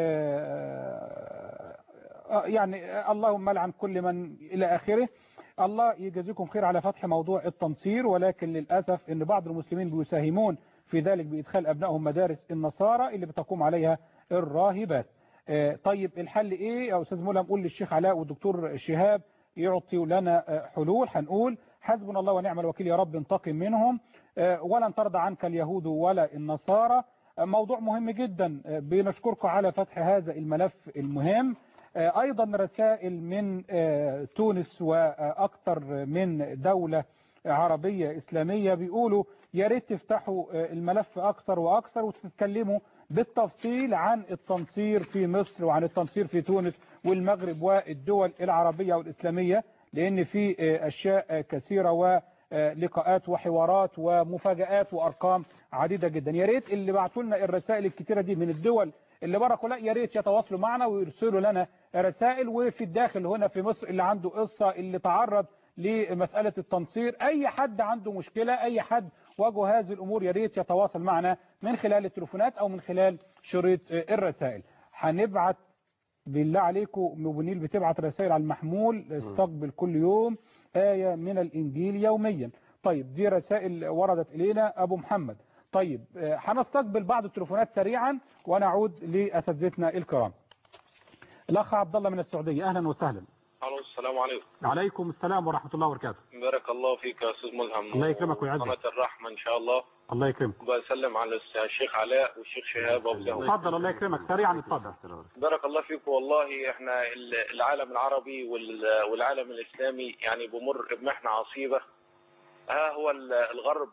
يعني اللهم لعن كل من إلى آخره. الله يجزيكم خير على فتح موضوع التنصير، ولكن للأسف أن بعض المسلمين بيساهمون في ذلك بإدخال أبنائهم مدارس النصارى اللي بتقوم عليها الراهبات. طيب الحل إيه يا أستاذ ملهم؟ قول للشيخ علاء والدكتور شهاب يعطي لنا حلول. هنقول حسبنا الله ونعم الوكيل، يا رب انتقم منهم، ولن ترضى عنك اليهود ولا النصارى. موضوع مهم جدا، بنشكركم على فتح هذا الملف المهم. أيضا رسائل من تونس وأكثر من دولة عربية إسلامية بيقولوا يا ريت تفتحوا الملف أكثر وأكثر وتتكلموا بالتفصيل عن التنصير في مصر وعن التنصير في تونس والمغرب والدول العربية والإسلامية، لأن في أشياء كثيرة ولقاءات وحوارات ومفاجآت وأرقام عديدة جدا. يا ريت اللي بعتوا لنا الرسائل الكثيرة دي من الدول اللي بره كلها يا ريت يتواصلوا معنا ويرسلوا لنا رسائل. وفي الداخل هنا في مصر اللي عنده قصة، اللي تعرض لمسألة التنصير، أي حد عنده مشكلة، أي حد واجه هذه الأمور، يا ريت يتواصل معنا من خلال التليفونات أو من خلال شريط الرسائل. هنبعت بالله عليكم، مبنيل بتبعت رسائل على المحمول، استقبل كل يوم آية من الإنجيل يوميا. طيب دي رسائل وردت إلينا أبو محمد. طيب هنستقبل بعض التليفونات سريعا ونعود لأساتذتنا الكرام. الأخ عبد الله من السعودية، أهلا وسهلا. الو السلام عليكم. وعليكم السلام ورحمة الله وبركاته. بارك الله فيك يا استاذ ملهم. الله يكرمك ويعزك. قناة الرحمة ان شاء الله. الله يكرمك. بسلم على الشيخ علاء والشيخ شهاب وابو. اتفضل. الله يكرمك سريعا اتفضل. بارك الله فيك. والله احنا العالم العربي والعالم الاسلامي يعني بمر بمحنة عصيبة. ها هو الغرب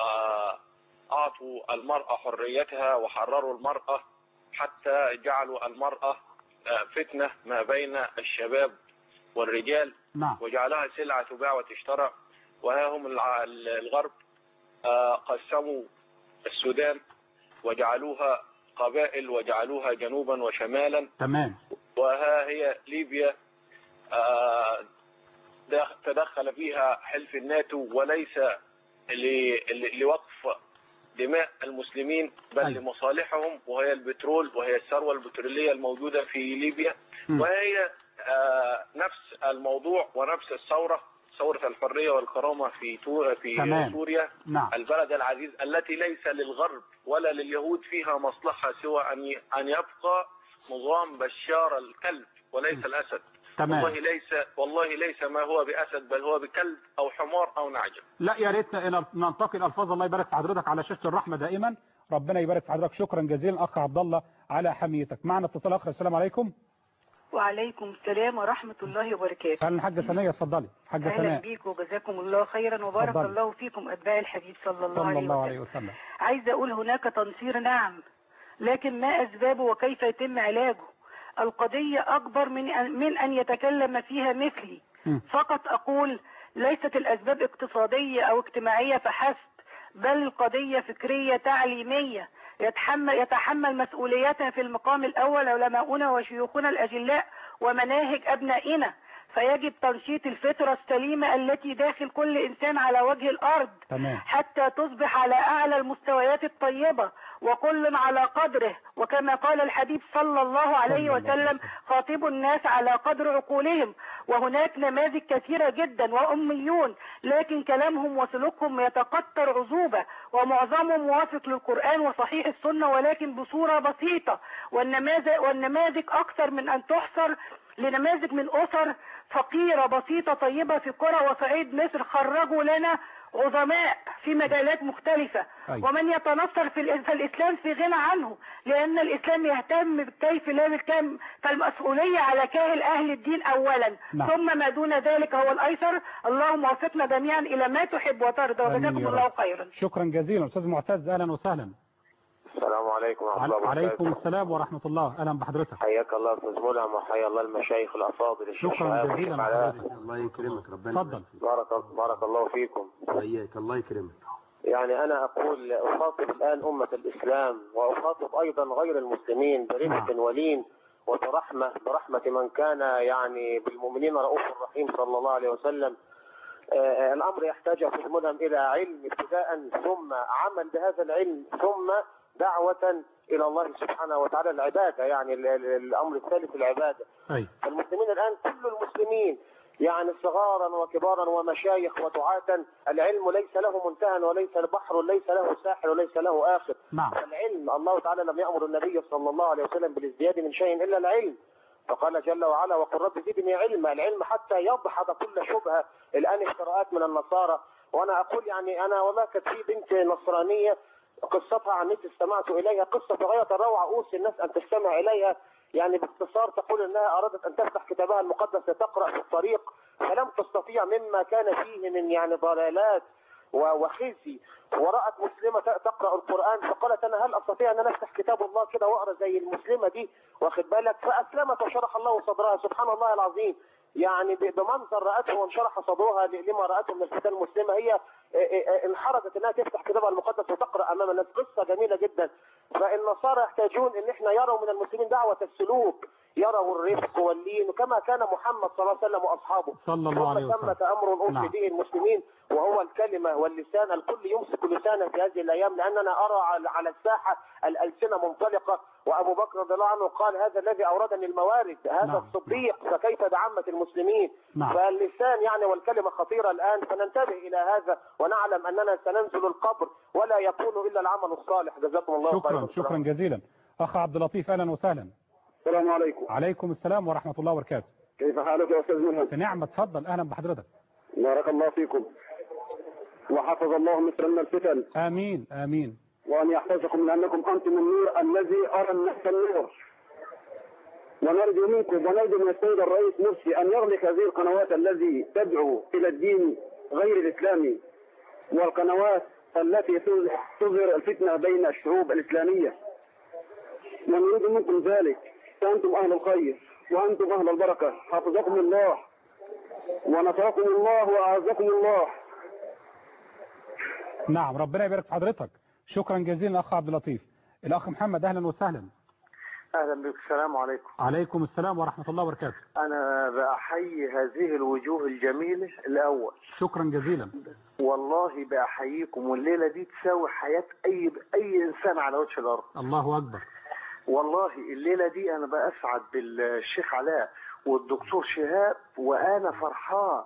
اعطوا المرأة حريتها وحرروا المرأة حتى جعلوا المرأة فتنة ما بين الشباب والرجال. نعم. وجعلها سلعة تباع وتشترى. وها هم الغرب قسموا السودان وجعلوها قبائل وجعلوها جنوبا وشمالا. تمام. وها هي ليبيا تدخل فيها حلف الناتو وليس لوقف دماء المسلمين بل أيوة. لمصالحهم، وهي البترول وهي الثروة البترولية الموجودة في ليبيا. م. وهي آه نفس الموضوع ونفس الثورة، ثورة الحرية والكرامة في في تمام. سوريا. نعم. البلد العزيز التي ليس للغرب ولا لليهود فيها مصلحة سوى أن أن يبقى نظام بشار الكلب وليس م. الأسد. تمام. والله ليس والله ليس ما هو بأسد، بل هو بكلب أو حمار أو نعجة. لا يا ريت ننتقل الألفاظ. الله يبارك في حضرتك على شاشة الرحمة دائما. ربنا يبارك في حضرتك. شكرا جزيلا أخ عبد الله على حميتك. معنا اتصال آخر. السلام عليكم. وعليكم السلام ورحمة الله وبركاته. أهلا حاجة ثانية، اتفضلي حاجة ثانية. أهلا بيك وجزاكم الله خيرا وبارك فضل. الله فيكم أتباع الحبيب صلى الله, صلى عليه, الله وسلم. عليه وسلم. عايزة أقول هناك تنصير، نعم، لكن ما أسبابه وكيف يتم علاجه؟ القضية أكبر من من أن يتكلم فيها مثلي. م. فقط أقول ليست الأسباب اقتصادية أو اجتماعية فحسب، بل القضية فكرية تعليمية يتحمل يتحمل مسؤوليتها في المقام الأول علماؤنا وشيوخنا الأجلاء ومناهج أبنائنا. فيجب تنشيط الفطرة السليمة التي داخل كل إنسان على وجه الأرض. تمام. حتى تصبح على أعلى المستويات الطيبة وكل على قدره، وكما قال الحبيب صلى الله عليه وسلم خاطبوا الناس على قدر عقولهم. وهناك نماذج كثيرة جدا وأميون لكن كلامهم وسلوكهم يتقطر عذوبة، ومعظمهم موافق للقرآن وصحيح السنة ولكن بصورة بسيطة. والنماذج, والنماذج أكثر من أن تحصر لنماذج من أسر فقيرة بسيطة طيبة في قرى وصعيد مصر خرجوا لنا عظماء في مجالات مختلفة. أيوة. ومن يتنصر في الإسلام في غنى عنه، لأن الإسلام يهتم بالكيف لا بالكم، فالمسؤولية على كاهل أهل الدين أولا. نعم. ثم ما دون ذلك هو الأيسر. اللهم وفقنا جميعا إلى ما تحب وترضى وجزاكم الله خيرا. شكرا جزيلا. أستاذ معتز أهلا وسهلا. السلام عليكم ورحمة الله وبركاته. وعليكم السلام ورحمة الله. أهلا بحضرتك. حياك الله أستاذ ملهم وحيا الله المشايخ الأفاضل. شكرا جزيلا لحضرتك. الله يكرمك. ربنا تفضل. بارك بارك الله فيكم. وإياك. الله يكرمك. يعني أنا أقول أخاطب الآن أمة الإسلام وأخاطب أيضا غير المسلمين برفق ولين وبرحمة برحمة من كان يعني بالمؤمنين رؤوف رحيم صلى الله عليه وسلم. آه الأمر يحتاج في الملهم إلى علم ابتداء، ثم عمل بهذا العلم، ثم دعوة إلى الله سبحانه وتعالى العبادة. يعني الأمر الثالث العبادة. أي. المسلمين الآن كل المسلمين يعني صغارا وكبارا ومشايخ ودعاة، العلم ليس له منتهى وليس البحر ليس له ساحل وليس له آخر. نعم. العلم الله تعالى لم يأمر النبي صلى الله عليه وسلم بالازدياد من شيء إلا العلم، فقال جل وعلا وقل رب زدني علما. العلم حتى يدحض كل شبهة. الآن افتراءات من النصارى، وأنا أقول يعني أنا وما كانت في بنت نصرانية قصتها عن النت استمعت إليها، قصة غاية الروعة، أوصي الناس أن تستمع إليها. يعني باختصار تقول أنها أرادت أن تفتح كتابها المقدس لتقرأ في الطريق، فلم تستطيع مما كان فيه من يعني ضلالات وخزي، ورأت مسلمة تقرأ القرآن فقالت أنا هل أستطيع أن أنا أفتح كتاب الله كده وأقرأ زي المسلمة دي، واخد بالك؟ فأسلمت وشرح الله صدرها. سبحان الله العظيم. يعني بمنظر رأته وانشرح صدرها لما رأته من الفتاة المسلمة، هي انحرجت انها تفتح كتابها المقدس وتقرأ امام الناس. قصة جميلة جدا. فالنصارى يحتاجون ان احنا يروا من المسلمين دعوة السلوك، يروا الرفق واللين كما كان محمد صلى الله عليه وسلم واصحابه صلى الله عليه وسلم. ثمة امر اوصي به المسلمين وهو الكلمة واللسان. الكل يمسك لسانه في هذه الايام، لاننا ارى على الساحة الالسنة منطلقة. وابو بكر رضي الله عنه قال هذا الذي اوردني الموارد، هذا نعم. الصديق، فكيف بعامة المسلمين؟ نعم. فاللسان يعني والكلمة خطيرة الان، فننتبه الى هذا ونعلم اننا سننزل القبر ولا يكون الا العمل الصالح. جزاكم الله خيرا. شكرا شكرا جزيلا. اخ عبد اللطيف اهلا وسهلا. السلام عليكم. عليكم السلام ورحمة الله وبركاته. كيف حالك يا استاذ منهج؟ في نعمة. تفضل. اهلا بحضرتك. بارك الله فيكم وحفظ الله مصر من الفتن. امين امين. وان يحفظكم لانكم انتم النور الذي ارى الناس النور. ونرجو منكم ونرجو من السيد الرئيس مرسي ان يغلق هذه القنوات التي تدعو الى الدين غير الاسلامي، والقنوات التي تظهر الفتنة بين الشعوب الاسلامية. ونريد منكم ذلك، فانتم اهل الخير وانتم اهل البركة. حفظكم الله ونصركم الله واعزكم الله. نعم ربنا يبارك في حضرتك. شكرا جزيلا اخ عبد اللطيف. الاخ محمد اهلا وسهلا. اهلا بك. السلام عليكم. عليكم السلام ورحمة الله وبركاته. انا بأحيي هذه الوجوه الجميلة الاول. شكرا جزيلا. والله بأحييكم، والليلة دي تساوي حياة اي اي انسان على وجه الارض. الله اكبر. والله الليلة دي انا بأسعد بالشيخ علاء والدكتور شهاب، وانا فرحان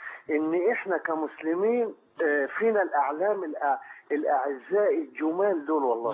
ان احنا كمسلمين فينا الاعلام الاعزاء الجمال دول والله.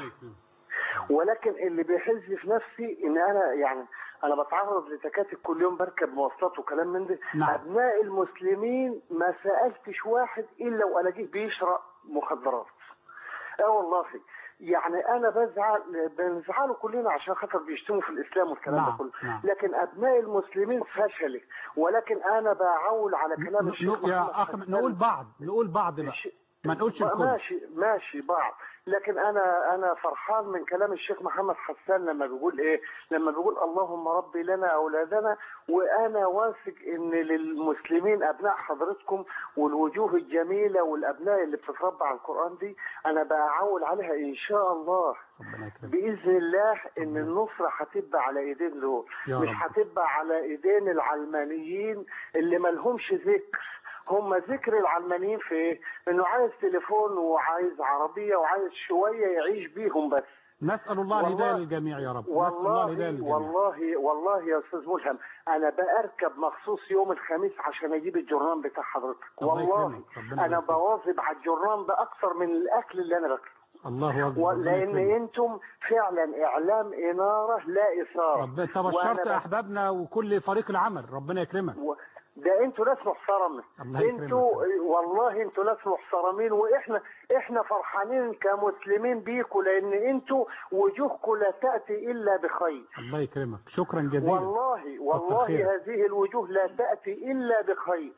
ولكن اللي بيحز في نفسي ان انا يعني انا بتعرض لتكاتك كل يوم، بركب مواصلات وكلام من ده. نعم. ابناء المسلمين ما سالتش واحد الا والاقيه بيشرب مخدرات. اه والله يعني انا بزعل، بنزعله كلنا عشان خاطر بيشتموا في الاسلام والكلام نعم. ده كله. نعم. لكن ابناء المسلمين فشلت، ولكن انا بعول على كلام الشيخ يا اخ نقول بعض نقول بعض بقى، ما نقولش الكل. ماشي ماشي بعض، لكن انا انا فرحان من كلام الشيخ محمد حسان لما بيقول ايه، لما بيقول اللهم ربي لنا اولادنا. وانا واثق ان للمسلمين ابناء حضرتكم والوجوه الجميله والابناء اللي بتتربى على القران دي، انا بعول عليها ان شاء الله باذن الله ان النصره هتبقى على ايدين دول، مش هتبقى على ايدين العلمانيين اللي ما لهمش ذكر. هم ذكر العلمانيين في ايه؟ انه عايز تليفون وعايز عربيه وعايز شويه يعيش بيهم بس. نسال الله الهدايه للجميع يا رب. والله والله والله يا استاذ ملهم انا بركب مخصوص يوم الخميس عشان اجيب الجرنان بتاع حضرتك. والله انا بواظب على الجرنان ده اكثر من الاكل اللي انا باكله. الله اكبر. لان انتم فعلا اعلام اناره لا اثاره. ربنا تبشرت احبابنا وكل فريق العمل، ربنا يكرمك. و... ده انتوا ناس محترمه، انتوا والله انتوا ناس محترمين، واحنا احنا فرحانين كمسلمين بيكم لان انتوا وجوهكم لا تاتي الا بخير. الله يكرمك. شكرا جزيلا. والله والله هذه الوجوه لا تاتي الا بخير.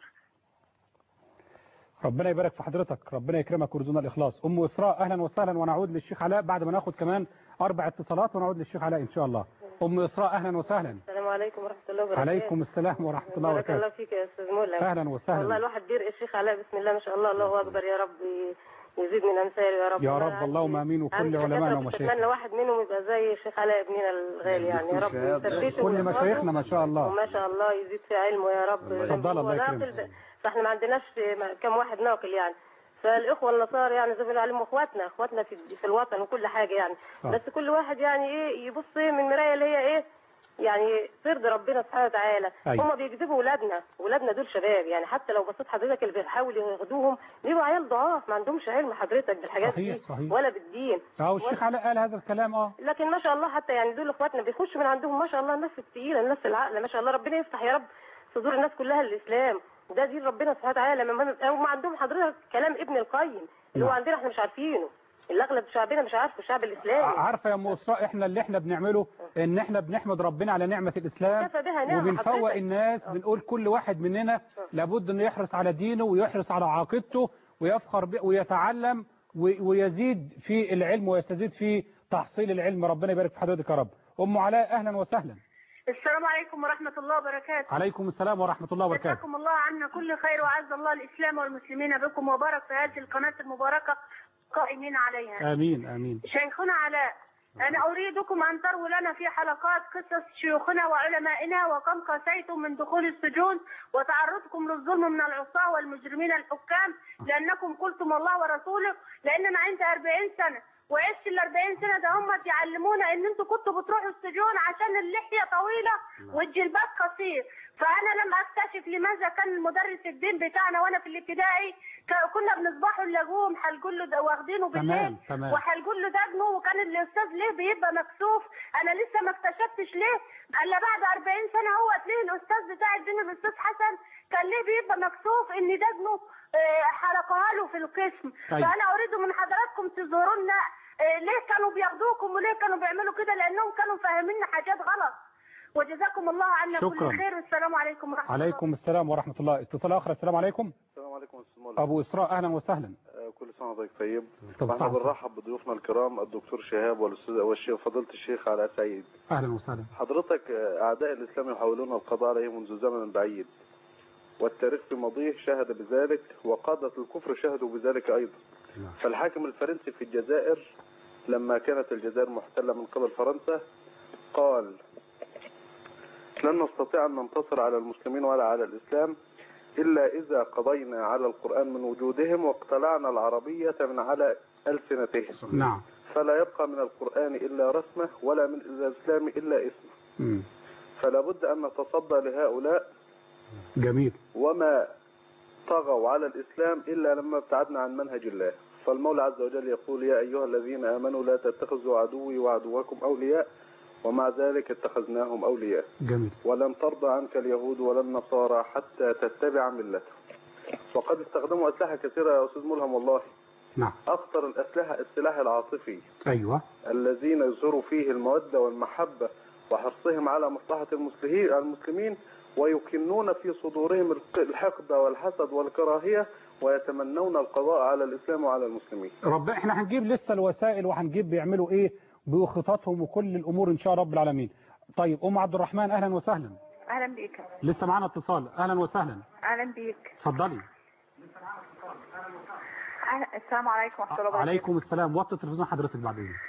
ربنا يبارك في حضرتك، ربنا يكرمك ويرزقنا الاخلاص. ام اسراء اهلا وسهلا، ونعود للشيخ علاء بعد ما ناخد كمان اربع اتصالات ونعود للشيخ علاء ان شاء الله. ام اسراء اهلا وسهلا. السلام عليكم ورحمه الله وبركاته. عليكم السلام ورحمه الله وبركاته. بارك الله فيك يا استاذ مولى. اهلا وسهلا. والله الواحد بيرقى الشيخ علاء بسم الله ما شاء الله، الله اكبر، يا رب يزيد من امثاله يا رب. يا رب اللهم امين، وكل علمائنا ومشايخنا. اتمنى واحد منهم يبقى زي الشيخ علاء ابننا الغالي يعني، يا رب يثبته كل مشايخنا ما شاء الله وما شاء الله يزيد في علمه يا رب. اتفضل الله يكرمك. فاحنا ما عندناش كم واحد ناقل يعني، فالاخوه النصارى يعني زي ما بنقول عليهم اخواتنا اخواتنا في في الوطن وكل حاجه يعني. آه. بس كل واحد يعني ايه يبص ايه من المرايه اللي هي ايه يعني ترضي ربنا سبحانه وتعالى. أيوة. هم بيكذبوا اولادنا، اولادنا دول شباب يعني، حتى لو بصيت حضرتك اللي بيحاولوا ياخدوهم بيبقوا عيال ضعاف ما عندهمش علم حضرتك بالحاجات صحيح دي صحيح. ولا بالدين. اه الشيخ علاء قال هذا الكلام. اه لكن ما شاء الله حتى يعني دول اخواتنا بيخشوا من عندهم ما شاء الله الناس الثقيله الناس العاقله ما شاء الله، ربنا يفتح يا رب صدور الناس كلها الاسلام، ده دين ربنا سبحانه وتعالى. هم عندهم حضرتك كلام ابن القيم اللي هو عندنا احنا مش عارفينه، اللي اغلب شعبنا مش عارفه، الشعب الاسلامي. عارفه يا ام اسراء احنا اللي احنا بنعمله ان احنا بنحمد ربنا على نعمه الاسلام وبنفوق الناس. أوه. بنقول كل واحد مننا أوه. لابد انه يحرص على دينه ويحرص على عقيدته ويفخر ب... ويتعلم و... ويزيد في العلم ويستزيد في تحصيل العلم. ربنا يبارك في حضرتك يا رب. ام علاء اهلا وسهلا. السلام عليكم ورحمة الله وبركاته. عليكم السلام ورحمة الله وبركاته. جزاكم الله عنا كل خير وعز الله الإسلام والمسلمين بكم وبارك في هذه القناة المباركة قائمين عليها. آمين آمين. شيخنا علاء، أنا أريدكم أن تروا لنا في حلقات قصص شيوخنا وعلمائنا وكم قسيتم من دخول السجون وتعرضكم للظلم من العصاة والمجرمين الحكام لأنكم قلتم الله ورسوله. لأننا عندي أربعين سنة وعشت ال أربعين سنة ده هم تعلمونا ان انتوا كنتوا بتروحوا السجون عشان اللحية طويلة والجلباب قصير. فانا لم اكتشف لماذا كان المدرس الدين بتاعنا وانا في الابتدائي كنا بنصبحوا نلاقوهم هنقول له واخدينه بالليل وهنقول له دجنه، وكان الاستاذ ليه بيبقى مكسوف. انا لسه ما اكتشفتش ليه الا بعد أربعين سنة هو تلاقي الاستاذ بتاع الدين الاستاذ حسن كان ليه بيبقى مكسوف ان دجنه حرقها له في القسم. فانا اريد من حضراتكم تزوروا لنا ليه كانوا بياخدوكم وليه كانوا بيعملوا كده، لانهم كانوا فاهمين حاجات غلط. وجزاكم الله عنا كل خير والسلام عليكم ورحمه الله. عليكم السلام ورحمه الله. اتصال اخر. السلام عليكم. السلام عليكم استاذ مولى. ابو اسراء اهلا وسهلا. آه كل سنه وحضرتك طيب. احنا بنرحب بضيوفنا الكرام الدكتور شهاب والاستاذ والشيخ فضيله الشيخ علاء سعيد. اهلا وسهلا. حضرتك اعداء الاسلام يحاولون القضاء عليه منذ زمن بعيد، والتاريخ في ماضيه شهد بذلك، وقادة الكفر شهدوا بذلك ايضا. فالحاكم الفرنسي في الجزائر لما كانت الجزائر محتلة من قبل فرنسا قال لن نستطيع أن ننتصر على المسلمين ولا على الإسلام إلا إذا قضينا على القرآن من وجودهم واقتلعنا العربية من على ألسنتهم. نعم. فلا يبقى من القرآن إلا رسمه ولا من الإسلام إلا اسمه. مم. فلا بد أن نتصدى لهؤلاء. جميل. وما طغوا على الإسلام إلا لما ابتعدنا عن منهج الله. فالمولى عز وجل يقول يا أيها الذين آمنوا لا تتخذوا عدوي وعدوكم أولياء ومع ذلك اتخذناهم أولياء. جميل. ولن ترضى عنك اليهود ولا النصارى حتى تتبع ملتهم. وقد استخدموا أسلحة كثيرة يا أستاذ ملهم والله. نعم. أخطر الأسلحة السلاح العاطفي. أيوة. الذين يظهروا فيه المودة والمحبة وحرصهم على مصلحة المسلمين ويكنون في صدورهم الحقد والحسد والكراهية ويتمنون القضاء على الإسلام وعلى المسلمين. رب احنا هنجيب لسه الوسائل وهنجيب بيعملوا ايه بخططهم وكل الامور ان شاء رب العالمين. طيب ام عبد الرحمن اهلا وسهلا. اهلا بيك. لسه معانا اتصال. اهلا وسهلا. اهلا بيك. اتفضلي. السلام عليكم ورحمه الله وبركاته. عليكم السلام. وطي التلفزيون حضرتك بعد اذنك.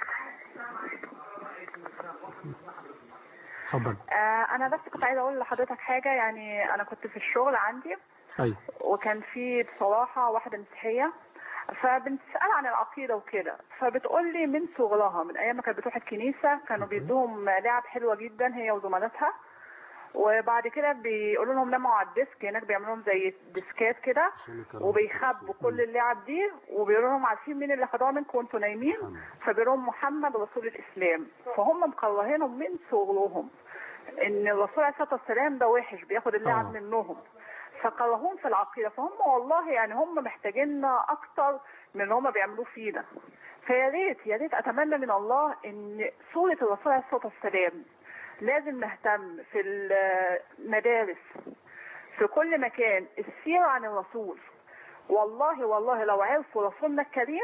اتفضلي. آه انا بس كنت عايزه اقول لحضرتك حاجه. يعني انا كنت في الشغل عندي. ايوه. وكان في بصراحه واحده مسيحيه فبنسال عن العقيده وكده فبتقول لي من صغرها من ايام ما كانت بتروح الكنيسه كانوا بيدوهم لعب حلوه جدا هي وزملاتها وبعد كده بيقولوا لهم ناموا على الديسك هناك بيعملوا لهم زي ديسكات كده وبيخبوا كل اللعب دي وبيقولوا لهم عارفين مين اللي خدوها منكم وانتوا نايمين فبيقولوا لهم محمد رسول الاسلام فهم مكرهينهم من صغرهم ان الرسول عليه الصلاه والسلام ده وحش بياخد اللعب منهم فكرهون في العقيده فهم والله يعني هم محتاجيننا اكتر من اللي هم بيعملوه فينا فيا ريت يا ريت اتمنى من الله ان سوره الرسول عليه الصلاه والسلام لازم نهتم في المدارس في كل مكان السيره عن الرسول والله والله لو عرفوا رسولنا الكريم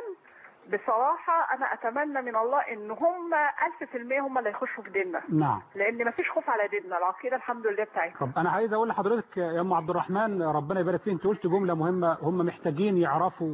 بصراحه انا اتمنى من الله ان هم ألف في المية هم اللي يخشوا في ديننا. نعم. لان مفيش خوف على ديننا العقيده الحمد لله بتاعتنا. طب انا عايز اقول لحضرتك يا ام عبد الرحمن ربنا يبارك فيك انت قلت جمله مهمه هم محتاجين يعرفوا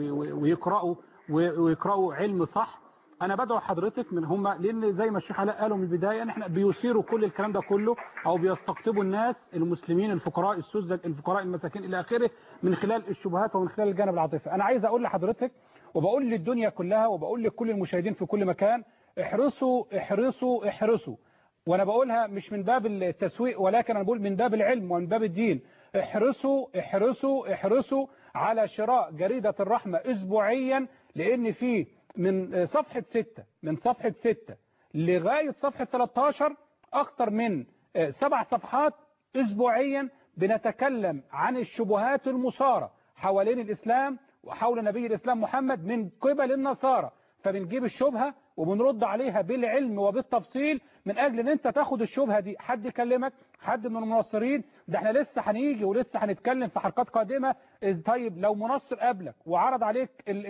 ويقراوا ويقراوا علم صح. انا بدعو حضرتك من هم لان زي ما الشيخ علاء قالوا من البدايه ان احنا بيثيروا كل الكلام ده كله او بيستقطبوا الناس المسلمين الفقراء السذج الفقراء المساكين الى اخره من خلال الشبهات ومن خلال الجانب العاطفي. انا عايز اقول لحضرتك وبقول للدنيا كلها وبقول لكل المشاهدين في كل مكان احرصوا احرصوا احرصوا وانا بقولها مش من باب التسويق ولكن انا بقول من باب العلم ومن باب الدين. احرصوا احرصوا احرصوا على شراء جريدة الرحمة اسبوعيا لان في من صفحة ستة من صفحة ستة لغاية صفحة ثلاثة عشر اكتر من سبع صفحات اسبوعيا بنتكلم عن الشبهات المثارة حوالين الاسلام وحول نبي الإسلام محمد من قبل النصارى فبنجيب الشبهة وبنرد عليها بالعلم وبالتفصيل من أجل أن أنت تاخد الشبهة دي حد يكلمك حد من المنصرين ده احنا لسه هنيجي ولسه هنتكلم في حلقات قادمة. طيب لو منصر قبلك وعرض عليك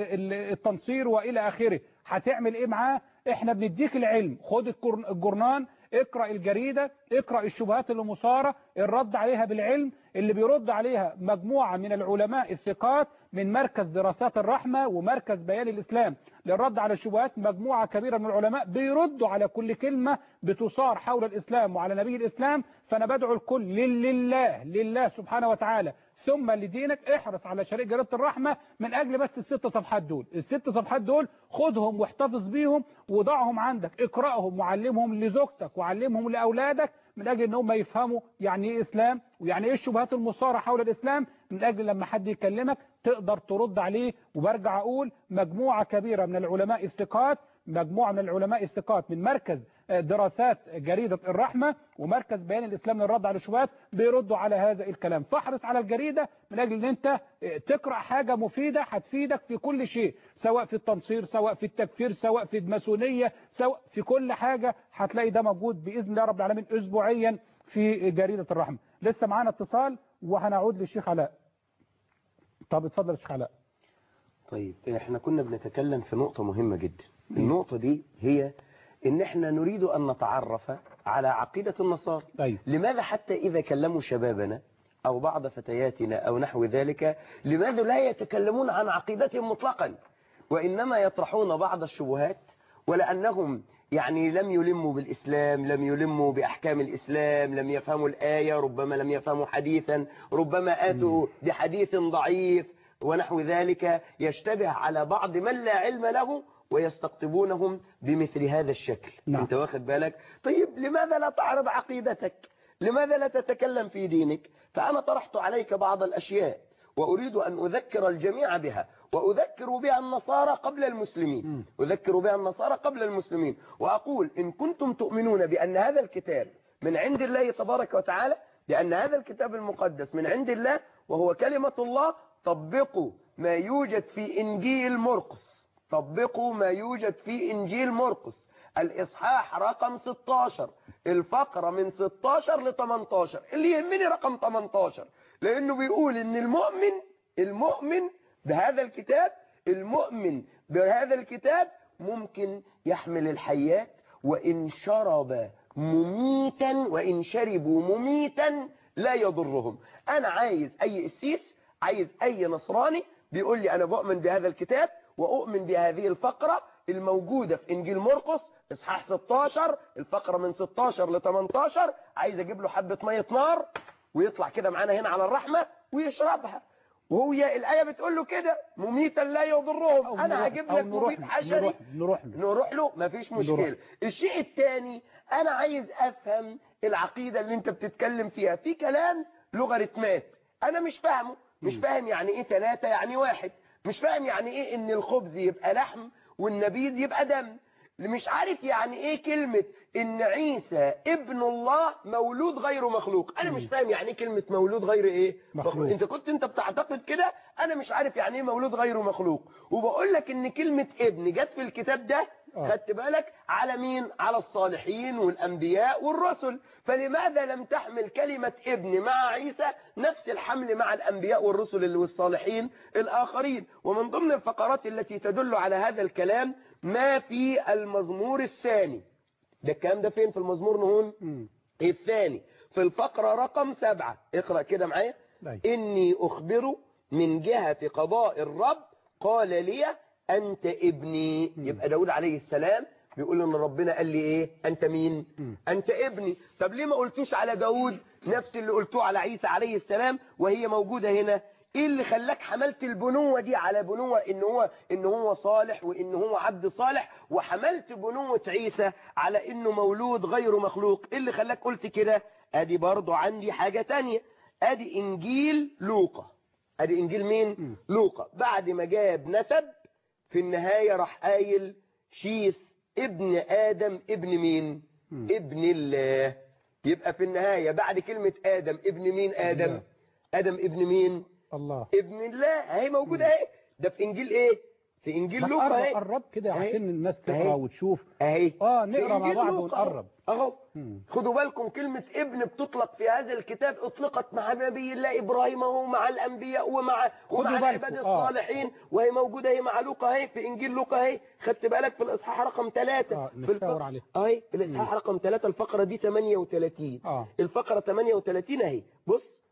التنصير وإلى آخره هتعمل إيه معاه؟ احنا بنديك العلم خد الجرنان اقرأ الجريدة اقرأ الشبهات اللي مثارة الرد عليها بالعلم اللي بيرد عليها مجموعة من العلماء الثقات من مركز دراسات الرحمة ومركز بيان الإسلام للرد على الشبهات مجموعة كبيرة من العلماء بيردوا على كل كلمة بتصار حول الإسلام وعلى نبي الإسلام. فأنا بدعو الكل لله لله سبحانه وتعالى ثم لدينك احرص على شريك جريدة الرحمة من أجل بس الست صفحات دول الست صفحات دول خدهم واحتفظ بيهم وضعهم عندك اقرأهم وعلمهم لزوجتك وعلمهم لأولادك من أجل أنهم يفهموا يعني إيه إسلام ويعني إيه الشبهات المثارة حول الإسلام من أجل لما حد يكلمك تقدر ترد عليه. وبرجع أقول مجموعة كبيرة من العلماء الثقات مجموعة من العلماء الثقات من مركز دراسات جريدة الرحمة ومركز بيان الإسلام للرد على الشبهات بيردوا على هذا الكلام. فاحرص على الجريدة من أجل أن أنت تقرأ حاجة مفيدة هتفيدك في كل شيء سواء في التنصير سواء في التكفير سواء في الماسونية سواء في كل حاجة هتلاقي ده موجود بإذن الله رب العالمين أسبوعيا في جريدة الرحمة. لسه معانا اتصال وهنعود للشيخ علاء. طب اتفضل الشيخ علاء. طيب احنا كنا بنتكلم في نقطة مهمة جدا. النقطة دي هي ان احنا نريد ان نتعرف على عقيدة النصارى. أيوة. لماذا حتى اذا كلموا شبابنا او بعض فتياتنا او نحو ذلك لماذا لا يتكلمون عن عقيدتهم مطلقا وانما يطرحون بعض الشبهات ولانهم يعني لم يلموا بالإسلام، لم يلموا بأحكام الإسلام، لم يفهموا الآية، ربما لم يفهموا حديثا، ربما آتوا بحديث ضعيف ونحو ذلك يشتبه على بعض من لا علم له ويستقطبونهم بمثل هذا الشكل. نعم. انت واخد بالك؟ طيب لماذا لا تعرض عقيدتك؟ لماذا لا تتكلم في دينك؟ فأنا طرحت عليك بعض الأشياء وأريد أن أذكر الجميع بها، وأذكر بها النصارى قبل المسلمين، أذكر بها النصارى قبل المسلمين، وأقول إن كنتم تؤمنون بأن هذا الكتاب من عند الله تبارك وتعالى، بأن هذا الكتاب المقدس من عند الله وهو كلمة الله، طبقوا ما يوجد في إنجيل مرقس، طبقوا ما يوجد في إنجيل مرقس الإصحاح رقم ستاشر، الفقرة من ستاشر ل تمنتاشر، اللي يهمني رقم تمنتاشر، لأنه بيقول إن المؤمن المؤمن بهذا الكتاب، المؤمن بهذا الكتاب ممكن يحمل الحيات، وإن شرب مميتا وإن شربوا مميتا لا يضرهم. أنا عايز أي قسيس، عايز أي نصراني بيقول لي أنا بؤمن بهذا الكتاب وأؤمن بهذه الفقرة الموجودة في إنجيل مرقس إصحاح ستاشر، الفقرة من ستاشر ل تمنتاشر، عايز أجيب له حبة مية نار ويطلع كده معانا هنا على الرحمة ويشربها، وهي الآية بتقول له كده مميتا لا يضرهم. أنا هجيب لك مميت حشري نروح, نروح له نروح له مفيش مشكلة. الشيء الثاني أنا عايز أفهم العقيدة اللي أنت بتتكلم فيها، في كلام لوغاريتمات أنا مش فاهمه، مش فاهم يعني إيه ثلاثة يعني واحد، مش فاهم يعني إيه إن الخبز يبقى لحم والنبيذ يبقى دم، مش عارف يعني إيه كلمة إن عيسى ابن الله مولود غير مخلوق. أنا مش فاهم يعني إيه كلمة مولود غير إيه مخلوق. أنت كنت أنت بتعتقد كده، أنا مش عارف يعني إيه مولود غير مخلوق. وبقول لك إن كلمة ابن جت في الكتاب ده، خدت بالك على مين؟ على الصالحين والأنبياء والرسل. فلماذا لم تحمل كلمة ابن مع عيسى نفس الحمل مع الأنبياء والرسل والصالحين الآخرين؟ ومن ضمن الفقرات التي تدل على هذا الكلام ما في المزمور الثاني. ده الكلام ده فين في المزمور نهون؟ الثاني في الفقرة رقم سبعة. اقرأ كده معايا. إني أخبر من جهة قضاء الرب قال لي أنت ابني. يبقى داود عليه السلام بيقول ان ربنا قال لي ايه؟ انت مين؟ انت ابني. طب ليه ما قلتوش على داود نفس اللي قلتوه على عيسى عليه السلام وهي موجودة هنا؟ ايه اللي خلاك حملت البنوة دي على بنوة ان هو ان هو صالح وان هو عبد صالح، وحملت بنوة عيسى على انه مولود غير مخلوق؟ ايه اللي خلاك قلت كده؟ ادي برضو عندي حاجة تانية. ادي انجيل لوقا، ادي انجيل مين؟ لوقا. بعد ما جاب نسب في النهاية راح قايل شيث ابن آدم ابن مين؟ م. ابن الله. يبقى في النهاية بعد كلمة آدم ابن مين؟ آدم الله. آدم ابن مين؟ الله. ابن الله. اهي موجودة اهي. ده في انجيل ايه؟ في انجيل لوقا اهي. قرب كده عشان الناس تقرا وتشوف. اهي اه نقرا مع بعض ونقرب اهو. خدوا بالكم كلمة ابن بتطلق في هذا الكتاب، اطلقت مع نبي الله ابراهيم ومع الانبياء ومع ومع العباد الصالحين، وهي موجودة اهي مع لوقا اهي في انجيل لوقا اهي. خدت بالك في الاصحاح رقم ثلاثة اه نشاور عليه اهي في الاصحاح رقم ثلاثة الفقرة دي ثمانية وثلاثين. اه الفقرة ثمانية وثلاثين اهي. بص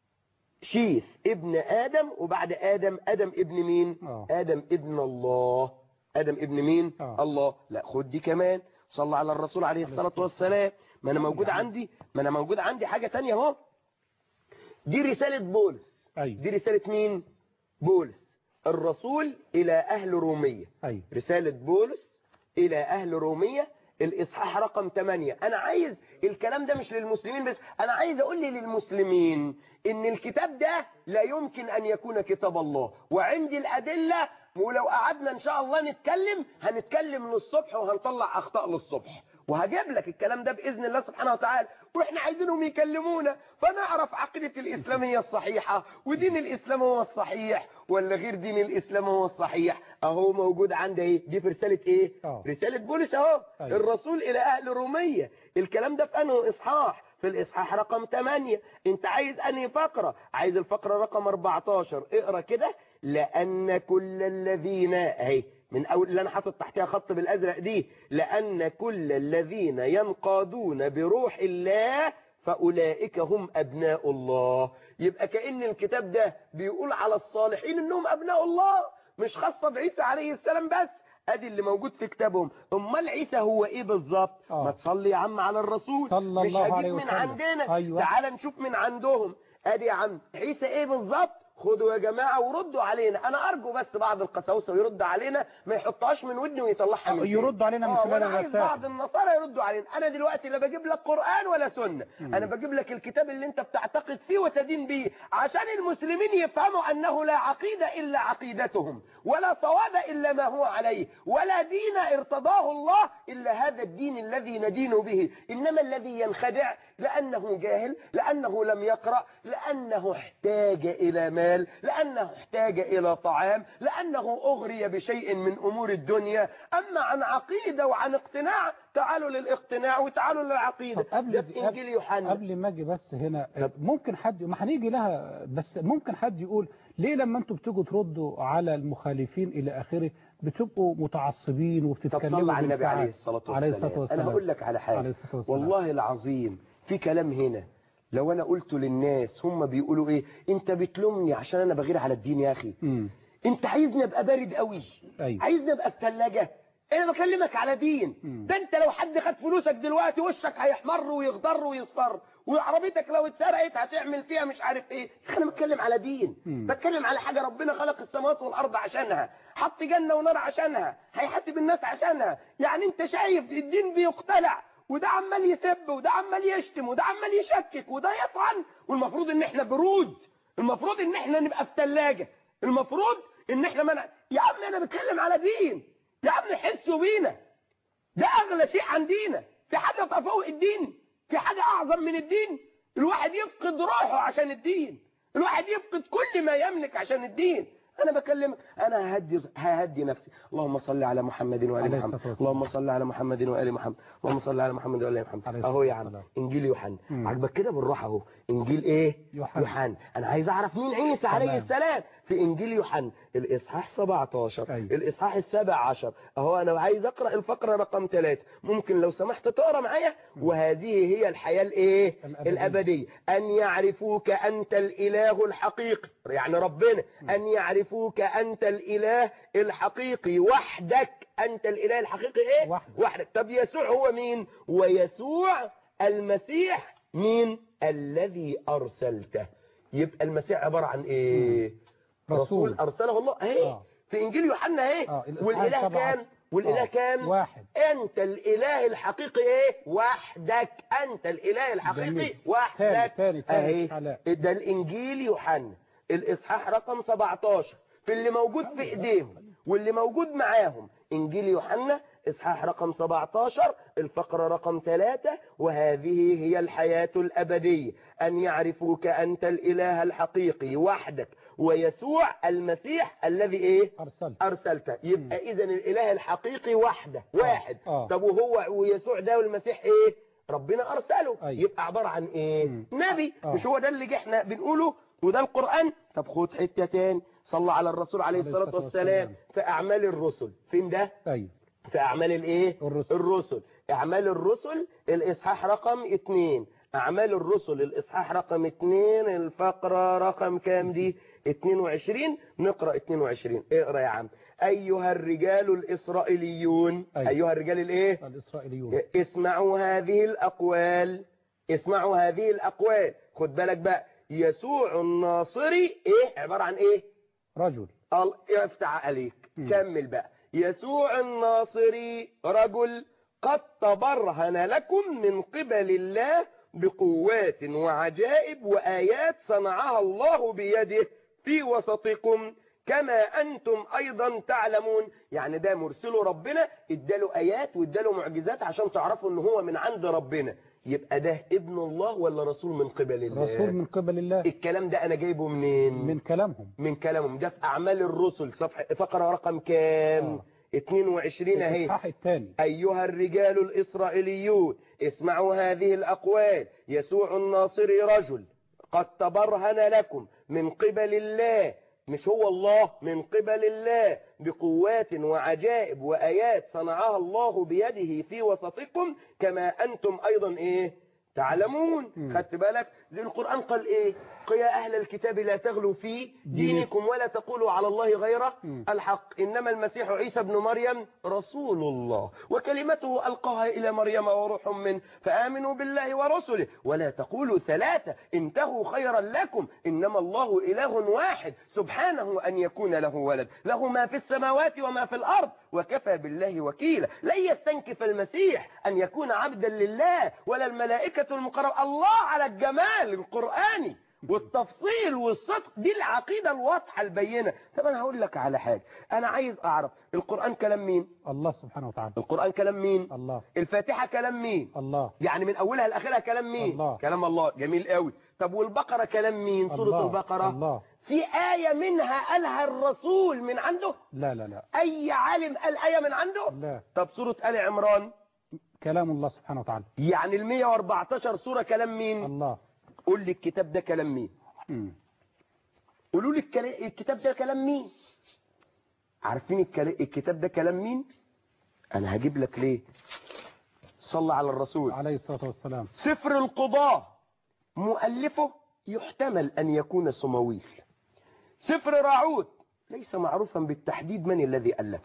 شيث ابن آدم، وبعد آدم آدم ابن مين؟ آه. آدم ابن الله. آدم ابن مين؟ آه. الله. لا خد دي كمان. صلى على الرسول عليه الصلاة والسلام. ما أنا موجود عندي ما أنا موجود عندي حاجة تانية اهو. دي رسالة بولس. أي. دي رسالة مين؟ بولس الرسول إلى أهل رومية. أي. رسالة بولس إلى أهل رومية الإصحاح رقم ثمانية. أنا عايز الكلام ده مش للمسلمين بس، أنا عايز أقول لي للمسلمين إن الكتاب ده لا يمكن أن يكون كتاب الله، وعندي الأدلة، ولو قعدنا إن شاء الله نتكلم هنتكلم للصبح وهنطلع أخطاء للصبح، وهجيب لك الكلام ده بإذن الله سبحانه وتعالى. وإحنا عايزينهم يكلمونا فنعرف عقيدة الإسلام هي الصحيحة، ودين الإسلام هو الصحيح ولا غير دين الإسلام هو الصحيح. أهو موجود عندي اهي. دي في رسالة إيه؟ أوه. رسالة بولس أهو. أيوه. الرسول إلى أهل رومية. الكلام ده في أنه إصحاح؟ في الإصحاح رقم ثمانية. أنت عايز أنهي فقرة؟ عايز الفقرة رقم أربعتاشر. اقرأ كده. لأن كل الذين اهي من أول اللي أنا حاطط تحتها خط بالأزرق دي، لأن كل الذين ينقادون بروح الله فأولئك هم أبناء الله. يبقى كأن الكتاب ده بيقول على الصالحين إنهم أبناء الله، مش خاصة بعيسى عليه السلام بس. ادي اللي موجود في كتابهم. امال عيسى هو ايه بالظبط؟ ما تصلي يا عم على الرسول. صلى مش الله عليه هجيب من وسلم. عندنا. أيوة. تعال نشوف من عندهم. ادي يا عم عيسى ايه بالظبط؟ خدوا يا جماعة وردوا علينا. انا ارجو بس بعض القساوسة يرد علينا، ما يحطهاش من ودني ويطلعها من يردوا علينا من خلال الرسائل. انا عايز الرسائل. بعض النصارى يردوا علينا. انا دلوقتي لا بجيب لك قرآن ولا سنة، مم. انا بجيب لك الكتاب اللي انت بتعتقد فيه وتدين بيه، عشان المسلمين يفهموا انه لا عقيدة الا عقيدتهم، ولا صواب الا ما هو عليه، ولا دين ارتضاه الله الا هذا الدين الذي ندين به. انما الذي ينخدع لانه جاهل، لانه لم يقرأ، لانه احتاج الى مال، لانه احتاج الى طعام، لانه اغري بشيء من امور الدنيا. اما عن عقيدة وعن اقتناع، تعالوا للاقتناع وتعالوا للعقيدة. قبل ده في انجيل يوحنا. قبل ما اجي بس هنا، ممكن حد، ما هنيجي لها، بس ممكن حد يقول ليه لما انتوا بتيجوا تردوا على المخالفين الى اخره بتبقوا متعصبين وبتتكلموا طب صلى على النبي عليه الصلاة والسلام. عليه الصلاة والسلام. انا هقول لك على حاجة والله العظيم، في كلام هنا لو انا قلته للناس هم بيقولوا ايه، انت بتلومني عشان انا بغير على الدين يا اخي. م. انت عايزني ابقى بارد قوي. أيوة. عايزني ابقى في ثلاجه. انا بكلمك على دين. م. ده انت لو حد خد فلوسك دلوقتي وشك هيحمر ويخضر ويصفر، وعربيتك لو اتسرقت هتعمل فيها مش عارف ايه. انا بتكلم على دين. م. بتكلم على حاجه ربنا خلق السماوات والارض عشانها، حط جنه ونار عشانها، هيحاسب الناس عشانها. يعني انت شايف الدين بيقتلع، وده عمال يسب، وده عمال يشتم، وده عمال يشكك، وده يطعن، والمفروض ان احنا برود، المفروض ان احنا نبقى في ثلاجه، المفروض ان احنا منع. يا عم انا بتكلم على دين، يا عم حسوا بينا، ده اغلى شيء عندنا. في حاجه فوق الدين؟ في حاجه اعظم من الدين؟ الواحد يفقد روحه عشان الدين، الواحد يفقد كل ما يملك عشان الدين. انا بكلمك، انا ههدي ههدي نفسي. اللهم صل على محمد وآل محمد، اللهم صل على محمد وآل محمد، اللهم صل على محمد وآل محمد. اهو يا عم انجيل يوحنا، عجبك كده بالراحه اهو. انجيل ايه؟ يوحنا. يوحنا. انا عايز اعرف مين عيسى عليه السلام في انجيل يوحنا الاصحاح سبعتاشر. أيوة. الاصحاح السابع عشر اهو. انا عايز اقرا الفقره رقم ثلاثة، ممكن لو سمحت تقرا معايا؟ وهذه هي الحياه الايه؟ الابديه, الأبدية. ان يعرفوك انت الاله الحقيقي، يعني ربنا. ان يعرفوك انت الاله الحقيقي وحدك. انت الاله الحقيقي ايه؟ وحدك. وحدك. طب يسوع هو مين؟ ويسوع المسيح مين؟ الذي ارسلته. يبقى المسيح عباره عن ايه؟ رسول, رسول ارسله الله اهي. آه. في انجيل يوحنا اهي. آه. والاله كام؟ والاله آه. كام؟ واحد. انت الاله الحقيقي ايه؟ وحدك. انت الاله الحقيقي جميل. وحدك. تاني تاني اهي. ده الانجيل يوحنا الاصحاح رقم سبعتاشر، في اللي موجود في ايديهم واللي موجود معاهم. انجيل يوحنا اصحاح رقم سبعتاشر الفقرة رقم ثلاثة. وهذه هي الحياة الأبدية، أن يعرفوك أنت الإله الحقيقي وحدك، ويسوع المسيح الذي إيه؟ أرسلت. أرسلته. يبقى إذن الإله الحقيقي وحده واحد. آه. طب وهو ويسوع ده والمسيح إيه؟ ربنا أرسله. أي. يبقى عبارة عن إيه؟ مم. نبي. آه. مش هو ده اللي احنا بنقوله وده القرآن؟ طب خد حتة تاني، صلى على الرسول عليه الصلاة والسلام في أعمال الرسل. فين ده؟ أيوه. في أعمال الإيه؟ الرسل. الرسل. أعمال الرسل الإصحاح رقم اتنين. أعمال الرسل الإصحاح رقم اتنين الفقرة رقم كام دي؟ اتنين وعشرين. نقرأ اتنين وعشرين. اقرأ يا عم. أيها الرجال الإسرائيليون. أيوه. أيها الرجال الإيه؟ الإسرائيليون. اسمعوا هذه الأقوال، اسمعوا هذه الأقوال. خد بالك بقى، يسوع الناصري إيه؟ عبارة عن إيه؟ رجل. الله يفتح عليك. م. كمل بقى. يسوع الناصري رجل قد تبرهن لكم من قبل الله بقوات وعجائب وآيات صنعها الله بيده في وسطكم كما أنتم أيضا تعلمون. يعني ده مرسله ربنا، اداله آيات واداله معجزات عشان تعرفوا ان هو من عند ربنا. يبقى ده ابن الله ولا رسول من قبل الله؟ رسول من قبل الله. الكلام ده انا جايبه منين؟ من كلامهم. من كلامهم. ده في اعمال الرسل صفحه فقره رقم كام؟ آه. اتنين وعشرين اهي. الإصحاح الثاني. ايها الرجال الاسرائيليون اسمعوا هذه الاقوال. يسوع الناصري رجل قد تبرهن لكم من قبل الله، مش هو الله، من قبل الله بقوات وعجائب وآيات صنعها الله بيده في وسطكم كما أنتم أيضا إيه تعلمون. مم. خدت بالك؟ زي القرآن قال ايه؟ قل يا اهل الكتاب لا تغلوا في دينكم ولا تقولوا على الله غير مم. الحق، انما المسيح عيسى ابن مريم رسول الله وكلمته القاها الى مريم وروح منه فامنوا بالله ورسله ولا تقولوا ثلاثه انتهوا خيرا لكم انما الله اله واحد سبحانه ان يكون له ولد له ما في السماوات وما في الارض وكفى بالله وكيلا. لن يستنكف المسيح ان يكون عبدا لله ولا الملائكه المقربه. الله على الجمال القرآني والتفصيل والصدق، دي العقيدة الواضحة البينة. طب أنا هقول لك على حاجة، أنا عايز أعرف القرآن كلام مين؟ الله سبحانه وتعالى. القرآن كلام مين؟ الله. الفاتحة كلام مين؟ الله. يعني من أولها لآخرها كلام مين؟ الله. كلام الله. جميل قوي. طب والبقرة كلام مين؟ سورة الله. البقرة. الله. في آية منها قالها الرسول من عنده؟ لا لا لا. أي عالم قال آية من عنده؟ لا. طب سورة آل عمران كلام الله سبحانه وتعالى. يعني ال مئة وأربعتاشر سورة كلام مين؟ الله. قول لي الكتاب ده كلام مين؟ مم. قولوا لي الكتاب ده كلام مين؟ عارفين الكتاب ده كلام مين؟ انا هجيب لك ليه. صلى على الرسول عليه الصلاة والسلام. سفر القضاة مؤلفه يحتمل ان يكون سماويل. سفر راعوت ليس معروفا بالتحديد من الذي ألفه.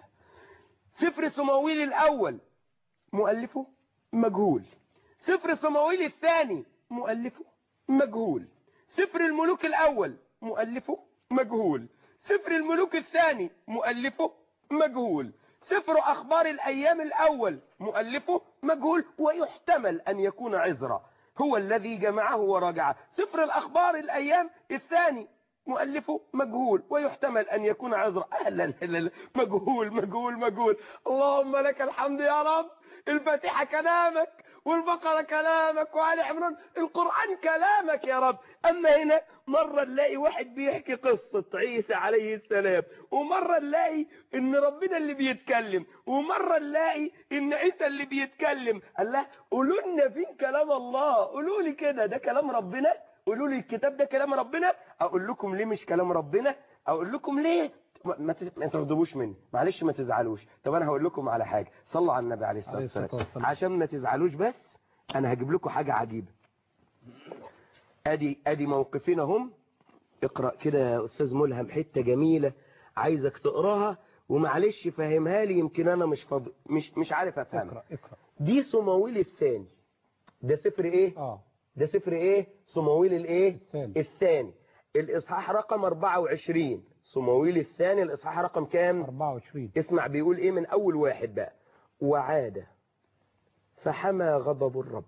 سفر سماويل الاول مؤلفه مجهول. سفر سماويل الثاني مؤلفه مجهول. سفر الملوك الأول مؤلفه مجهول. سفر الملوك الثاني مؤلفه مجهول. سفر أخبار الأيام الأول مؤلفه مجهول ويحتمل أن يكون عزرا هو الذي جمعه وراجعه. سفر الأخبار الأيام الثاني مؤلفه مجهول ويحتمل أن يكون عزرا. لا لا لا مجهول مجهول مجهول. اللهم لك الحمد يا رب. الفاتحة كلامك والبقرة كلامك وآل عمران القرآن كلامك يا رب. أما هنا مرة نلاقي واحد بيحكي قصة عيسى عليه السلام، ومرة نلاقي إن ربنا اللي بيتكلم، ومرة نلاقي إن عيسى اللي بيتكلم. الله قولوا لنا فين كلام الله؟ قولوا لي كده ده كلام ربنا؟ قولوا لي الكتاب ده كلام ربنا؟ أقول لكم ليه مش كلام ربنا؟ أقول لكم ليه ما ما تغضبوش مني، معلش ما تزعلوش. طب انا هقول لكم على حاجه، صلوا على النبي عليه الصلاه والسلام عشان ما تزعلوش. بس انا هجيب لكم حاجه عجيبه. ادي ادي موقفين هم. اقرا كده يا استاذ ملهم حته جميله عايزك تقراها ومعلش فهمها لي، يمكن انا مش فاضي مش مش عارف افهمها. اقرا اقرا. دي صمويل الثاني. ده سفر ايه؟ اه ده سفر ايه؟ صمويل الايه؟ الثاني. الثاني الاصحاح رقم أربعة وعشرين. صمويل الثاني الإصحاح رقم كام؟ أربعة وعشرين. اسمع بيقول ايه من اول واحد بقى. وعاد فحمى غضب الرب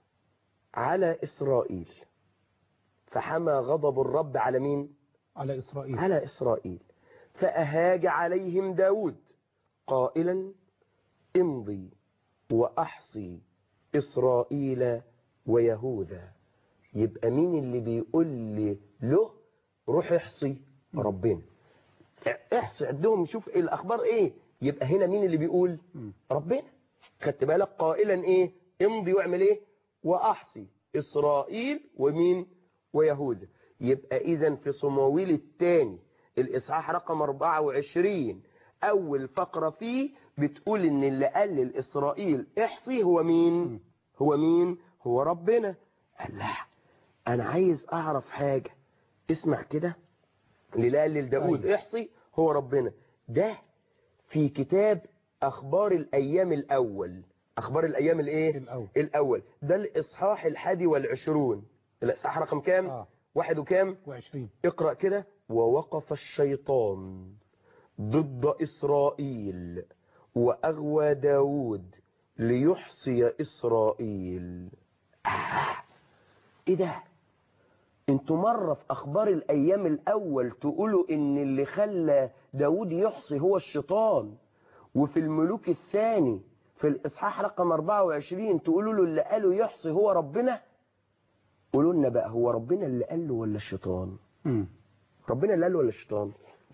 على إسرائيل. فحمى غضب الرب على مين؟ على إسرائيل. على إسرائيل. فأهاج عليهم داود قائلا امضي وأحصي إسرائيل ويهوذا. يبقى مين اللي بيقول لي له روح احصي؟ ربنا. احصي عندهم شوف الأخبار ايه. يبقى هنا مين اللي بيقول؟ ربنا. خدت بالك؟ قائلا ايه؟ امضي واعمل ايه؟ واحصي إسرائيل ومين؟ ويهوذا. يبقى اذا في صمويل الثاني الإصحاح رقم أربعة وعشرين أول فقرة فيه بتقول إن اللي قال لإسرائيل احصي هو مين؟ هو مين؟ هو ربنا. الله أنا عايز أعرف حاجة. اسمع كده. اللي قال لداود احصي هو ربنا. ده في كتاب أخبار الأيام الأول. أخبار الأيام الإيه؟ الأول. الأول. ده الإصحاح الحادي والعشرون. الإصحاح رقم كام؟ آه. واحد وكام؟ وعشرين. اقرأ كده. ووقف الشيطان ضد إسرائيل وأغوى داود ليحصي إسرائيل. آه. إيه ده؟ انتوا مرة في أخبار الأيام الأول تقولوا إن اللي خلى داود يحصي هو الشيطان، وفي الملوك الثاني في الإصحاح رقم أربعة وعشرين تقولوا له اللي قاله يحصي هو ربنا. قولوا لنا بقى هو ربنا اللي قال له ولا الشيطان؟ امم ربنا اللي قال له ولا الشيطان؟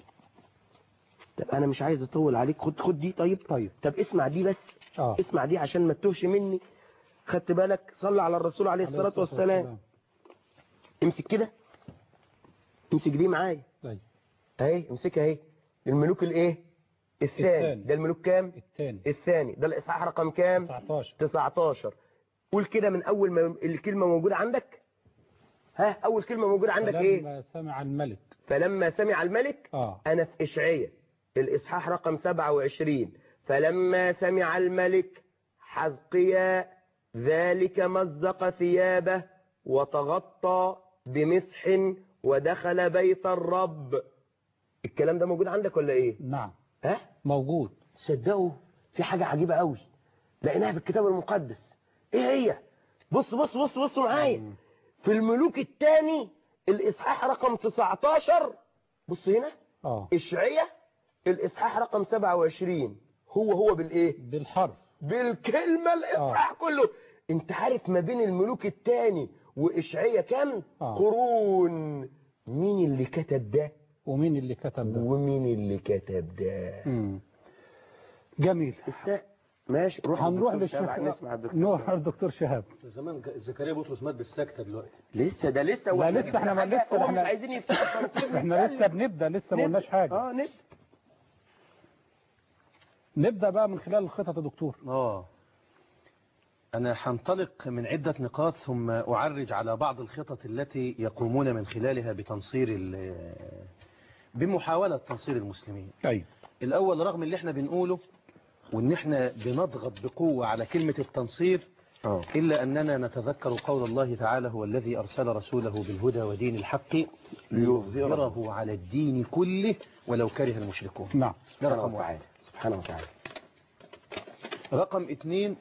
طب أنا مش عايز أطول عليك. خد خد دي. طيب طيب طب اسمع دي بس. آه. اسمع دي عشان ما تتوهش مني. خدت بالك؟ صلى على الرسول عليه الصلاة والسلام. امسك كده. امسك دي معايا. طيب اهي امسكها اهي. الملوك الايه؟ الثاني. ده الملوك كام؟ الثاني. الثاني. ده الاصحاح رقم كام؟ تسعتاشر. تسعتاشر. قول كده من أول ما الكلمة موجودة عندك. ها أول كلمة موجودة عندك إيه؟ فلما سمع الملك. فلما سمع الملك. آه. أنا في إشعية الإصحاح رقم سبعة وعشرين. فلما سمع الملك حزقيا ذلك مزق ثيابه وتغطى بمسح ودخل بيت الرب. الكلام ده موجود عندك ولا إيه؟ نعم. ها؟ موجود. صدقوا في حاجة عجيبة قوي لقيناها في الكتاب المقدس. إيه هي؟ بص بص بص بص معايا في الملوك الثاني الإصحاح رقم تسعتاشر. بص هنا. آه. إشعية الإصحاح رقم سبعة وعشرين. هو هو بالإيه؟ بالحرف، بالكلمة الإصحاح آه. كله. أنت عارف ما بين الملوك الثاني وإشعية كم؟ آه. قرون. مين اللي كتب ده؟ ومين اللي كتب ده؟ ومين اللي كتب ده؟ مم. جميل. ماشي روح هنروح للدكتور نسمع الدكتور نروح للدكتور شهاب. زمان زكريا بطرس مات بالسكتة دلوقتي. لسه ده لسه لا لسه احنا ما لسه احنا مش عايزين يفتحوا التنصير. احنا لسه بنبدا لسه ما قلناش حاجه. اه نبدا نبدا بقى من خلال الخطط يا دكتور. اه انا هنطلق من عدة نقاط ثم اعرج على بعض الخطط التي يقومون من خلالها بتنصير بمحاولة تنصير المسلمين. ايوه. الاول رغم اللي احنا بنقوله وان احنا بنضغط بقوة على كلمة التنصير أوه. إلا أننا نتذكر قول الله تعالى هو الذي أرسل رسوله بالهدى ودين الحق ليظهره على الدين كله ولو كره المشركون. نعم. ده رقم واحد. سبحانه وتعالى. رقم اثنين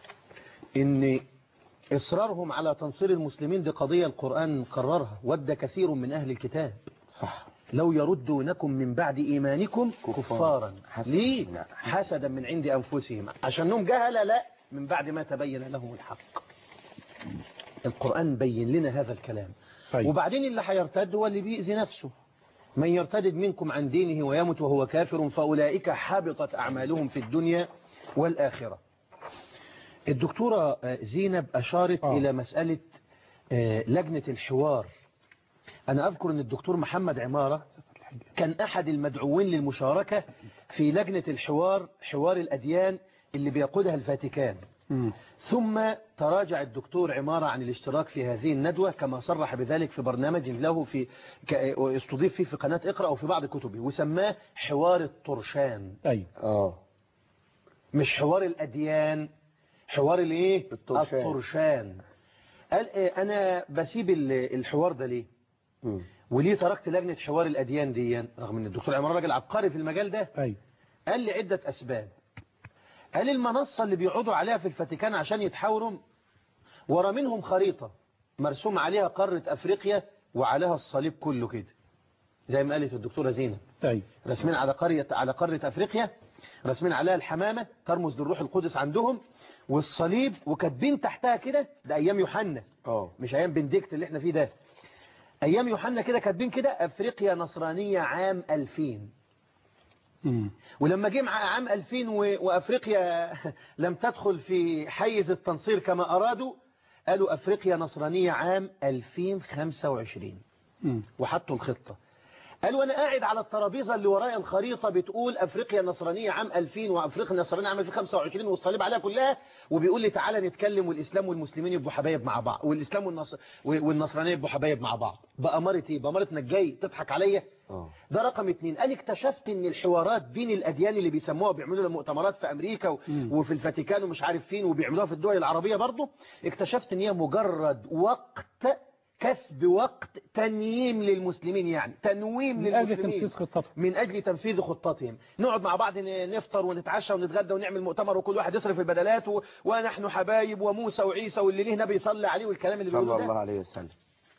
ان إصرارهم على تنصير المسلمين دي قضية القرآن قررها. ود كثير من أهل الكتاب صح لو يردونكم من بعد إيمانكم كفارا ليه حسدا من عند أنفسهم عشانهم جهلة لا من بعد ما تبين لهم الحق. القرآن بين لنا هذا الكلام. طيب. وبعدين اللي هيرتد هو اللي بيأذي نفسه. من يرتد منكم عن دينه ويمت وهو كافر فأولئك حبطت أعمالهم في الدنيا والآخرة. الدكتورة زينب أشارت آه. إلى مسألة لجنة الحوار. أنا أذكر أن الدكتور محمد عمارة كان أحد المدعوين للمشاركة في لجنة الحوار حوار الأديان اللي بيقودها الفاتيكان. م. ثم تراجع الدكتور عمارة عن الاشتراك في هذه الندوة كما صرح بذلك في برنامج له في استضيف فيه في قناة اقرأ وفي بعض كتبه وسماه حوار الطرشان. أي. آه. مش حوار الأديان حوار الايه الطرشان. الطرشان قال إيه أنا بسيب الحوار ده ليه م. وليه تركت لجنة حوار الأديان دي رغم أن الدكتور عمارة راجل عبقري في المجال ده. أي. قال لي عدة أسباب. قال المنصة اللي بيقعدوا عليها في الفاتيكان عشان يتحاوروا ورا منهم خريطة مرسوم عليها قارة أفريقيا وعليها الصليب كله كده زي ما قالت الدكتورة زينب. أي. رسمين على قرية على قارة أفريقيا رسمين عليها الحمامة ترمز للروح القدس عندهم والصليب وكاتبين تحتها كده ده أيام يوحنا اه مش أيام بنديكت اللي احنا فيه ده أيام يوحنا كده كاتبين كده أفريقيا نصرانية عام ألفين. م. ولما جه عام ألفين وأفريقيا لم تدخل في حيز التنصير كما أرادوا قالوا أفريقيا نصرانية عام ألفين وخمسة وعشرين. م. وحطوا الخطة. قالوا أنا قاعد على الترابيزة اللي ورايا الخريطة بتقول أفريقيا نصرانية عام ألفين وأفريقيا نصرانية عام ألفين وخمسة وعشرين والصليب عليها كلها وبيقول لي تعالى نتكلم والإسلام والمسلمين يبقوا حبايب مع بعض والإسلام والنصر والنصرانية يبقوا حبايب مع بعض. بأمارة إيه؟ بأمارة إنك جاي تضحك عليا؟ أوه. ده رقم اتنين. قال اكتشفت إن الحوارات بين الأديان اللي بيسموها بيعملوا لها مؤتمرات في أمريكا و... وفي الفاتيكان ومش عارف فين وبيعملوها في الدول العربية برضه اكتشفت إن هي مجرد وقت كسب وقت تنييم للمسلمين يعني تنويم من للمسلمين أجل تنفيذ خطتهم من أجل تنفيذ خطتهم. نقعد مع بعض نفطر ونتعشى ونتغدى ونعمل مؤتمر وكل واحد يصرف البدلات و... ونحن حبايب وموسى وعيسى واللي ليه نبي يصلي عليه والكلام اللي بيقوله ده صلى الله عليه وسلم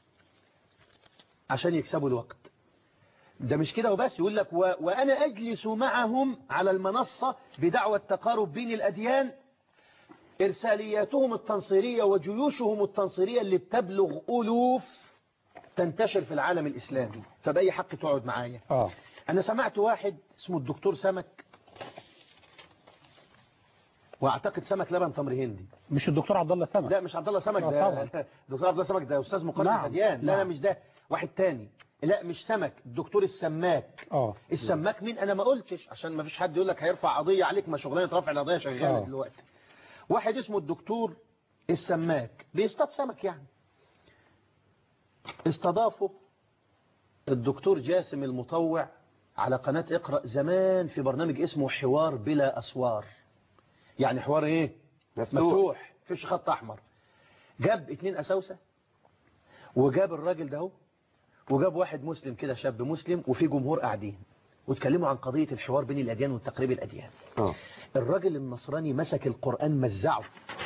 عشان يكسبوا الوقت. ده مش كده وبس يقول لك و... وأنا أجلس معهم على المنصة بدعوى التقارب بين الأديان إرسالياتهم التنصيرية وجيوشهم التنصيرية اللي بتبلغ ألوف تنتشر في العالم الإسلامي فبأي حق تقعد معايا. آه. أنا سمعت واحد اسمه الدكتور سمك وأعتقد سمك لبن تمر هندي. مش الدكتور عبد الله سمك؟ لا مش عبد الله سمك ده الدكتور عبد الله سمك ده أستاذ مقارنة نعم. هديان. لا نعم. لا مش ده واحد تاني. لا مش سمك الدكتور السماك. آه. السماك مين أنا ما قلتش عشان ما فيش حد يقول لك هيرفع قضية عليك ما شغلانة رفع القضية شغالة آه. دلوقتي. واحد اسمه الدكتور السماك بيصطاد سمك يعني. استضافوا الدكتور جاسم المطوع على قناة اقرأ زمان في برنامج اسمه حوار بلا أسوار. يعني حوار ايه؟ مفتوح, مفتوح. فيش خط أحمر. جاب اتنين أساوسة وجاب الراجل ده وجاب واحد مسلم كده شاب مسلم وفي جمهور قاعدين واتكلموا عن قضية الحوار بين الأديان وتقريب الأديان. أوه. الراجل النصراني مسك القرآن مزعه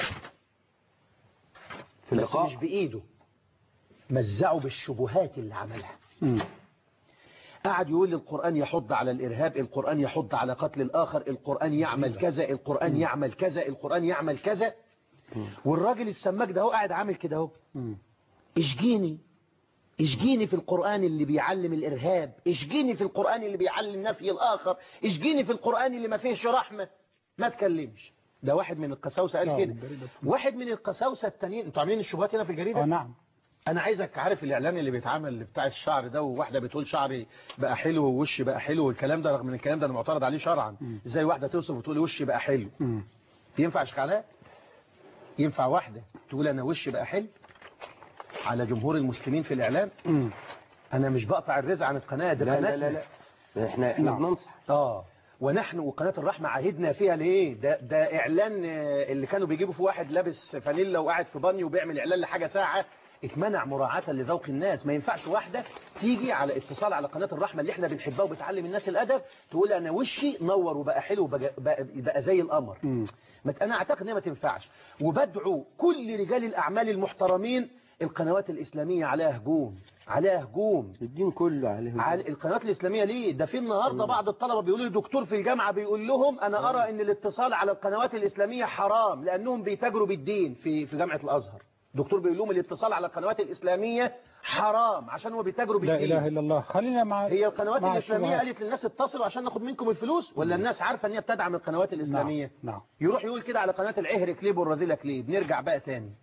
في اللقاء، بس مش بإيده، مزعه بالشبهات اللي عملها. م. قعد يقول القرآن يحض على الإرهاب، القرآن يحض على قتل الآخر، القرآن يعمل كذا، القرآن م. يعمل كذا، القرآن يعمل كذا. م. والراجل السماك ده هو قاعد عامل كده اهو، اشجيني اشجيني في القرآن اللي بيعلم الإرهاب، اشجيني في القرآن اللي بيعلم نفي الآخر، اشجيني في القرآن اللي ما فيهش رحمة. ما تكلمش. ده واحد من القساوسة قال كده. واحد من القساوسة التانيين، انتوا عاملين الشبهات هنا في الجريدة؟ اه نعم. انا عايزك عارف الاعلان اللي بيتعمل بتاع الشعر ده، وواحدة بتقول شعري بقى حلو ووشي بقى حلو والكلام ده، رغم ان الكلام ده انا معترض عليه شرعا. ازاي واحدة توصف وتقول وشي بقى حلو؟ م. ينفع شغالات؟ ينفع واحدة تقول انا وشي بقى حلو على جمهور المسلمين في الإعلام؟ م. أنا مش بقطع الرزق عن القناة، ده لا, لا لا لا احنا احنا بننصح. اه ونحن وقناة الرحمة عهدنا فيها ليه؟ ده ده إعلان اللي كانوا بيجيبوا في واحد لابس فانيلا وقاعد في بانيو وبيعمل إعلان لحاجة ساعة، اتمنع مراعاة لذوق الناس. ما ينفعش واحدة تيجي على اتصال على قناة الرحمة اللي احنا بنحبها وبتعلم الناس الأدب تقول أنا وشي نور وبقى حلو وبقى بقى, بقى زي القمر. م. أنا أعتقد إنها ما تنفعش. وبدعو كل رجال الأعمال المحترمين، القنوات الإسلامية عليها هجوم، عليها هجوم، الدين كله عليه هجوم. على القنوات الإسلامية ليه؟ ده في النهاردة بعض الطلبة بيقولوا لي دكتور في الجامعة بيقول لهم أنا أرى إن الاتصال على القنوات الإسلامية حرام لأنهم بيتاجروا بالدين في في جامعة الأزهر. دكتور بيقول لهم الاتصال على القنوات الإسلامية حرام عشان هو بيتاجروا بالدين. لا إله إلا الله. خلينا مع هي القنوات مع الإسلامية قالت للناس اتصلوا عشان ناخد منكم الفلوس، ولا الناس عارفة إن هي بتدعم القنوات الإسلامية؟ نعم. نعم. يروح يقول كده على قناة العهر كليب والرذيلة كليب. نرجع بقى تاني.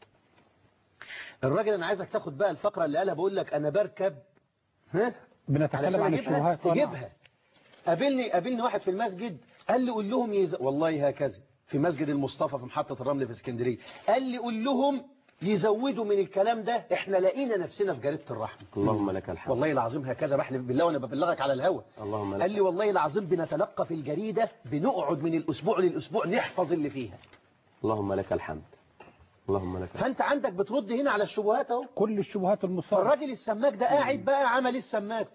الراجل انا عايزك تاخد بقى الفقرة اللي قالها، بقول لك انا بركب ها بنتكلم عن الشبهات تجيبها. قابلني قابلني واحد في المسجد قال لي قول لهم يز... والله هكذا في مسجد المصطفى في محطة الرمل في اسكندرية، قال لي قول لهم يزودوا من الكلام ده، احنا لقينا نفسنا في جريدة الرحمة. اللهم لك الحمد. والله العظيم هكذا بحلف بالله وانا ببلغك على الهوا. اللهم لك. قال لي والله العظيم بنتلقى في الجريدة، بنقعد من الاسبوع للاسبوع نحفظ اللي فيها. اللهم لك الحمد. اللهم لك. فانت عندك بترد هنا على الشبهات اهو، كل الشبهات المصارعة. الراجل السماك ده قاعد بقى عمل السماك،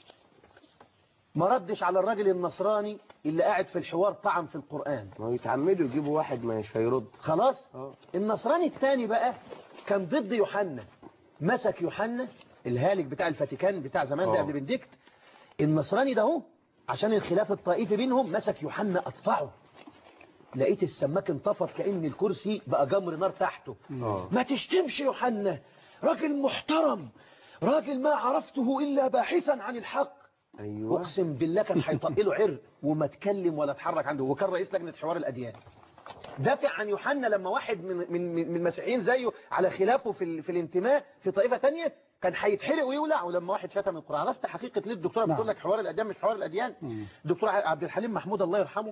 ما ردش على الراجل النصراني اللي قاعد في الحوار طعن في القرآن. ما يتعمدوا يجيبوا واحد مش هيرد خلاص. أوه. النصراني الثاني بقى كان ضد يوحنا، مسك يوحنا الهالك بتاع الفاتيكان بتاع زمان ده قبل بنديكت. النصراني ده هو عشان الخلاف الطائفي بينهم مسك يوحنا قطعه. لقيت السماك انطفت كأن الكرسي بقى جمر نار تحته. أوه. ما تشتمش يوحنا، راجل محترم، راجل ما عرفته إلا باحثا عن الحق. أيوة. أقسم بالله كان هيطقله عرق وما تكلم ولا اتحرك عنده، وكان رئيس لجنة حوار الأديان. دافع عن يوحنا لما واحد من من من المسيحيين زيه على خلافه في في الانتماء في طائفة تانية كان هيتحرق ويولع، ولما واحد شتم القرآن. عرفت حقيقة ليه الدكتورة نعم. بتقول لك حوار الأديان مش حوار الأديان؟ الدكتور عبد الحليم محمود الله يرحمه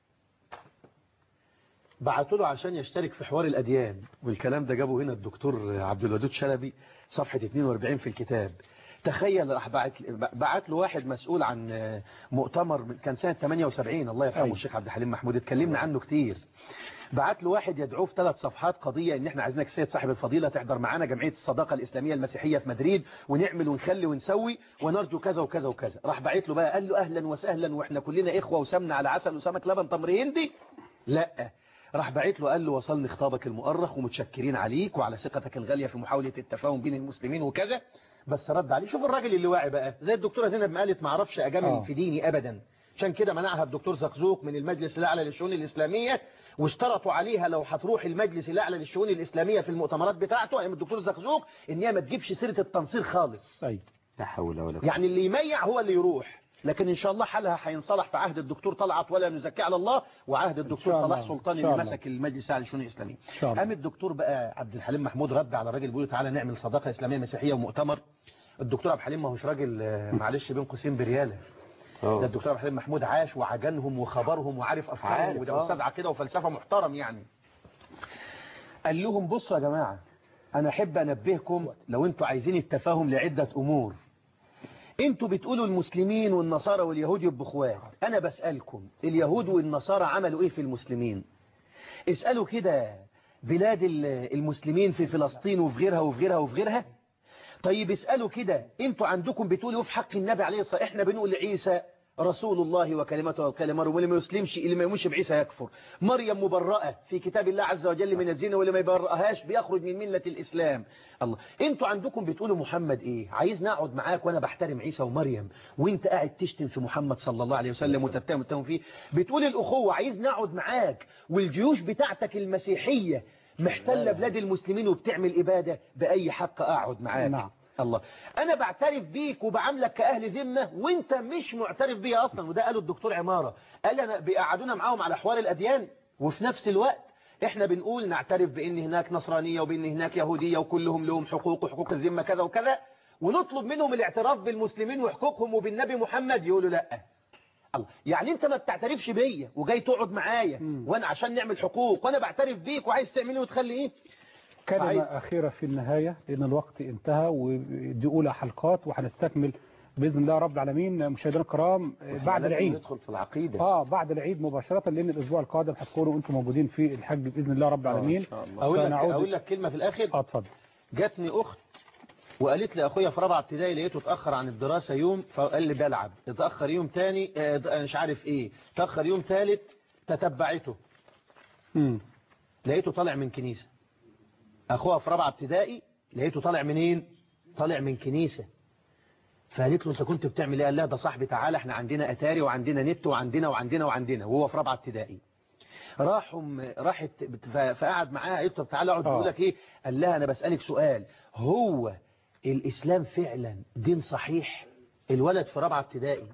بعتوا له عشان يشترك في حوار الأديان، والكلام ده جابه هنا الدكتور عبد الودود شلبي صفحة اتنين واربعين في الكتاب. تخيل راح بعت بعت له واحد مسؤول عن مؤتمر كان سنة ثمانية وسبعين الله يرحمه الشيخ عبد الحليم محمود، اتكلمنا عنه كتير. بعت له واحد يدعوه في ثلاث صفحات قضية ان احنا عايزينك السيد صاحب الفضيلة تحضر معانا جمعية الصداقة الإسلامية المسيحية في مدريد، ونعمل ونخلي ونسوي ونرجو كذا وكذا وكذا. راح بعت له بقى قال له اهلا وسهلا واحنا كلنا اخوة وسمنا على عسل وسمك لبن تمر هندي. لا، راح بعت له قال له وصلني خطابك المؤرخ ومتشكرين عليك وعلى ثقتك الغالية في محاولة التفاهم بين المسلمين وكذا. بس رد عليه. شوف الراجل اللي واعي بقى زي الدكتورة زينب ما قالت ما اعرفش اجامل أوه. في ديني ابدا، عشان كده منعها الدكتور زقزوق من المجلس الاعلى للشؤون الاسلاميه، واشترطوا عليها لو هتروح المجلس الاعلى للشؤون الاسلاميه في المؤتمرات بتاعته ايام الدكتور زقزوق ان هي ما تجيبش سيره التنصير خالص. ايوه لا حول ولا قوه. يعني اللي يميع هو اللي يروح، لكن ان شاء الله حالها هينصلح في عهد الدكتور طلعت ولا نزكي على الله، وعهد الدكتور صلاح سلطان اللي مسك المجلس الاعلى للشؤون الاسلاميه. قام الدكتور بقى عبد الحليم محمود رد على الراجل بيقول تعالى نعمل صداقه اسلاميه مسيحيه ومؤتمر. الدكتور عبد الحليم ما هوش راجل معلش بين قوسين برياله، ده الدكتور عبد الحليم محمود عاش وعجنهم وخبرهم وعارف افكارهم، وده استاذ عقيده وفلسفه محترم يعني. قال لهم بصوا يا جماعة أنا أحب أنبهكم لو أنتوا عايزين التفاهم لعدة أمور. أنتوا بتقولوا المسلمين والنصارى واليهود يبقوا اخوات، أنا بسألكم اليهود والنصارى عملوا إيه في المسلمين؟ اسألوا كده بلاد المسلمين في فلسطين وفي غيرها وفي غيرها وفي غيرها. طيب اسألوا كده أنتوا عندكم بتقولوا في حق النبي عليه الصلاة والسلام، إحنا بنقول عيسى رسول الله وكلمته وكلمه، واللي ما يسلمش اللي ما يؤمنش بعيسى يكفر. مريم مبرأة في كتاب الله عز وجل من الزنا، واللي ما يبرأهاش بيخرج من ملة الإسلام. الله، انتوا عندكم بتقولوا محمد ايه؟ عايز نقعد معاك وانا بحترم عيسى ومريم وانت قاعد تشتم في محمد صلى الله عليه وسلم وتتهم وتتهم فيه. بتقول الأخوة، عايز نقعد معاك والجيوش بتاعتك المسيحية محتلة بلاد المسلمين وبتعمل إبادة، بأي حق أقعد معاك؟ نعم. الله، أنا بعترف بيك وبعاملك كأهل ذمة وانت مش معترف بيها أصلا. وده قاله الدكتور عمارة، قال أنا بيقعدونا معاهم على حوار الأديان وفي نفس الوقت احنا بنقول نعترف بأن هناك نصرانية وبأن هناك يهودية وكلهم لهم حقوق وحقوق الذمة كذا وكذا، ونطلب منهم الاعتراف بالمسلمين وحقوقهم وبالنبي محمد، يقولوا لا. الله، يعني انت ما بتعترفش بيا وجاي تقعد معايا وانا عشان نعمل حقوق، وانا بعترف بيك وعايز تعملي وتخلي ايه؟ كلمة عايز... أخيرة في النهاية لأن الوقت انتهى، ودي أولى حلقات وهنستكمل بإذن الله رب العالمين. مشاهدينا الكرام بعد العيد ندخل في العقيدة آه بعد العيد مباشرة، لأن الأسبوع القادم هتكونوا أنتم موجودين في الحج بإذن الله رب العالمين. أقول لك, أقول لك كلمة في الآخر. آه اتفضل. جاتني أخت وقالت لي أخويا في رابعة ابتدائي لقيته اتأخر عن الدراسة يوم، فقال لي بلعب، اتأخر يوم تاني اه مش عارف إيه، اتأخر يوم ثالث، تتبعته امم لقيته طالع من كنيسة. أخوها في رابعة ابتدائي لقيته طالع منين؟ طالع من كنيسة. فقالت له أنت كنت بتعمل إيه؟ قال لها ده صاحبي تعالى احنا عندنا أتاري وعندنا نت وعندنا وعندنا وعندنا، وهو في رابعة ابتدائي. راحوا راحت فقعد معاها، قالت له تعالى اقعد بقول لك ايه؟ قال لها انا بسألك سؤال، هو الإسلام فعلا دين صحيح؟ الولد في رابعة ابتدائي.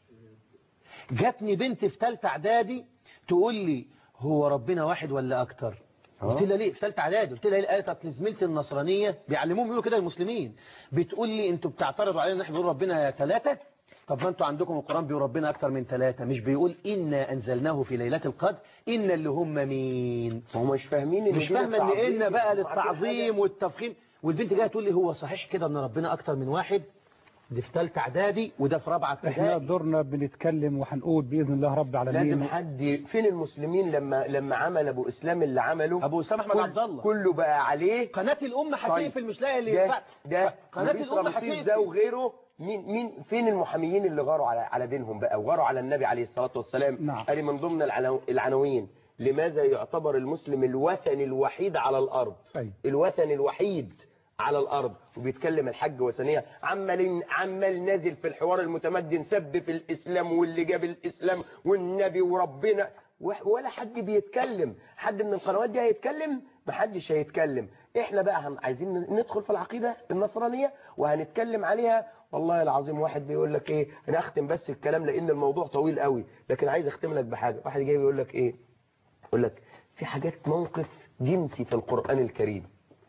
جاتني بنت في ثالثه اعدادي تقول لي هو ربنا واحد ولا اكتر؟ قلت لها ليه في ثالثه اعدادي؟ قلت لها ايه؟ قالت زميلتي النصرانيه بيعلموهم يقولوا كده المسلمين، بتقول لي انتوا بتعترضوا علينا ان احنا بنقول ربنا ثلاثه؟ طب ما انتوا عندكم القرآن بيقول ربنا اكتر من ثلاثه، مش بيقول إنا أنزلناه في ليلة القدر؟ إن اللي هم مين؟ هم مش فاهمين، مش فاهمه ان إن بقى للتعظيم والتفخيم. والبنت جايه تقول لي هو صحيح كده ان ربنا اكتر من واحد؟ دي في ثالثه اعدادي وده في رابعه ابتدائي. احنا دورنا بنتكلم وهنقول باذن الله رب العالمين. لازم حد فين المسلمين لما لما عمل ابو اسلام اللي عمله ابو اسامه احمد عبد الله كله بقى عليه قناه الامه هتقفل. مش لاقي اللي ده, ده قناه الامه هتقفل ده وغيره. مين مين فين المحاميين اللي غاروا على على دينهم بقى وغاروا على النبي عليه الصلاه والسلام؟ نعم. قال من ضمن العناوين لماذا يعتبر المسلم الوثني الوحيد على الارض؟ أي. الوثني الوحيد على الأرض. وبيتكلم الحج وثنية، عمال عمال نازل في الحوار المتمدن، سب في الإسلام واللي جاب الإسلام والنبي وربنا، ولا حد بيتكلم. حد من القنوات دي هيتكلم؟ محدش هيتكلم. احنا بقى عايزين ندخل في العقيدة النصرانية وهنتكلم عليها. والله العظيم واحد بيقول لك ايه، انا اختم بس الكلام لان الموضوع طويل قوي، لكن عايز اختم لك بحاجة. واحد جاي بيقول لك ايه، يقول لك في حاجات موقف جنسي في القرآن الكريم.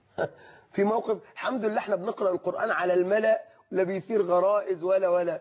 في موقف، الحمد لله احنا بنقرأ القرآن على الملأ، لا بيصير غرائز ولا ولا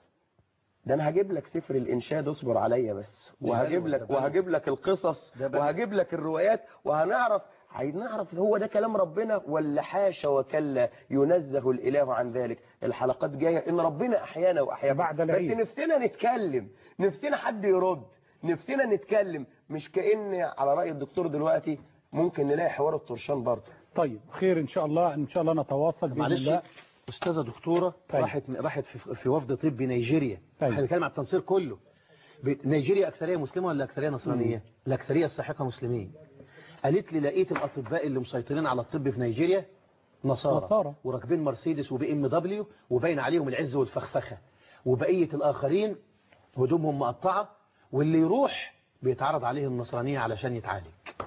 ده انا هجيب لك سفر الانشاد، اصبر عليا بس، وهجيب لك وهجيب لك القصص وهجيب لك الروايات، وهنعرف هنعرف هو ده كلام ربنا ولا حاشا وكلا ينزه الاله عن ذلك. الحلقات جايه ان ربنا احيانا واحيا بعد العيد، بس نفسنا نتكلم، نفسنا حد يرد، نفسنا نتكلم، مش كأن على رأي الدكتور دلوقتي ممكن نلاقي حوار الطرشان برضه. طيب خير ان شاء الله، ان شاء الله نتواصل باذن الله. استاذه دكتوره طيب. راحت راحت في, في وفد طبي نيجيريا. طيب. احنا بنتكلم على التنصير كله. نيجيريا اكثريه مسلمه ولا اكثريه نصرانيه؟ الاكثريه الساحقه مسلمين. قالت لي لقيت الاطباء اللي مسيطرين على الطب في نيجيريا نصارى, نصارى. وراكبين مرسيدس وبي ام دبليو وباين عليهم العز والفخفخه، وبقيه الاخرين هدومهم مقطعه، واللي يروح بيتعرض عليه النصرانيه علشان يتعالج.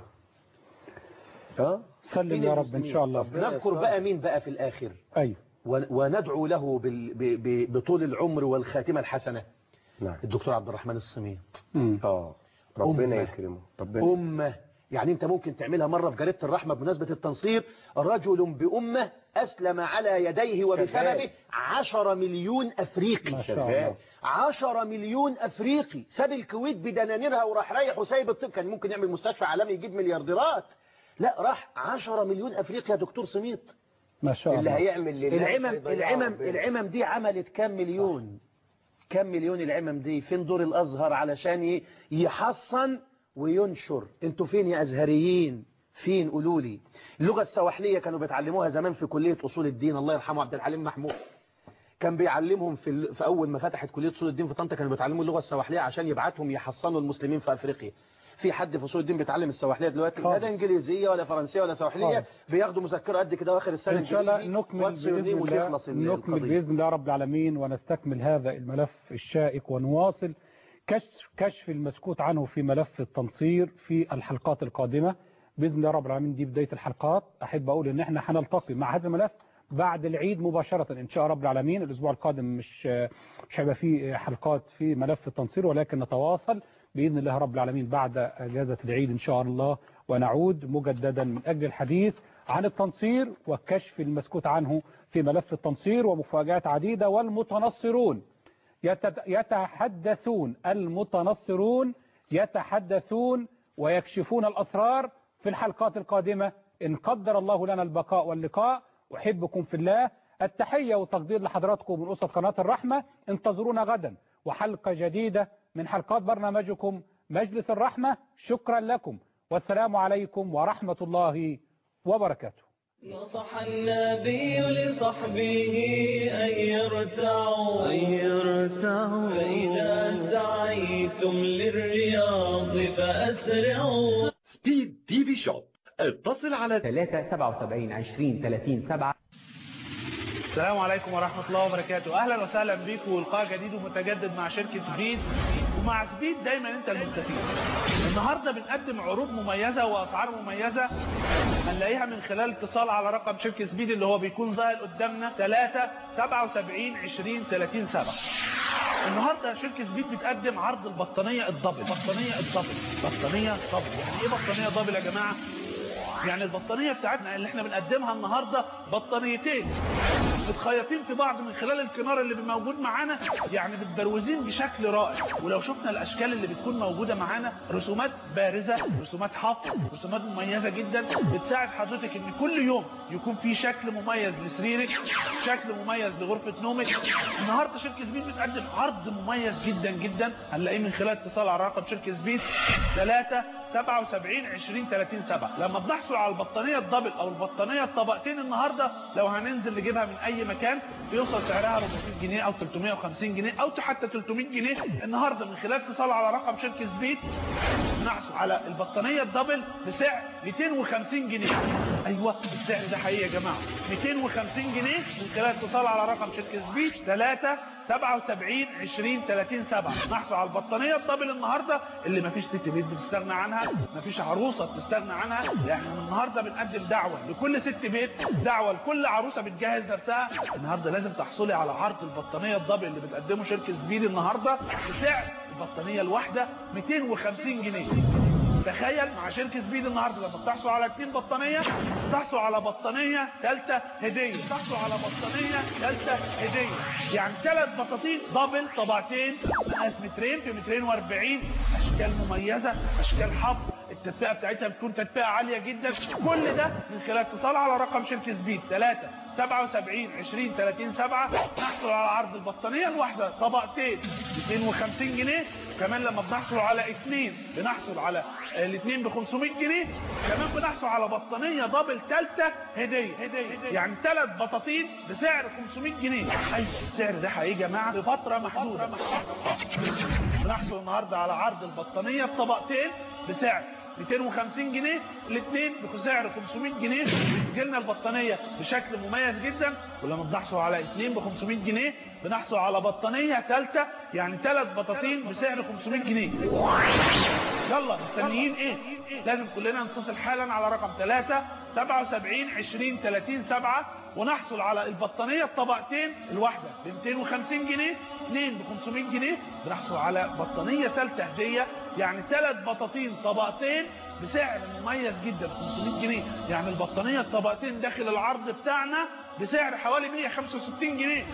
اه سلم يا رب ان شاء الله. نذكر بقى مين بقى في الاخر. ايوه. وندعو له بطول العمر والخاتمه الحسنه. نعم. الدكتور عبد الرحمن الصميت. اه ربنا يكرمه. ربنا امه يعني انت ممكن تعملها مره في جريده الرحمه بمناسبه التنصير، رجل بامه اسلم على يديه وبسببه عشرة مليون افريقي. ما شاء الله. عشرة مليون افريقي ساب الكويت بدنانيرها وراح رايح وسايب الطب. كان ممكن يعمل مستشفى عالمي يجيب مليارديرات، لا راح عشرة مليون افريقيا يا دكتور سميط. ما شاء الله. اللي هيعمل لله العمم العمم العمم دي عملت كام مليون؟ كام مليون العمم دي؟ فين دور الازهر علشان يحصن وينشر؟ انتوا فين يا ازهريين؟ فين؟ قولوا لي. اللغه السواحليه كانوا بيتعلموها زمان في كليه اصول الدين، الله يرحمه عبد الحليم محمود كان بيعلمهم في, ال... في اول ما فتحت كليه اصول الدين في طنطا كانوا بيتعلموا اللغه السواحليه عشان يبعتهم يحصنوا المسلمين في افريقيا. في حد في اصول الدين بيتعلم السواحليه دلوقتي؟ لا ده انجليزيه ولا فرنسيه ولا سواحليه، بياخدوا مذكره قد كده واخر السنه ان شاء الله نكمل باذن الله نكمل باذن الله رب العالمين ونستكمل هذا الملف الشائك ونواصل كشف كشف المسكوت عنه في ملف التنصير في الحلقات القادمه باذن الله رب العالمين. دي بدايه الحلقات. احب اقول ان احنا هنلتقي مع هذا الملف بعد العيد مباشرة إن شاء رب العالمين. الأسبوع القادم مش مش هيبقى فيه حلقات في ملف التنصير، ولكن نتواصل بإذن الله رب العالمين بعد أجازة العيد إن شاء الله، ونعود مجددا من أجل الحديث عن التنصير وكشف المسكوت عنه في ملف التنصير ومفاجآت عديدة. والمتنصرون يتحدثون المتنصرون يتحدثون ويكشفون الأسرار في الحلقات القادمة إن قدر الله لنا البقاء واللقاء. أحبكم في الله. التحية والتقدير لحضراتكم من أسرة قناة الرحمة. انتظرونا غدا وحلقة جديدة من حلقات برنامجكم مجلس الرحمة. شكرا لكم والسلام عليكم ورحمة الله وبركاته. نصح النبي لصحبه أن يرتعوا أن يرتعوا فإذا سعيتم للرياض فأسرعوا. سبيد تي في شوب. اتصل على ثلاثة سبعة وسبعين عشرين ثلاثين سبعة. السلام عليكم ورحمة الله وبركاته. أهلا وسهلا بكم ولقاء جديد ومتجدد مع شركة سبيد. ومع سبيد دايما أنت المستفيد. النهاردة بنقدم عروض مميزة وأسعار مميزة هنلاقيها من خلال اتصال على رقم شركة سبيد اللي هو بيكون ظاهر قدامنا ثلاثة سبعة وسبعين عشرين ثلاثين سبعة. النهارده شركة سبيد بتقدم عرض البطانية الدبل. بطانية الدبل بطانية دبل يعني ايه بطانية دبل يا جماعة؟ يعني البطانية بتاعتنا اللي احنا بنقدمها النهاردة بطانيتين متخيطين في بعض من خلال الكنار اللي موجود معانا، يعني متبروزين بشكل رائع. ولو شفنا الاشكال اللي بتكون موجودة معانا رسومات بارزة، رسومات حفر، رسومات مميزة جدا بتساعد حضرتك ان كل يوم يكون في شكل مميز لسريرك، شكل مميز لغرفة نومك. النهاردة شركة سبيد بتقدم عرض مميز جدا جدا هنلاقيه من خلال اتصال على رقم شركة سبيد ثلاثة سبعة وسبعين عشرين ثلاثين سبعة. لما بنحصل على البطانية الدبل او البطانية الطبقتين النهاردة لو هننزل نجيبها من اي مكان بيوصل سعرها أربعمائة جنيه او ثلاثمائة وخمسين جنيه او حتى ثلاثمائة جنيه. النهاردة من خلال اتصال على رقم شركة سبيد بنحصل على البطانية الدبل بسعر مئتين وخمسين جنيه. ايوه السعر ده حقيقي يا جماعة، مئتين وخمسين جنيه من خلال اتصال على رقم شركة سبيد ثلاثة سبعة وسبعين عشرين ثلاثين سبعة. نحصل على البطانية الدبل النهاردة اللي مفيش ست بيت بتستغنى عنها، مفيش عروسة بتستغنى عنها. يعني النهاردة بنقدم دعوة لكل ست بيت، دعوة لكل عروسة بتجهز نفسها. النهاردة لازم تحصلي على عرض البطانية الدبل اللي بتقدمه شركة سبيد النهاردة بسعر البطانية الواحدة مئتين وخمسين جنيه. تخيل مع شركة سبيد النهاردة لما بتحصل على اتنين بطانية تحصل على بطانية ثالثة هدية، تحصل على بطانية ثالثة هدية. يعني ثلاث بطاطين دبل طبقتين مقاس مترين في مترين واربعين، اشكال مميزة، اشكال حفر، التدفئة بتاعتها بتكون تدفئة عالية جدا. كل ده من خلال اتصال على رقم شركة سبيد ثلاثة سبعة وسبعين عشرين ثلاثين سبعة. نحصل على عرض البطانية الواحدة طبقتين مئتين وخمسين جنيه. كمان لما بنحصل على اثنين بنحصل على الاثنين ب خمسمائة جنيه. كمان بنحصل على بطانية دبل ثالثة هدية. يعني ثلاث بطاطين بسعر خمسمائة جنيه. ايوه السعر ده حقيقي يا جماعة بفترة محدودة. بنحصل النهاردة على عرض البطانية بطبقتين بسعر مئتين وخمسين جنيه، الاثنين بسعر خمسمائة جنيه. بتجيلنا البطانية بشكل مميز جدا. ولما بنحصل على اثنين ب خمسمائة جنيه بنحصل على بطانية ثالثة يعني ثلاث بطاطين بسعر خمسمائة جنيه. يلا مستنيين ايه؟ لازم كلنا نتصل حالا على رقم ثلاثة سبعة وسبعين عشرين ثلاثين سبعة ونحصل على البطانية الطبقتين الواحدة ب مئتين وخمسين جنيه، اثنين ب خمسمائة جنيه. بنحصل على بطانية ثالثة هدية يعني ثلاث بطاطين طبقتين بسعر مميز جدا خمسمائة جنيه. يعني البطانية الطبقتين داخل العرض بتاعنا بسعر حوالي مئة وخمسة وستين جنيه.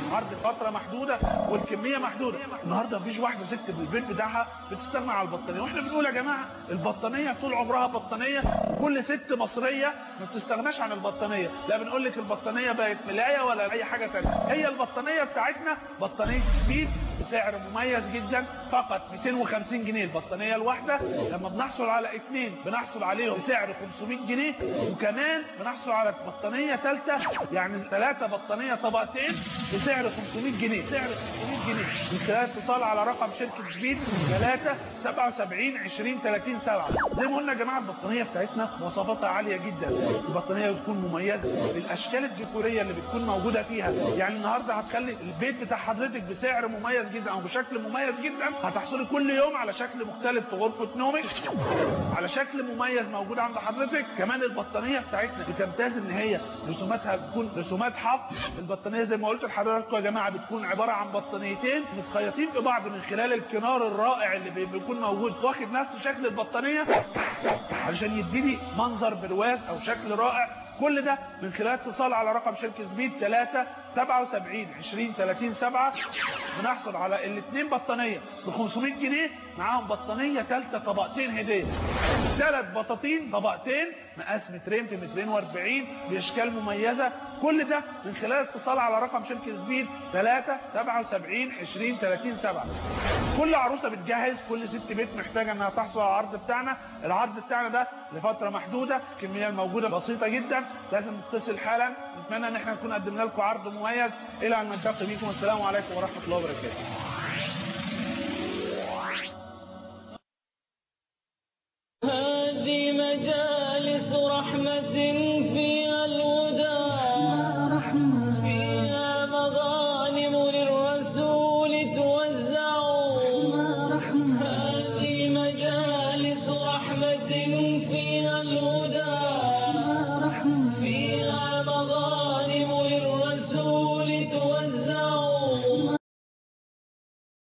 عرض فتره محدوده والكميه محدوده. النهارده مفيش واحده ست في البيت بتاعها بتستغنى على البطانيه، واحنا بنقول يا جماعه البطانيه طول عمرها بطانيه، وكل ست مصريه ما بتستغناش عن البطانيه. لا بنقول لك البطانيه بقت ملايه ولا اي حاجه ثانيه، هي البطانيه بتاعتنا بطانيه سبيد بسعر مميز جدا، فقط مئتين وخمسين جنيه البطانيه الواحده. لما بنحصل على اثنين بنحصل عليهم بسعر خمسمائة جنيه، وكمان بنحصل على بطانيه ثالثه يعني ثلاثه بطانيه طبقتين بسعر خمسمائة جنيه، سعر خمسمائة جنيه من خلال اتصال على رقم شركه سبيد ثلاثة سبعة وسبعين عشرين ثلاثين سبعة. زي ما قلنا يا جماعه البطانيه بتاعتنا مواصفاتها عاليه جدا، البطانيه بتكون مميزه بالاشكال الديكوريه اللي بتكون موجوده فيها. يعني النهارده هتخلي البيت بتاع حضرتك بسعر مميز جدا او بشكل مميز جدا، هتحصلي كل يوم على شكل مختلف في غرفه نومك، على شكل مميز موجود عند حضرتك. كمان البطانيه بتاعتنا بتمتاز ان هي رسوماتها بتكون رسومات حق. البطانيه زي ما قلت لحضراتكم يا جماعه بتكون عباره عن بطانيتين متخيطين في بعض من خلال الكنار الرائع اللي بيكون موجود واخد نفس شكل البطانيه علشان يديني منظر برواز او شكل رائع. كل ده من خلال اتصال على رقم شركة سبيد ثلاثة سبعة وسبعين عشرين ثلاثين سبعة. بنحصل على الاثنين بطانية ب خمسمائة جنيه، معاهم بطانية ثالثة طبقتين هدية، ثلاث بطاطين طبقتين مقاس مترين في مترين واربعين باشكال مميزة. كل ده من خلال اتصال على رقم شركة سبيد ثلاثة سبعة وسبعين عشرين ثلاثين سبعة. كل عروسة بتجهز، كل ست بيت محتاجة انها تحصل على العرض بتاعنا. العرض بتاعنا ده لفترة محدودة، الكمية الموجودة بسيطة جدا، لازم نتصل حالا. نتمنى ان احنا نكون قدمنا لكم عرض مميز. الى ان نلتقي بكم، والسلام عليكم ورحمة الله وبركاته.